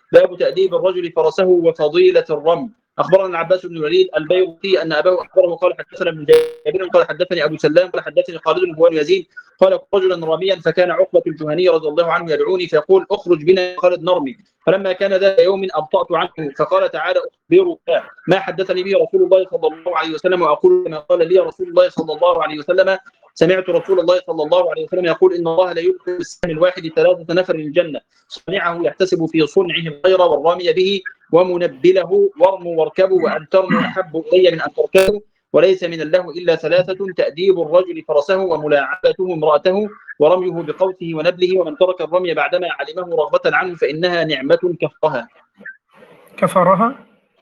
باب تأديب الرجل فرسه وفضيلة الرمي. أخبرنا العباس بن الوليد البيضي أن أباه أخبره قال حدثنا ابن جابر قال حدثني أبو سلام قال حدثني خالد بن هو يزيد قال رجلا راميا فكان عقبة الجهني رضي الله عنه يدعوني فيقول اخرج بنا خالد نرمي، فلما كان ذات يوم أبطأت عنه فقال تعالى أخبرك ما حدثني به رسول الله صلى الله عليه وسلم وأقول كما قال لي رسول الله صلى الله عليه وسلم. سمعت رسول الله صلى الله عليه وسلم يقول إن الله لا يدخل بالسهم الواحد ثلاثة نفر الجنة، صنعه يحتسب في صنعه الخير والرامي به ومنبله وارموا واركبوا وأن ترموا أحب إلي من أن تركبوا، وليس من الله إلا ثلاثة تأديب الرجل فرسه وملاعبته امرأته ورميه بقوسه ونبله، ومن ترك الرمي بعدما علمه رغبة عنه فإنها نعمة كفرها كفرها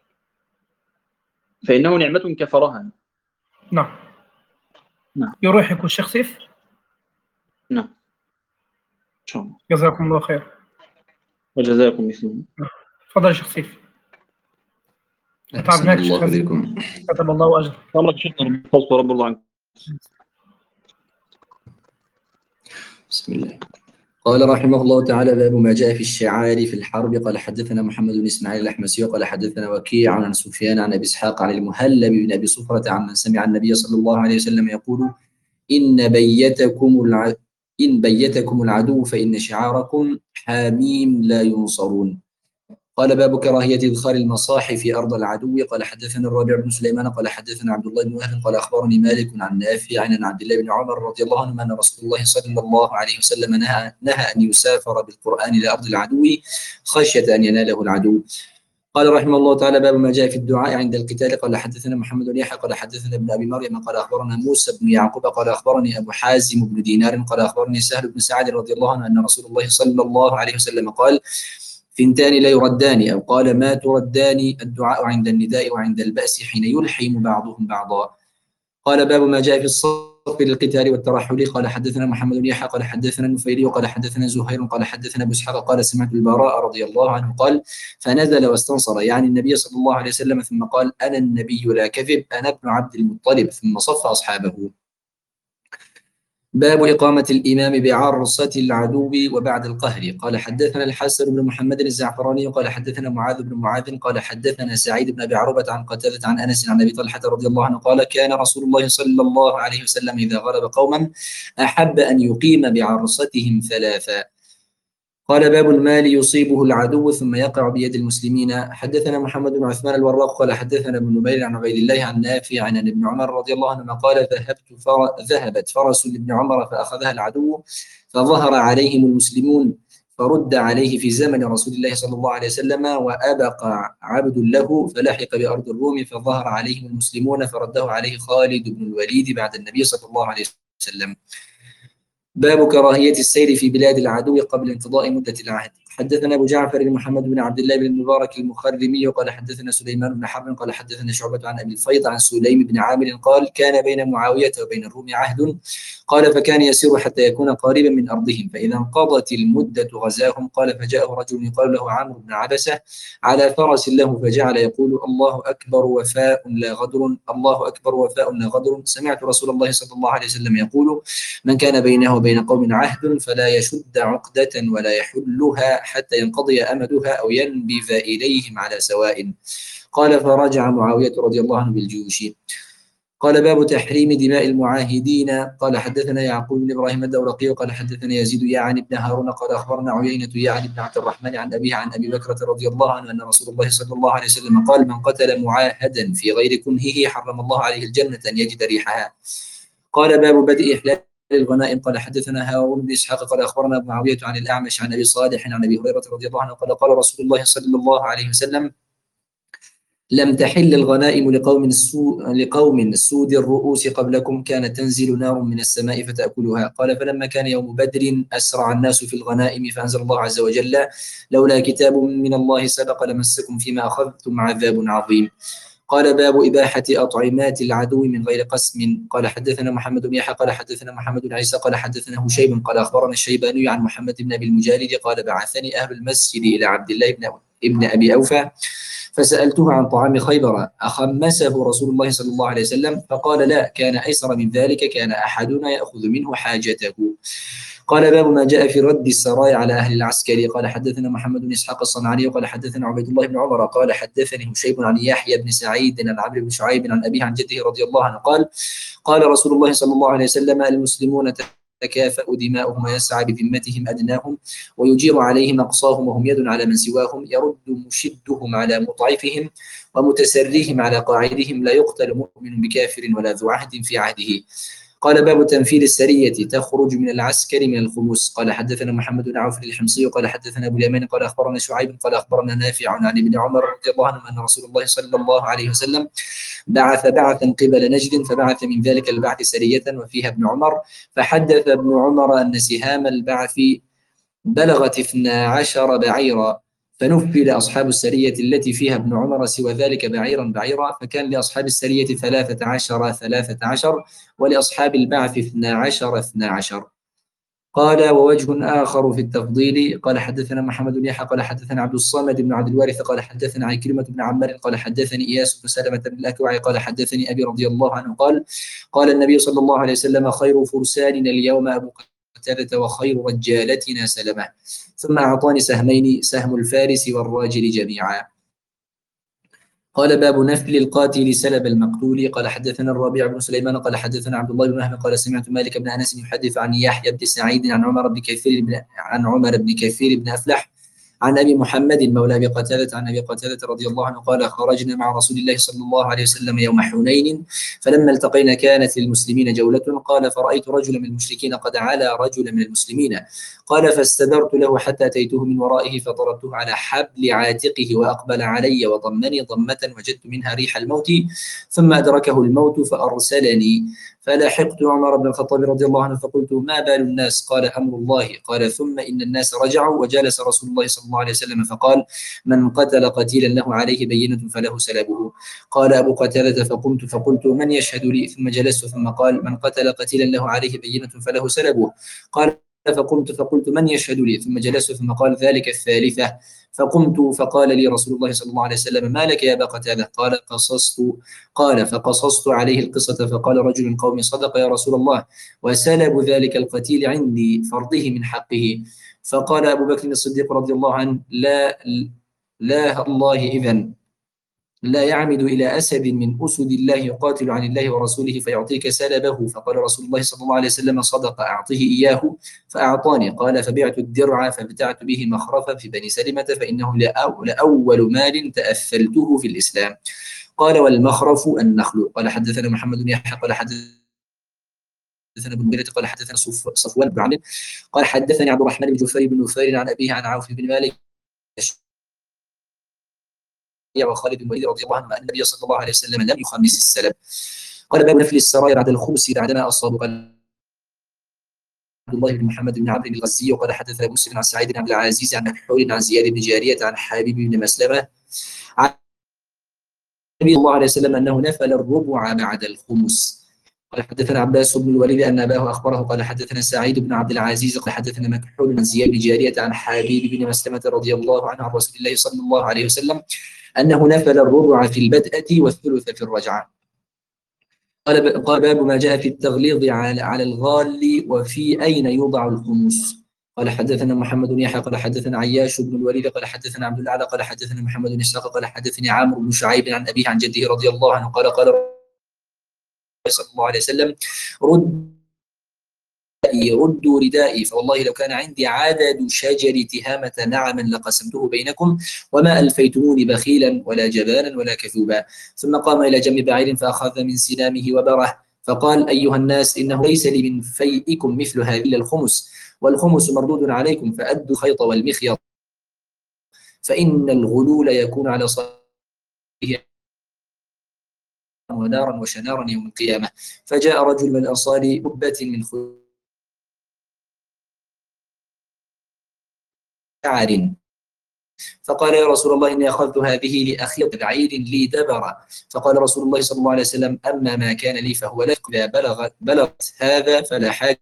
فإنه نعمة كفرها. نعم. نعم. يروحك الشيخ سيف. نعم إن شاء الله. جزاكم الله خير. وجزاكم مثله. تفضل يا شيخ سيف. أحسن الله إليكم. كتب الله أجر. أمرك شكرا رب الله عنك. بسم الله. قال رحمه الله تعالى باب ما جاء في الشعار في الحرب. قال حدثنا محمد بن اسماعيل الاحمسي قال حدثنا وكيع عن سفيان عن ابي اسحاق عن المهلب بن ابي صفرة عمن سمع النبي صلى الله عليه وسلم يقول ان بيتكم الع... ان بيتكم العدو فان شعاركم حاميم لا ينصرون. قال باب كراهية إدخال المصاحف في أرض العدو. قال حدثنا الرابع بن سليمان قال حدثنا عبد الله بن وهب قال أخبرني مالك عن نافع عن عبد الله بن عمر رضي الله عنهما أن رسول الله صلى الله عليه وسلم نهى, نهى أن يسافر بالقرآن إلى أرض العدو خشية أن يناله العدو. قال رحمه الله تعالى باب ما جاء في الدعاء عند القتال. قال حدثنا محمد بن يحيى قال حدثنا ابن أبي مريم قال أخبرنا موسى بن يعقوب قال أخبرني أبو حازم بن دينار قال أخبرني سهل بن سعد رضي الله عنه أن رسول الله صلى الله عليه وسلم قال ثنتان لا يردان أو قال ما تردان الدعاء عند النداء وعند البأس حين يلحم بعضهم بعضا. قال باب ما جاء في الصف للقتال والترحل. قال حدثنا محمد بن يحيى قال حدثنا النفيلي قال حدثنا زهير قال حدثنا أبو إسحاق قال سمعت البراء رضي الله عنه قال فنزل واستنصر يعني النبي صلى الله عليه وسلم ثم قال أنا النبي لا كذب أنا ابن عبد المطلب ثم صف أصحابه. باب إقامة الإمام بعرصة العدو وبعد القهر. قال حدثنا الحسن بن محمد الزعفراني قال حدثنا معاذ بن معاذ قال حدثنا سعيد بن أبي عروبة عن قتادة عن أنس عن أبي طلحة رضي الله عنه قال كان رسول الله صلى الله عليه وسلم إذا غلب قوما أحب أن يقيم بعرصتهم ثلاثا. قال باب المال يصيبه العدو ثم يقع بيد المسلمين. حدثنا محمد بن عثمان الوراق قال حدثنا ابن نمير عن عبيد الله عن نافع عن ابن عمر رضي الله عنهما قال ذهبت فر... ذهبت فرس لابن عمر فأخذها العدو فظهر عليهم المسلمون فرد عليه في زمن رسول الله صلى الله عليه وسلم وأبقى عبد له فلحق بأرض الروم فظهر عليهم المسلمون فرده عليه خالد بن الوليد بعد النبي صلى الله عليه وسلم. باب كراهية السير في بلاد العدو قبل انقضاء مدة العهد. حدثنا أبو جعفر محمد بن عبد الله بن المبارك المخرمي قال حدثنا سليمان بن حرب قال حدثنا شعبة عن أبي الفيض عن سليم بن عامر قال كان بين معاوية وبين الروم عهد قال فكان يسير حتى يكون قريبا من أرضهم فإذا انقضت المدة غزاهم. قال فجاءه رجل يقال له عمرو بن عبسة على فرس له فجعل يقول الله أكبر وفاء لا غدر الله أكبر وفاء لا غدر. سمعت رسول الله صلى الله عليه وسلم يقول من كان بينه وبين قوم عهد فلا يشد عقدة ولا يحلها حتى ينقضي أمدها أو ينبذ إليهم على سواء. قال فرجع معاوية رضي الله عنه بالجيوش. قال باب تحريم دماء المعاهدين. قال حدثنا يعقوب بن إبراهيم الدورقي قال حدثنا يزيد يعني بن هارون قال أخبرنا عيينة يعني بن عبد الرحمن عن أبيه عن أبي بكرة رضي الله عنه أن رسول الله صلى الله عليه وسلم قال من قتل معاهدا في غير كنهه حرم الله عليه الجنة أن يجد ريحها. قال باب بدء إحلال الغنائم. قال حدثنا هارون بن اسحاق قال اخبرنا ابو معاويه عن الاعمش عن ابي صالح عن ابي هريره رضي الله عنه قال قال رسول الله صلى الله عليه وسلم لم تحل الغنائم لقوم سو لقوم سود الرؤوس قبلكم كانت تنزل نار من السماء فتاكلها. قال فلما كان يوم بدر اسرع الناس في الغنائم فانزل الله عز وجل لولا كتاب من الله سبق لمسكم فيما اخذتم عذاب عظيم. قال باب إباحة أطعمات العدو من غير قسم. قال حدثنا محمد بن يحيى قال حدثنا محمد بن عيسى قال حدثنا هشيم قال أخبرنا الشيباني عن محمد بن أبي المجالد قال بعثني أهل المسجد إلى عبد الله بن ابن أبي أوفى فسألته عن طعام خيبر أخمسه رسول الله صلى الله عليه وسلم فقال لا كان أيسر من ذلك كان أحدنا يأخذ منه حاجته. قال باب ما جاء في رد السرايا على أهل العسكر. قال حدثنا محمد بن إسحاق الصنعاني قال حدثنا عبيد الله بن عمر قال حدثني هشيم عن يحيى بن سعيد عن عمرو بن شعيب عن أبيه عن جده رضي الله عنه قال قال رسول الله صلى الله عليه وسلم المسلمون تكافأ دماؤهم ويسعى بذمتهم أدناهم ويجير عليهم أقصاهم وهم يد على من سواهم يرد مشدهم على مضعفهم ومتسريهم على قاعدهم لا يقتل مؤمن بكافر ولا ذو عهد في عهده. قال باب تنفيذ السرية تخرج من العسكر من الخمس. قال حدثنا محمد بن عوف الحمصي قال حدثنا أبو اليمان قال أخبرنا شعيب قال أخبرنا نافع عن ابن عمر رضي الله عنه أن رسول الله صلى الله عليه وسلم بعث بعثا قبل نجد فبعث من ذلك البعث سرية وفيها ابن عمر فحدث ابن عمر أن سهام البعث بلغت اثنا عشر بعيرا فنفل أصحاب السرية التي فيها ابن عمر سوى ذلك بعيرا بعيرا فكان لأصحاب السرية ثلاثة عشر ثلاثة عشر ولأصحاب البعث اثنا عشر اثنا عشر. قال ووجه آخر في التفضيل قال حدثنا محمد بن يحيى قال حدثنا عبد الصمد بن عبد الوارث قال حدثنا عكرمة بن عمار قال حدثني إياس بن سلمة بن الأكوع قال حدثني أبي رضي الله عنه قال قال النبي صلى الله عليه وسلم خير فرساننا اليوم أبو قتادة وخير رجالتنا سلمة ثم أعطاني سهمين سهم الفارس والراجل جميعا. قال باب نفل القاتل سلب المقتول. قال حدثنا الربيع بن سليمان قال حدثنا عبد الله بن وهب قال سمعت مالك بن انس يحدث عن يحيى بن سعيد عن عمر بن كثير بن عن عمر بن كثير بن افلح عن ابي محمد مولى ابي قتاده عن ابي قتاده رضي الله عنه قال خرجنا مع رسول الله صلى الله عليه وسلم يوم حنين فلما التقينا كانت للمسلمين جوله قال فرايت رجلا من المشركين قد علا رجلا من المسلمين قال فاستدرت له حتى اتيته من ورائه فطردته على حبل عاتقه واقبل علي وضمني ضمه وجدت منها ريح الموت ثم ادركه الموت فارسلني فلاحقت عمر بن الخطاب رضي الله عنه فقلت ما بال الناس قال امر الله قال ثم ان الناس رجعوا وجلس رسول الله صلى الله عليه وسلم فقال من قتل قتيلا له عليه بينة فله سلبه. قال ابو قتادة فقمت فقلت من يشهد لي ثم جلست ثم قال من قتل قتيلا له عليه بينة فله سلبه. قال فقمت فقلت من يشهد لي ثم جلست ثم قال ذلك الثالثة. فقمت فقال لي رسول الله صلى الله عليه وسلم ما لك يا أبا قتادة قال قصصت قال فقصصت عليه القصة فقال رجل من قومي صدق يا رسول الله وسلب ذلك القتيل عندي فرضه من حقه. فقال أبو بكر الصديق رضي الله عنه لا لا الله إذن لا يعمد إلى أسد من أسد الله يقاتل عن الله ورسوله فيعطيك سلبه. فقال رسول الله صلى الله عليه وسلم صدق أعطه إياه فأعطاني. قال فبعت الدرع فابتعت به مخرفا في بني سلمة فإنه لأول مال تأثلته في الإسلام. قال والمخرف النخل. قال حدثنا محمد بن يحيى قال حدثنا ابن بيرة قال حدثنا صفوان بن علي قال حدثني عبد الرحمن بن جفير بن نفير عن أبيه عن عوف بن مالك وخالد بن وليد رضي الله عنه أن النبي صلى الله عليه وسلم لم يخمس السلب. قال باب نفل السرايا بعد الخمس بعدما أصابوا. قال عبد الله بن محمد بن عمرو الغزي وقال حدثنا مسلم عن سعيد بن عبد العزيز عن مكحول عن زياد بن جارية عن حبيب بن مسلمة عن النبي صلى الله عليه وسلم أنه نفل الربع بعد الخمس. قال حدثنا عباس بن الوليد أن أباه أخبره قال حدثنا سعيد بن عبد العزيز قال حدثنا مكحول عن زياد بن جارية عن حبيب بن مسلمة رضي الله عنه عن رسول الله صلى الله عليه وسلم أنه نفل الربع في البدءة والثلث في الرجعة. قال قال باب ما جاء في التغليظ على على الغال وفي أين يوضع الخمس. قال حدثنا محمد بن يحيى قال حدثنا عياش بن الوليد قال حدثنا عبد الأعلى قال حدثنا محمد بن إسحاق قال حدثني عامر بن شعيب عن أبيه عن جده رضي الله عنه قال قال صلى الله عليه وسلم رد ردوا ردائي فوالله لو كان عندي عدد شجر تهامة نعما لقسمته بينكم وما ألفيتموني بخيلا ولا جبانا ولا كذوبا. ثم قام إلى جنب بعير فأخذ من سنامه وبره فقال أيها الناس إنه ليس لي من فيئكم مثل هذه إلا الخمس والخمس مردود عليكم فأدوا الخيط والمخيط فإن الغلول يكون على صاحبه ونارا وشنارا يوم القيامة. فجاء رجل من الأنصار قبة من خيط شعر فقال يا رسول الله إني أخذت هذه لأخي بعير لي دبر. فقال رسول الله صلى الله عليه وسلم أما ما كان لي فهو لك إذا بلغت, بلغت هذا فلا حاجة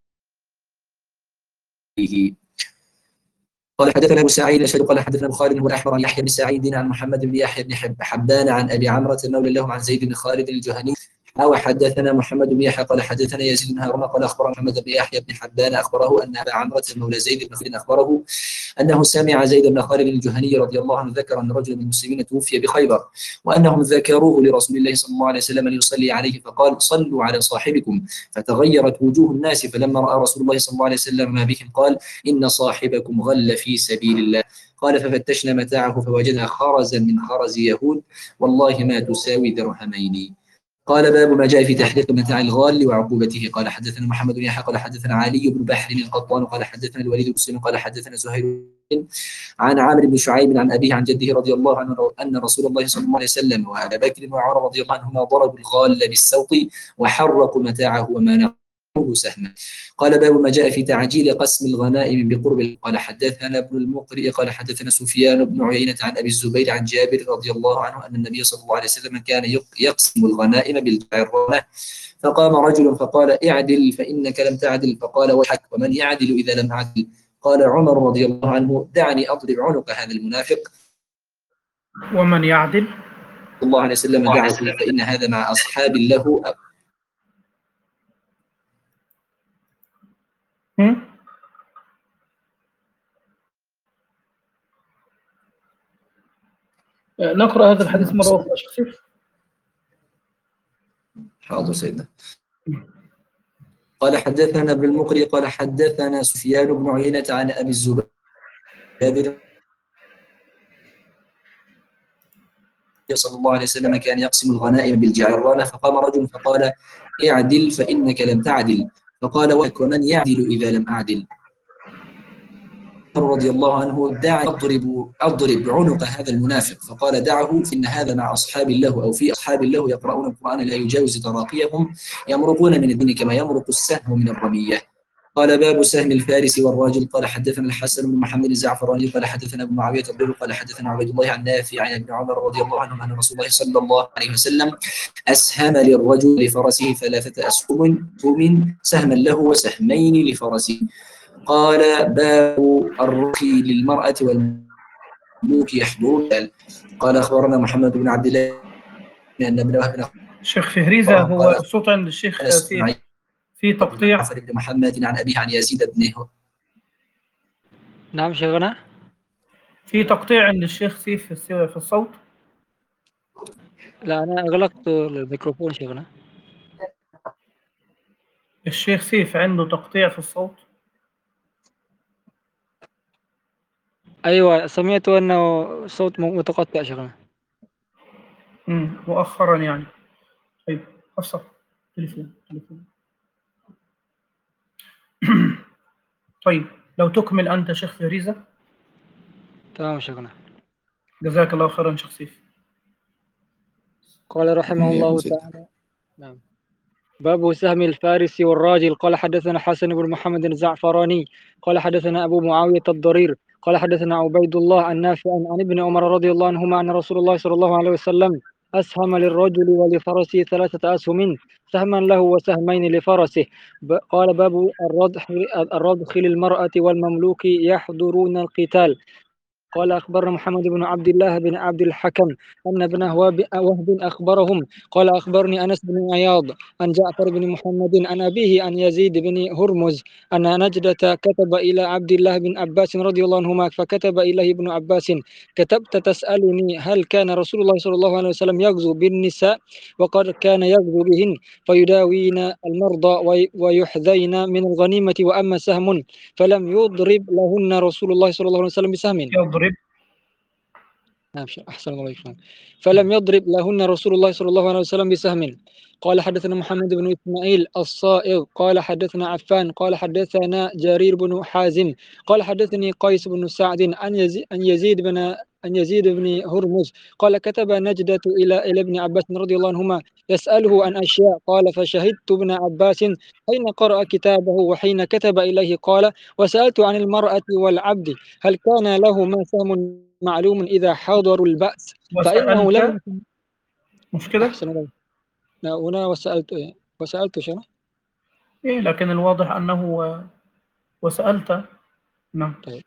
به. قال حدثنا أبو سعيد الأشهد قال حدثنا أبو خالد هو الأحمر عن يحيى بن سعيد عن محمد بن يحيى بن حبان عن أبي عمرة مولى لهم عن زيد بن خالد الجهني أو حدثنا محمد بن يحيى قال حدثنا يزيد بن هارون قال أخبرنا محمد بن يحيى بن حبان أخبره أن أبا عمرة مولى زيد بن خالد أخبره أنه سمع زيد بن خالد الجهني رضي الله عنه ذكر أن رجلا من المسلمين توفي بخيبر وأنهم ذكروه لرسول الله صلى الله عليه وسلم ليصلي عليه فقال صلوا على صاحبكم فتغيرت وجوه الناس فلما رأى رسول الله صلى الله عليه وسلم ما بهم قال إن صاحبكم غل في سبيل الله قال ففتشنا متاعه فوجدنا خرزا من خرز يهود والله ما تساوي درهمين. قال باب ما جاء في تحريق متاع الغال وعقوبته قال حدثنا محمد بن يحيى قال حدثنا علي بن بحر القطان قال حدثنا الوليد بن مسلم قال حدثنا زهير عن عامر بن شعيب عن أبيه عن جده رضي الله عنه أن رسول الله صلى الله عليه وسلم وأبا بكر وعمر رضي الله عنهما ضربوا الغال بالسوط وحرقوا متاعه ومانعوه سهما. قال باب ما جاء في تعجيل قسم الغنائم بقرب قال حدثنا ابن المقرئ قال حدثنا سفيان بن عيينة عن أبي الزبير عن جابر رضي الله عنه أن النبي صلى الله عليه وسلم كان يقسم الغنائم بالجعرانة فقام رجل فقال اعدل فإنك لم تعدل فقال ويحك ومن يعدل إذا لم أعدل قال عمر رضي الله عنه دعني أضرب عنق هذا المنافق ومن يعدل صلى الله عليه وسلم دعه فإن هذا مع أصحاب له هم؟ نقرأ هذا الحديث مرة أخرى شخصي. حاضر سيدنا. قال حدثنا ابن المقري قال حدثنا سفيان بن عيينة عن أبي الزبير صلى الله عليه وسلم كان يقسم الغنائم بالجعرانة فقام رجل فقال اعدل فإنك لم تعدل فقال ومن يعدل إذا لم أعدل رضي الله عنه دع أضرب أضرب عنق هذا المنافق فقال دعه فإن هذا مع أصحاب الله أو في أصحاب الله يقرؤون القرآن لا يجاوز تراقيهم يمرقون من الدين كما يمرق السهم من الرمية. قال باب سهم الفارس والراجل قال حدثنا الحسن بن محمد الزعفراني قال حدثنا ابن معاوية الضبي قال حدثنا عبيد الله عن نافع عن ابن عمر رضي الله عنهم أن رسول الله صلى الله عليه وسلم أسهم للرجل لفرسه ثلاثة أسهم سهما له وسهمين لفرسه. قال باب الرقي للمرأة والملوك يحضرون قال أخبرنا محمد بن عبد الله أن ابن وهب الشيخ فهريزة هو الصوت عند الشيخ في في تقطيع جعفر بن محمد عن أبيه عن يزيد بن نعم شيخنا في تقطيع عند الشيخ سيف في الصوت. لا أنا أغلقت الميكروفون شيخنا. الشيخ سيف عنده تقطيع في الصوت. أيوة سمعت أنه صوت متقطع شيخنا. امم مؤخرا يعني. طيب أفصل تليفون تليفون. طيب لو تكمل أنت شيخ فهريزة. تمام شيخنا. جزاك الله خيرا شيخ سيف. قال رحمه الله تعالى نعم باب سهم الفارس والراجل قال حدثنا حسن بن محمد الزعفراني قال حدثنا أبو معاوية الضرير قال حدثنا عبيد الله عن نافع عن ابن عمر رضي الله عنهما أن رسول الله صلى الله عليه وسلم أسهم للرجل ولفرسه ثلاثة أسهم سهما له وسهمين لفرسه. قال باب الرضخ الرضخ للمرأة والمملوك يحضرون القتال. قال أخبرنا محمد بن عبد الله بن عبد الحكم أن ابن وهب أخبرهم قال أخبرني أنس بن عياض عن جعفر بن محمد عن أبيه عن يزيد بن هرمز أن نجدة كتب إلى عبد الله بن عباس رضي الله عنهما فكتب إليه ابن عباس كتبت تسألني هل كان رسول الله صلى الله عليه وسلم يغزو بالنساء وقد كان يغزو بهن فيداوين المرضى ويحذين من الغنيمة وأما سهم فلم يضرب لهن رسول الله صلى الله عليه وسلم بسهم يضرب نعم أحسن الله يفهم فلم يضرب لهن رسول الله صلى الله عليه وسلم بسهم. قال حدثنا محمد بن إسماعيل الصائغ قال حدثنا عفان قال حدثنا جرير بن حازم قال حدثني قيس بن سعد عن يزيد, يزيد بن أن يزيد بن هرمز قال كتب نجدة إلى إلى ابن عباس رضي الله عنهما يسأله عن أشياء قال فشهدت ابن عباس حين قرأ كتابه وحين كتب إليه قال وسألت عن المرأة والعبد هل كان لهما سهم معلوم إذا حضروا البأس فإنه لم مشكلة هنا وسألت وسألت شنو؟ إيه لكن الواضح أنه وسألت نعم. طيب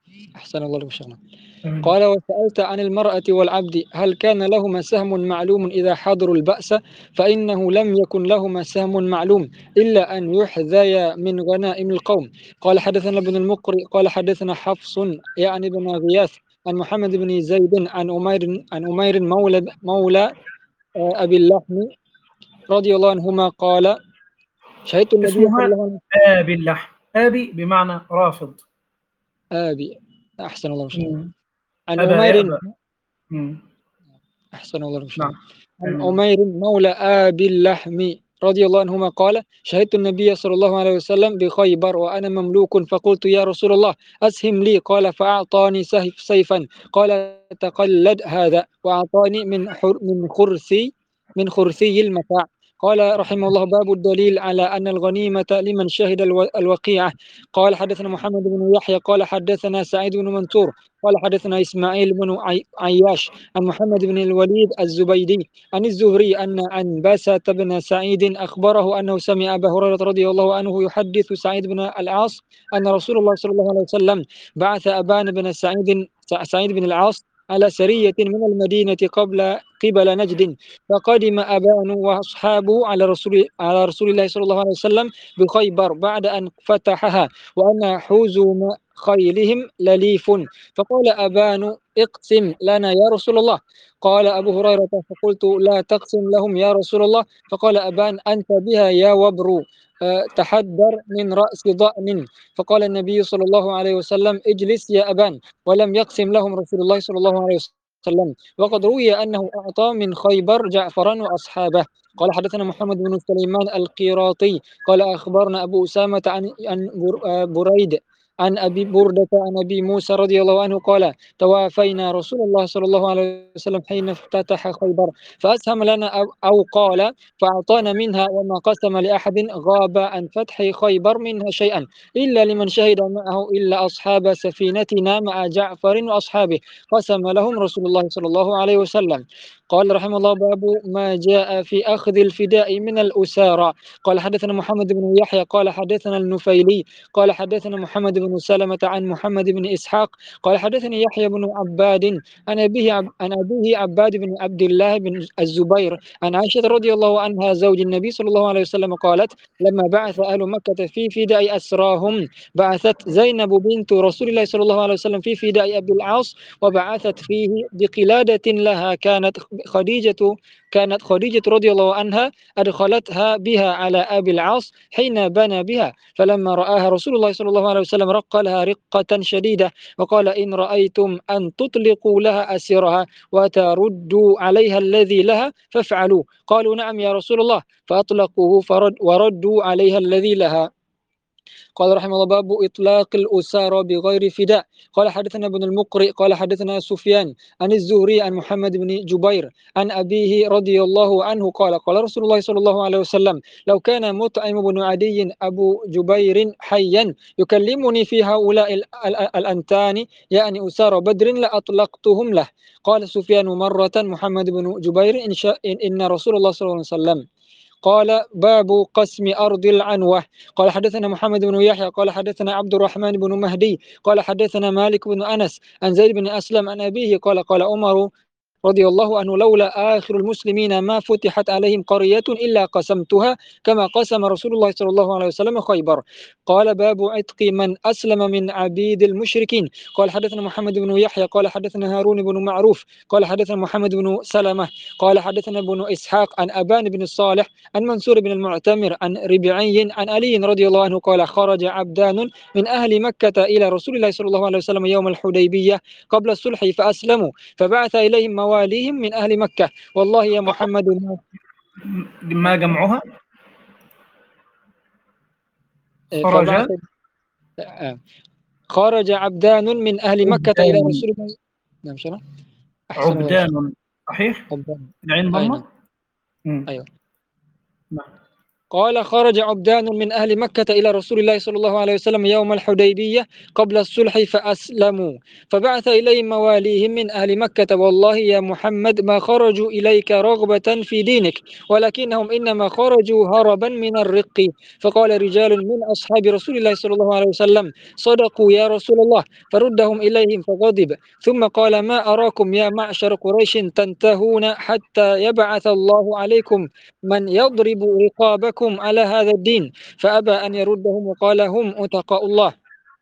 أحسن الله لك شيخنا. تمام. قال وسألت عن المرأة والعبد هل كان لهما سهم معلوم إذا حضروا البأس فإنه لم يكن لهما سهم معلوم إلا أن يحذيا من غنائم القوم. قال حدثنا ابن المقري قال حدثنا حفص يعني بن غياث عن محمد بن زيد عن أمير عن أمير مولى مولى آه، أبي اللحم رضي الله عنهما قال شهدت النبي صلى اسمها الله عليه وسلم. آبي اللحم. آبي بمعنى رافض. آبي أحسن الله شيخنا. مم. عن أبى أمير يأبى. مم. أحسن الله شيخنا. نعم. عن آمين. أمير مولى آبي اللحم رضي الله عنهما قال شهدت النبي صلى الله عليه وسلم بخيبر وأنا مملوك فقلت يا رسول الله أسهم لي قال فأعطاني سيف سيفا قال تقلد هذا وأعطاني من حر من خرسي من خرسي المتاع. قال رحمه الله باب الدليل على أن الغنيمة لمن شهد الو- الوقيعة. قال حدثنا محمد بن يحيى قال حدثنا سعيد بن منصور قال حدثنا إسماعيل بن عي- عياش عن محمد بن الوليد الزبيدي عن الزهري أن عنبسة بن سعيد أخبره أنه سمع أبا هريرة رضي الله عنه يحدث سعيد بن العاص أن رسول الله صلى الله عليه وسلم بعث أبان بن سعيد سعيد بن العاص على سرية من المدينة قبل قبل نجد فقدم أبان وأصحابه على رسول على رسول الله صلى الله عليه وسلم بخيبر بعد أن فتحها وأن حزم خيلهم لليف فقال أبان اقسم لنا يا رسول الله. قال أبو هريرة فقلت لا تقسم لهم يا رسول الله. فقال أبان أنت بها يا وبر أه تحدر من رأس ضأن. فقال النبي صلى الله عليه وسلم اجلس يا أبان ولم يقسم لهم رسول الله صلى الله عليه وسلم. وقد روي أنه أعطى من خيبر جعفرا وأصحابه. قال حدثنا محمد بن سليمان القيراطي قال أخبرنا أبو أسامة عن عن بريد عن أبي بردة عن أبي موسى رضي الله عنه قال توافينا رسول الله صلى الله عليه وسلم حين افتتح خيبر فأسهم لنا أو, أو قال فأعطانا منها وما قسم لأحد غاب عن فتح خيبر منها شيئا إلا لمن شهد معه إلا أصحاب سفينتنا مع جعفر وأصحابه قسم لهم رسول الله صلى الله عليه وسلم. قال رحمه الله باب ما جاء في أخذ الفداء من الأسارى. قال حدثنا محمد بن يحيى قال حدثنا النفيلي قال حدثنا محمد بن سلمة عن محمد بن إسحاق قال حدثني يحيى بن عباد عن أبيه عب... عن أبيه عباد بن عبد الله بن الزبير عن عائشة رضي الله عنها زوج النبي صلى الله عليه وسلم قالت لما بعث أهل مكة في فداء أسراهم بعثت زينب بنت رسول الله صلى الله عليه وسلم في فداء أبي العاص وبعثت فيه بقلادة لها كانت خديجة كانت خديجة رضي الله عنها أدخلتها بها على أبي العاص حين بنى بها فلما رآها رسول الله صلى الله عليه وسلم رق لها رقة شديدة وقال إن رأيتم أن تطلقوا لها أسيرها وتردوا عليها الذي لها فافعلوا. قالوا نعم يا رسول الله فأطلقوه فرد وردوا عليها الذي لها. قال رحمه الله باب إطلاق الأسارى بغير فداء. قال حدثنا ابن المقرئ قال حدثنا سفيان عن الزهري عن محمد بن جبير عن أبيه رضي الله عنه قال قال رسول الله صلى الله عليه وسلم لو كان مطعم بن عدي أبو جبير حيا يكلمني في هؤلاء ال ال الأنتان يعني أسارى بدر لأطلقتهم له. قال سفيان مرة محمد بن جبير إن, شاء إن, إن رسول الله صلى الله عليه وسلم. قال باب قسم أرض العنوة. قال حدثنا محمد بن يحيى قال حدثنا عبد الرحمن بن مهدي قال حدثنا مالك بن أنس عن زيد بن أسلم عن أبيه قال قال عمر رضي الله عنه لولا آخر المسلمين ما فتحت عليهم قرية إلا قسمتها كما قسم رسول الله صلى الله عليه وسلم خيبر. قال باب عتق من أسلم من عبيد المشركين. قال حدثنا محمد بن يحيى قال حدثنا هارون بن معروف قال حدثنا محمد بن سلمة قال حدثنا ابن إسحاق عن أبان بن الصالح عن منصور بن المعتمر عن ربعي عن علي رضي الله عنه قال خرج عبدان من أهل مكة إلى رسول الله صلى الله عليه وسلم يوم الحديبية قبل الصلح فأسلموا فبعث إليهم مواليهم من أهل مكة والله يا محمد ما جمعها فبعث خرج خرج عبدان من أهل مكة إلى رسول الله. نعم شرع عبدان صحيح عبدان العين ضمة أيوة. نعم. قال خرج عبدان من أهل مكة إلى رسول الله صلى الله عليه وسلم يوم الحديبية قبل الصلح فأسلموا، فبعث إليهم مواليهم من أهل مكة: والله يا محمد ما خرجوا إليك رغبة في دينك، ولكنهم إنما خرجوا هربا من الرق. فقال رجال من أصحاب رسول الله صلى الله عليه وسلم: صدقوا يا رسول الله، فردهم إليهم فغضب، ثم قال: ما أراكم يا معشر قريش تنتهون حتى يبعث الله عليكم من يضرب رقابكم على هذا الدين، فأبى أن يردهم وقال: هم أتقاء الله.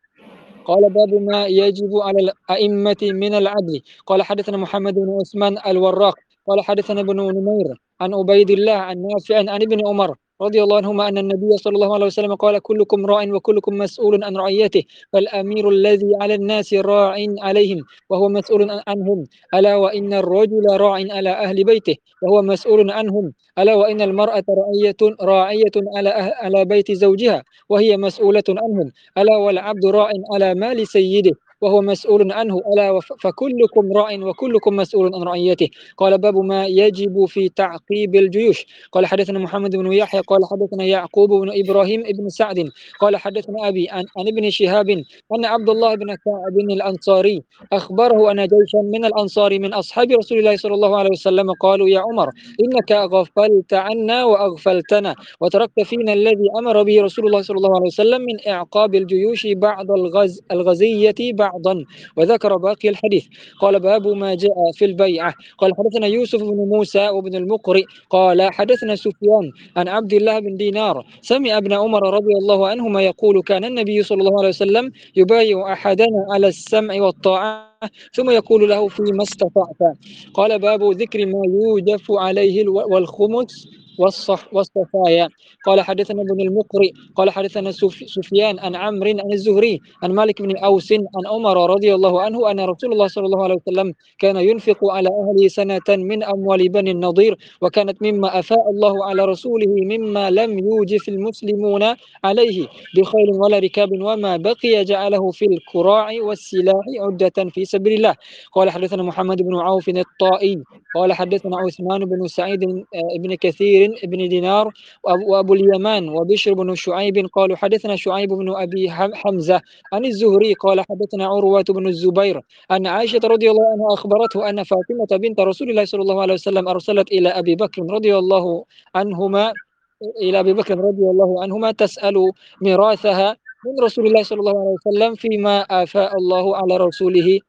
قال: باب ما يجب على الأئمة من العدل. قال: حدثنا محمد بن عثمان الوراق قال: حدثنا ابن نمير عن عبيد الله عن نافع عن ابن عمر رضي الله عنهما أن النبي صلى الله عليه وسلم قال: كلكم راع وكلكم مسؤول عن رعيته، فالأمير الذي على الناس راع عليهم وهو مسؤول عنهم، ألا وإن الرجل راع على أهل بيته وهو مسؤول عنهم، ألا وإن المرأة راعية راعية على أه على بيت زوجها وهي مسؤولة عنهم، ألا والعبد راع على مال سيده وهو مسؤول عنه، ألا فكلكم راع وكلكم مسؤول عن رعيته. قال: باب ما يجب في تعقيب الجيوش. قال: حدثنا محمد بن يحيى قال: حدثنا يعقوب بن إبراهيم بن سعد قال: حدثنا أبي عن, عن ابن شهاب أن عبد الله بن كعب الأنصاري أخبره أن جيشا من الأنصار من أصحاب رسول الله صلى الله عليه وسلم قالوا: يا عمر إنك غفلت عنا وأغفلتنا وتركت فينا الذي أمر به رسول الله صلى الله عليه وسلم من إعقاب الجيوش بعض الغز الغزية بعضا، وذكر باقي الحديث. قال: باب ما جاء في البيعة. قال: حدثنا يوسف بن موسى وابن المقرئ قال: حدثنا سفيان عن عبد الله بن دينار سمع ابن عمر رضي الله عنهما يقول: كان النبي صلى الله عليه وسلم يبايع أحدنا على السمع والطاعة ثم يقول له: فيما استطعت. قال: باب ذكر ما يوجف عليه والخمس والصح والصفايا. قال: حدثنا ابن المقرئ قال: حدثنا سفيان عن عمرو عن الزهري عن مالك بن أوس عن عمر رضي الله عنه أن رسول الله صلى الله عليه وسلم كان ينفق على أهله سنة من أموال بني النضير، وكانت مما أفاء الله على رسوله مما لم يوجف المسلمون عليه بخيل ولا ركاب، وما بقي جعله في الكراع والسلاح عدة في سبيل الله. قال: حدثنا محمد بن عوف الطائي قال: حدثنا عثمان بن سعيد بن كثير بن دينار وأبو اليمان وبشر بن شعيب قالوا: حدثنا شعيب بن أبي حمزة عن الزهري قال: حدثنا عروة بن الزبير أن عائشة رضي الله عنها أخبرته أن فاطمة بنت رسول الله صلى الله عليه وسلم أرسلت إلى أبي بكر رضي الله عنهما إلى أبي بكر رضي الله عنهما تسأل ميراثها من رسول الله صلى الله عليه وسلم فيما آفاء الله على رسوله،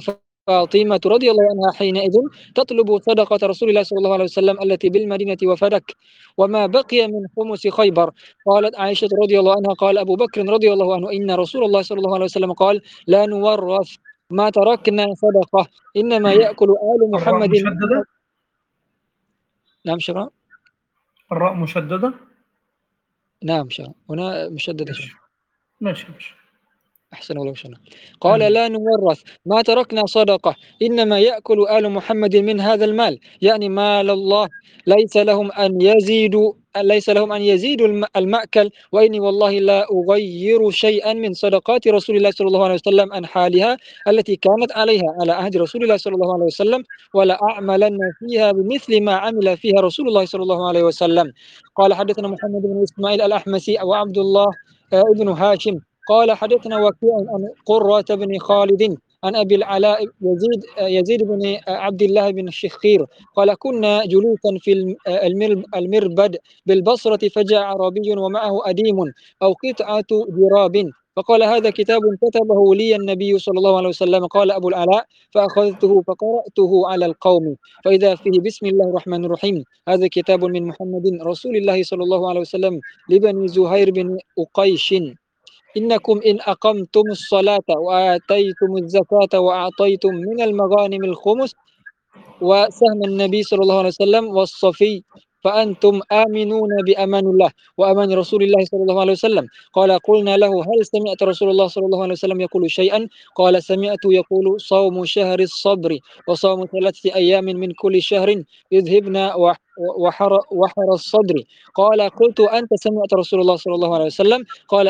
وفاطمة رضي الله عنها حينئذ تطلب صدقة رسول الله صلى الله عليه وسلم التي بالمدينة وفدك وما بقي من خمس خيبر. قالت عائشة رضي الله عنها: قال أبو بكر رضي الله عنه: إن رسول الله صلى الله عليه وسلم قال: لا نورث ما تركنا صدقة، إنما يأكل آل محمد. الراء مشددة. نعم شرع. الراء مشددة. نعم شرع هنا مشددة. ماشي ماشي ماشي. أحسن ولو شنا. قال: لا نورث ما تركنا صدقة، إنما يأكل آل محمد من هذا المال، يعني مال الله، ليس لهم أن يزيدوا ليس لهم أن يزيدوا المأكل، وإني والله لا أغير شيئا من صدقات رسول الله صلى الله عليه وسلم عن حالها التي كانت عليها على عهد رسول الله صلى الله عليه وسلم، ولا أعملن فيها بمثل ما عمل فيها رسول الله صلى الله عليه وسلم. قال: حدثنا محمد بن إسماعيل الأحمسي وعبد الله ابن هاشم قال: حدثنا وكيع عن قرة بن خالد عن أبي العلاء يزيد يزيد بن عبد الله بن الشخير قال: كنا جلوسا في المربد بالبصرة، فجاء عربي ومعه أديم أو قطعة جراب، فقال: هذا كتاب كتبه لي النبي صلى الله عليه وسلم. قال أبو العلاء: فأخذته فقرأته على القوم، فإذا فيه: بسم الله الرحمن الرحيم، هذا كتاب من محمد رسول الله صلى الله عليه وسلم لبني زهير بن أقيش، إنكم إن أقمتم الصلاة وآتيتم الزكاة وأعطيتم من المغانم الخمس وسهم النبي صلى الله عليه وسلم والصفي فأنتم آمنون بأمان الله وأمان رسول الله صلى الله عليه وسلم. قال: قلنا له: هل سمعت رسول الله صلى الله عليه وسلم يقول شيئا؟ قال: سمعت يقول: صوم شهر الصبر وصوم ثلاثة أيام من كل شهر يذهبن وحر, وحر الصدر. قال: قلت: أنت سمعت رسول الله صلى الله عليه وسلم؟ قال: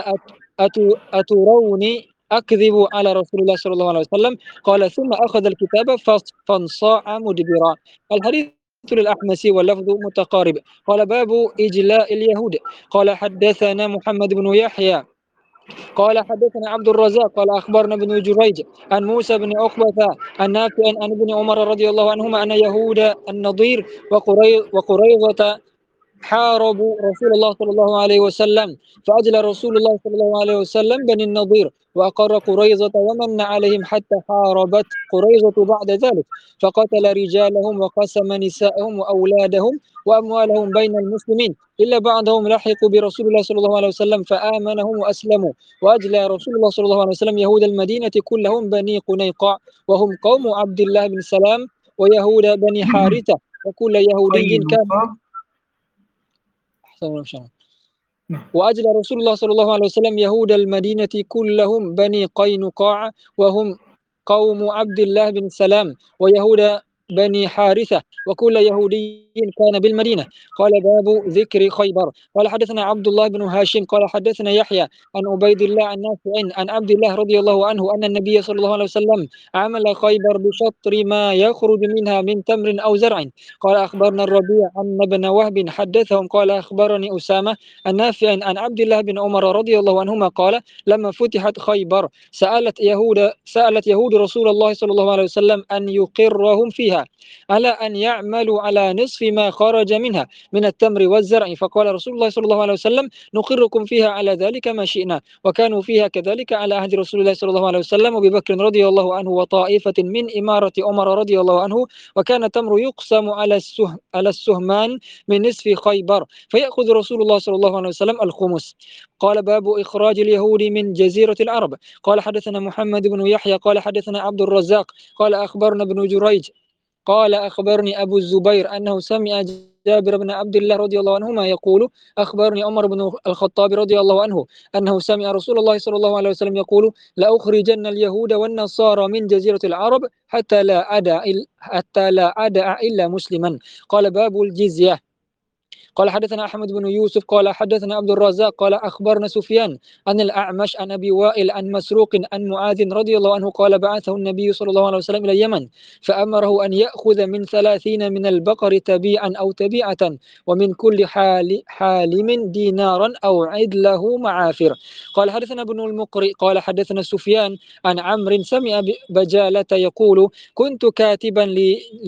أتروني أكذب على رسول الله صلى الله عليه وسلم؟ قال: ثم أخذ الكتاب فانصاع مدبرا. الحديث الأحمسي واللفظ متقارب. قال باب إجلاء اليهود. قال حدثنا محمد بن يحيى قال حدثنا عبد الرزاق قال أخبرنا ابن جريج عن موسى بن عقبة عن نافع عن ابن عمر رضي الله عنهما أن يهود النضير وقريظة حاربوا رسول الله صلى الله عليه وسلم، فأجلى رسول الله صلى الله عليه وسلم بني النضير وأقر قريظة ومن عليهم حتى حاربت قريظة بعد ذلك، فقتل رجالهم وقسم نساءهم وأولادهم وأموالهم بين المسلمين، إلا بعضهم لحقوا برسول الله صلى الله عليه وسلم فآمنهم وأسلموا. وأجلى رسول الله صلى الله عليه وسلم يهود المدينة كلهم بني قنيقاع وهم قوم عبد الله بن سلام ويهود بني حارثة، وكل يهودي كان وأجلى رسول الله صلى الله عليه وسلم يهود المدينة كلهم بني قينقاع وهم قوم عبد الله بن سلام ويهود بني حارثة، وكل يهودي كان بالمدينة. قال باب ذكر خيبر. قال حدثنا عبد الله بن هاشم قال حدثنا يحيى عن عبيد الله عن نافع عن عبد الله رضي الله عنه أن النبي صلى الله عليه وسلم عمل خيبر بشطر ما يخرج منها من تمر أو زرع. قال أخبرنا الربيع أن ابن وهب حدثهم قال أخبرني أسامة النافع عن عبد الله بن عمر رضي الله عنهما قال لما فتحت خيبر سألت يهود سألت يهود رسول الله صلى الله عليه وسلم أن يقرهم فيها على أن يعملوا على نصف ما خرج منها من التمر والزرع، فقال رسول الله صلى الله عليه وسلم نقركم فيها على ذلك ما شئنا، وكانوا فيها كذلك على عهد رسول الله صلى الله عليه وسلم وأبي بكر رضي الله عنه وطائفة من إمارة عمر رضي الله عنه، وكان التمر يقسم على السهم على السهمان من نصف خيبر فيأخذ رسول الله صلى الله عليه وسلم الخمس. قال باب إخراج اليهود من جزيرة العرب. قال حدثنا محمد بن يحيى قال حدثنا عبد الرزاق قال أخبرنا ابن جريج قال أخبرني أبو الزبير أنه سمع جابر بن عبد الله رضي الله عنهما يقول أخبرني عمر بن الخطاب رضي الله عنه أنه سمع رسول الله صلى الله عليه وسلم يقول لأخرجن اليهود والنصارى من جزيرة العرب حتى لا أدع حتى لا أدع إلا مسلما. قال باب الجزية. قال حدثنا أحمد بن يوسف قال حدثنا عبد الرزاق قال أخبرنا سفيان عن الأعمش عن أبي وائل عن مسروق عن معاذ رضي الله عنه قال بعثه النبي صلى الله عليه وسلم إلى اليمن فأمره أن يأخذ من ثلاثين من البقر تبيعا أو تبيعة ومن كل حال حالم دينارا أو عدله معافر. قال حدثنا ابن المقرئ قال حدثنا سفيان عن عمرو سمع بجالة يقول كنت كاتبا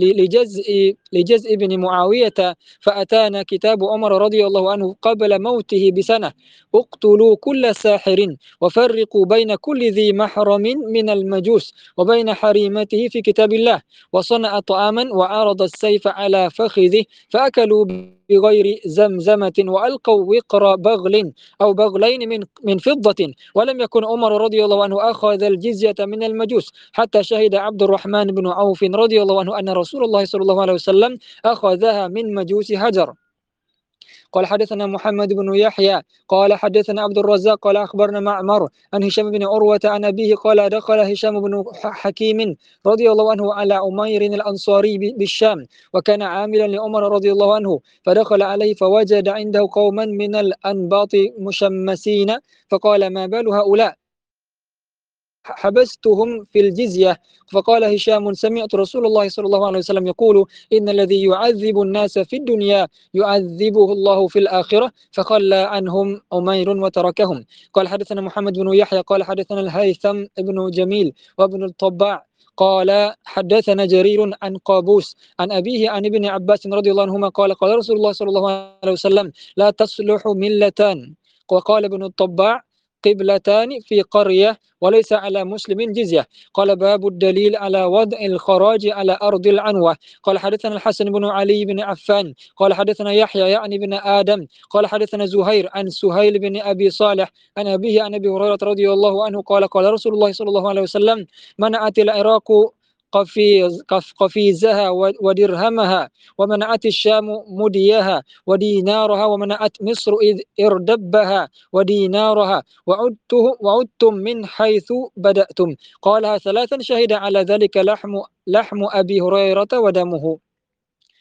لجزء لجزء بن معاوية فأتانا كتاب عمر رضي الله عنه قبل موته بسنة اقتلوا كل ساحر وفرقوا بين كل ذي محرم من المجوس وبين حريمته في كتاب الله، وصنع طعاما وعرض السيف على فخذه فأكلوا بغير زمزمة وألقوا وقر بغل أو بغلين من من فضة، ولم يكن عمر رضي الله عنه أخذ الجزية من المجوس حتى شهد عبد الرحمن بن عوف رضي الله عنه أن رسول الله صلى الله عليه وسلم أخذها من مجوس هجر. قال حدثنا محمد بن يحيى قال حدثنا عبد الرزاق قال أخبرنا معمر عن هشام بن عروة عن أبيه قال دخل هشام بن حكيم رضي الله عنه على عمير الأنصاري بالشام وكان عاملا لعمر رضي الله عنه، فدخل عليه فوجد عنده قوما من الأنباط مشمسين فقال ما بال هؤلاء حبستهم في الجزية؟ فقال هشام سمعت رسول الله صلى الله عليه وسلم يقول إن الذي يعذب الناس في الدنيا يعذبه الله في الآخرة، فخلى عنهم عمير وتركهم. قال حدثنا محمد بن يحيى قال حدثنا الهيثم بن جميل وابن الطباع قال حدثنا جرير عن قابوس عن أبيه عن ابن عباس رضي الله عنهما قال قال رسول الله صلى الله عليه وسلم لا تصلح ملتان. وقال ابن الطباع قبلتان في قرية وليس على مسلم جزية. قال باب الدليل على وضع الخراج على أرض العنوة. قال حدثنا الحسن بن علي بن عفان قال حدثنا يحيى يعني بن آدم قال حدثنا زهير عن سهيل بن أبي صالح عن أبيه عن أبي هريرة رضي الله عنه قال قال رسول الله صلى الله عليه وسلم منعت العراق قفيز قفيزها ودرهمها ومنعت الشام مديها ودينارها ومنعت مصر إذ إردبها ودينارها وعدته وعدتم من حيث بدأتم. قالها ثلاثا شهد على ذلك لحم لحم أبي هريرة ودمه.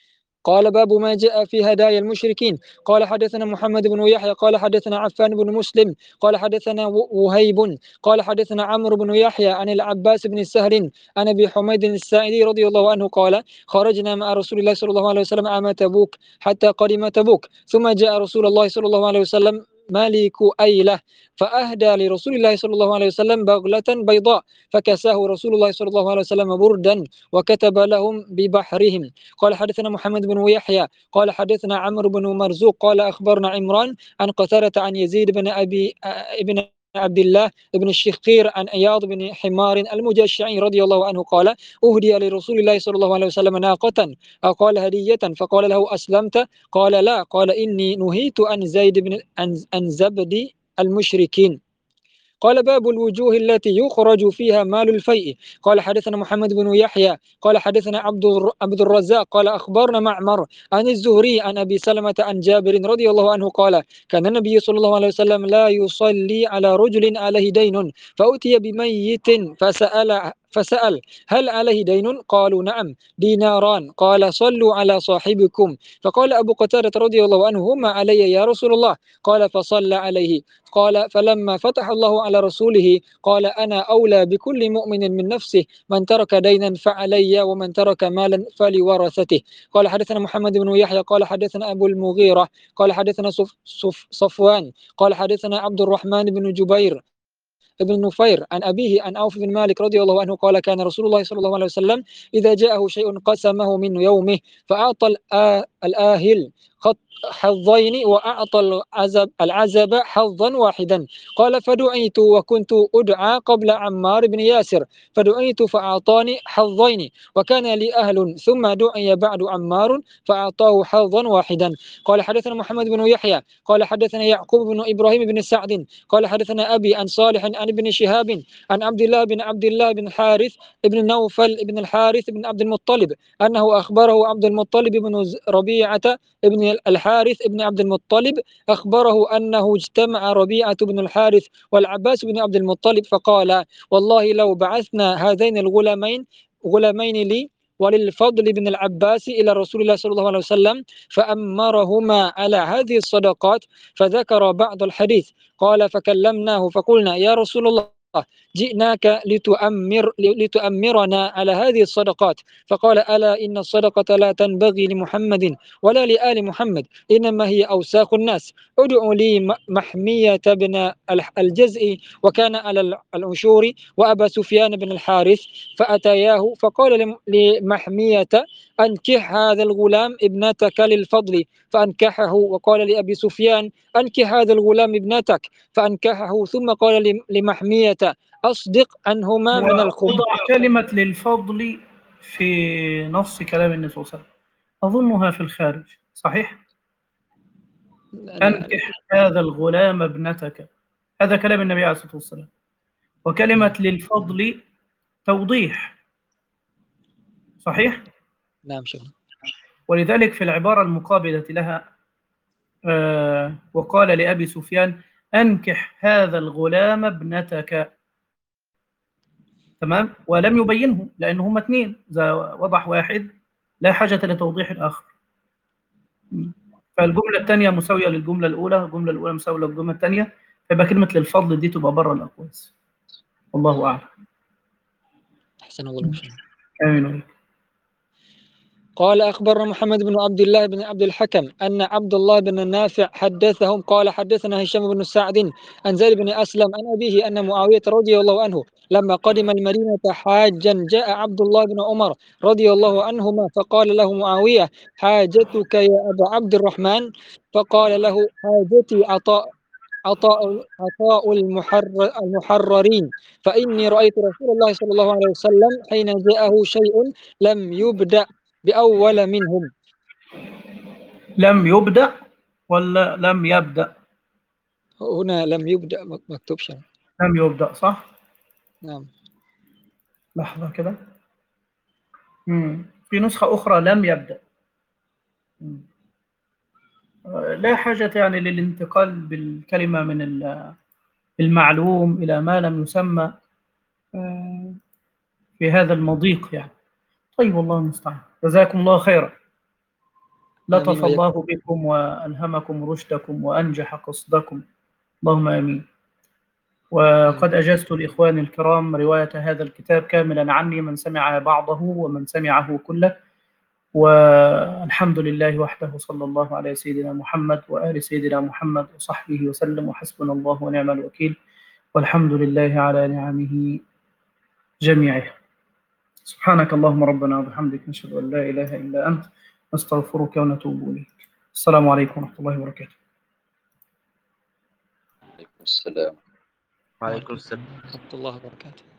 قال باب ما جاء في هدايا المشركين. قال حدثنا محمد بن يحيى قال حدثنا عفان بن مسلم قال حدثنا وهيب قال حدثنا عمرو بن يحيى عن العباس بن السهر عن ابي حميد الساعدي رضي الله عنه قال خرجنا مع رسول الله صلى الله عليه وسلم عام تبوك حتى قدم تبوك ثم جاء رسول الله صلى الله عليه وسلم مالك أيلة فأهدى لرسول الله صلى الله عليه وسلم بغلة بيضاء فكساه رسول الله صلى الله عليه وسلم بردا وكتب لهم ببحرهم. قال حدثنا محمد بن يحيى قال حدثنا عمرو بن مرزوق قال أخبرنا عمران عن قتادة عن يزيد بن أبي ابن عبد الله بن الشخير عن اياض بن حمار المجشعي رضي الله عنه قال اهدي لرسول الله صلى الله عليه وسلم ناقة أو قال هدية فقال له أسلمت قال لا قال إني نهيت عن زيد بن عن زبد المشركين. قال باب الوجوه التي يخرج فيها مال الفيء. قال حدثنا محمد بن يحيى قال حدثنا عبد عبد الرزاق قال أخبرنا معمر عن الزهري عن أبي سلمة عن جابر رضي الله عنه قال كان النبي صلى الله عليه وسلم لا يصلي على رجل عليه دين فأتي بميت فسأل فسأل هل عليه دين؟ قالوا نعم ديناران. قال صلوا على صاحبكم. فقال أبو قتادة رضي الله عنه هما علي يا رسول الله. قال فصلى عليه. قال فلما فتح الله على رسوله قال أنا أولى بكل مؤمن من نفسه من ترك دينا فعلي ومن ترك مالا فلورثته. قال حدثنا محمد بن يحيى قال حدثنا أبو المغيرة قال حدثنا صف صف صفوان قال حدثنا عبد الرحمن بن جبير ابن نفير عن أبيه عن عوف بن مالك رضي الله عنه قال كان رسول الله صلى الله عليه وسلم إذا جاءه شيء قسمه من يومه فأعطى الآهل حظين وأعطى العزب, العزب حظا واحدا. قال فدعيت وكنت أدعى قبل عمار بن ياسر فدعيت فأعطاني حظين وكان لي أهل ثم دعي بعد عمار فأعطاه حظا واحدا. قال حدثنا محمد بن يحيى قال حدثنا يعقوب بن إبراهيم بن سعد قال حدثنا أبي عن صالح عن ابن شهاب عن عبد الله بن عبد الله بن حارث بن نوفل بن الحارث بن عبد المطلب أنه أخبره عبد المطلب بن ربيعة ابن الحارث ابن عبد المطلب أخبره أنه اجتمع ربيعة بن الحارث والعباس بن عبد المطلب فقال والله لو بعثنا هذين الغلامين غلامين لي وللفضل بن العباس إلى رسول الله صلى الله عليه وسلم فأمرهما على هذه الصدقات فذكر بعض الحديث. قال فكلمناه فقلنا يا رسول الله جئناك لتؤمر لتؤمرنا على هذه الصدقات فقال ألا إن الصدقة لا تنبغي لمحمد ولا لآل محمد إنما هي أوساخ الناس ادعوا لي محمية بن الجزء وكان على العشور وأبا سفيان بن الحارث فأتياه فقال لمحمية أنكح هذا الغلام ابنتك للفضل فأنكحه وقال لأبي سفيان أنكح هذا الغلام ابنتك فأنكحه ثم قال لمحمية أصدق عنهما من الخبز. وضع كلمة للفضل في نص كلام النبي صلى الله عليه وسلم أظنها في الخارج صحيح؟ أنكح هذا الغلام ابنتك هذا كلام النبي عليه الصلاة والسلام وكلمة للفضل توضيح صحيح؟ نعم شكرا. ولذلك في العبارة المقابلة لها آه وقال لأبي سفيان أنكح هذا الغلام ابنتك تمام ولم يبينه لأنه هم اثنين إذا وضح واحد لا حاجة لتوضيح الآخر فالجملة الثانية مساوية للجملة الأولى الجملة الأولى مساوية للجملة الثانية فيبقى كلمة للفضل دي تبقى بره الأقواس والله أعلم. أحسن الله. آمين. قال أخبرنا محمد بن عبد الله بن عبد الحكم أن عبد الله بن نافع حدثهم قال حدثنا هشام بن سعد عن زيد بن أسلم عن أبيه أن معاوية رضي الله عنه لما قدم المدينة حاجا جاء عبد الله بن عمر رضي الله عنهما فقال له معاوية حاجتك يا أبا عبد الرحمن فقال له حاجتي عطاء عطاء عطاء المحرر المحررين فإني رأيت رسول الله صلى الله عليه وسلم حين جاءه شيء لم يبدأ بأول منهم. لم يبدأ ولا لم يبدأ؟ هنا لم يبدأ مكتوب شيء. لم يبدأ صح؟ نعم. لحظة كده. في نسخة أخرى لم يبدأ. مم. لا حاجة يعني للانتقال بالكلمة من المعلوم إلى ما لم يسمى في هذا المضيق يعني. طيب والله المستعان. جزاكم الله خيرا. لطف آمين الله بكم وألهمكم رشدكم وأنجح قصدكم، اللهم آمين. وقد أجزت الإخوان الكرام رواية هذا الكتاب كاملا عني، من سمع بعضه ومن سمعه كله، والحمد لله وحده، صلى الله على سيدنا محمد وآل سيدنا محمد وصحبه وسلم، وحسبنا الله ونعم الوكيل، والحمد لله على نعمه جميعها. سبحانك اللهم ربنا وبحمدك، نشهد أن لا إله إلا أنت، نستغفرك ونتوب إليك. السلام عليكم ورحمة الله وبركاته. عليكم السلام. وعليكم السلام ورحمة الله وبركاته.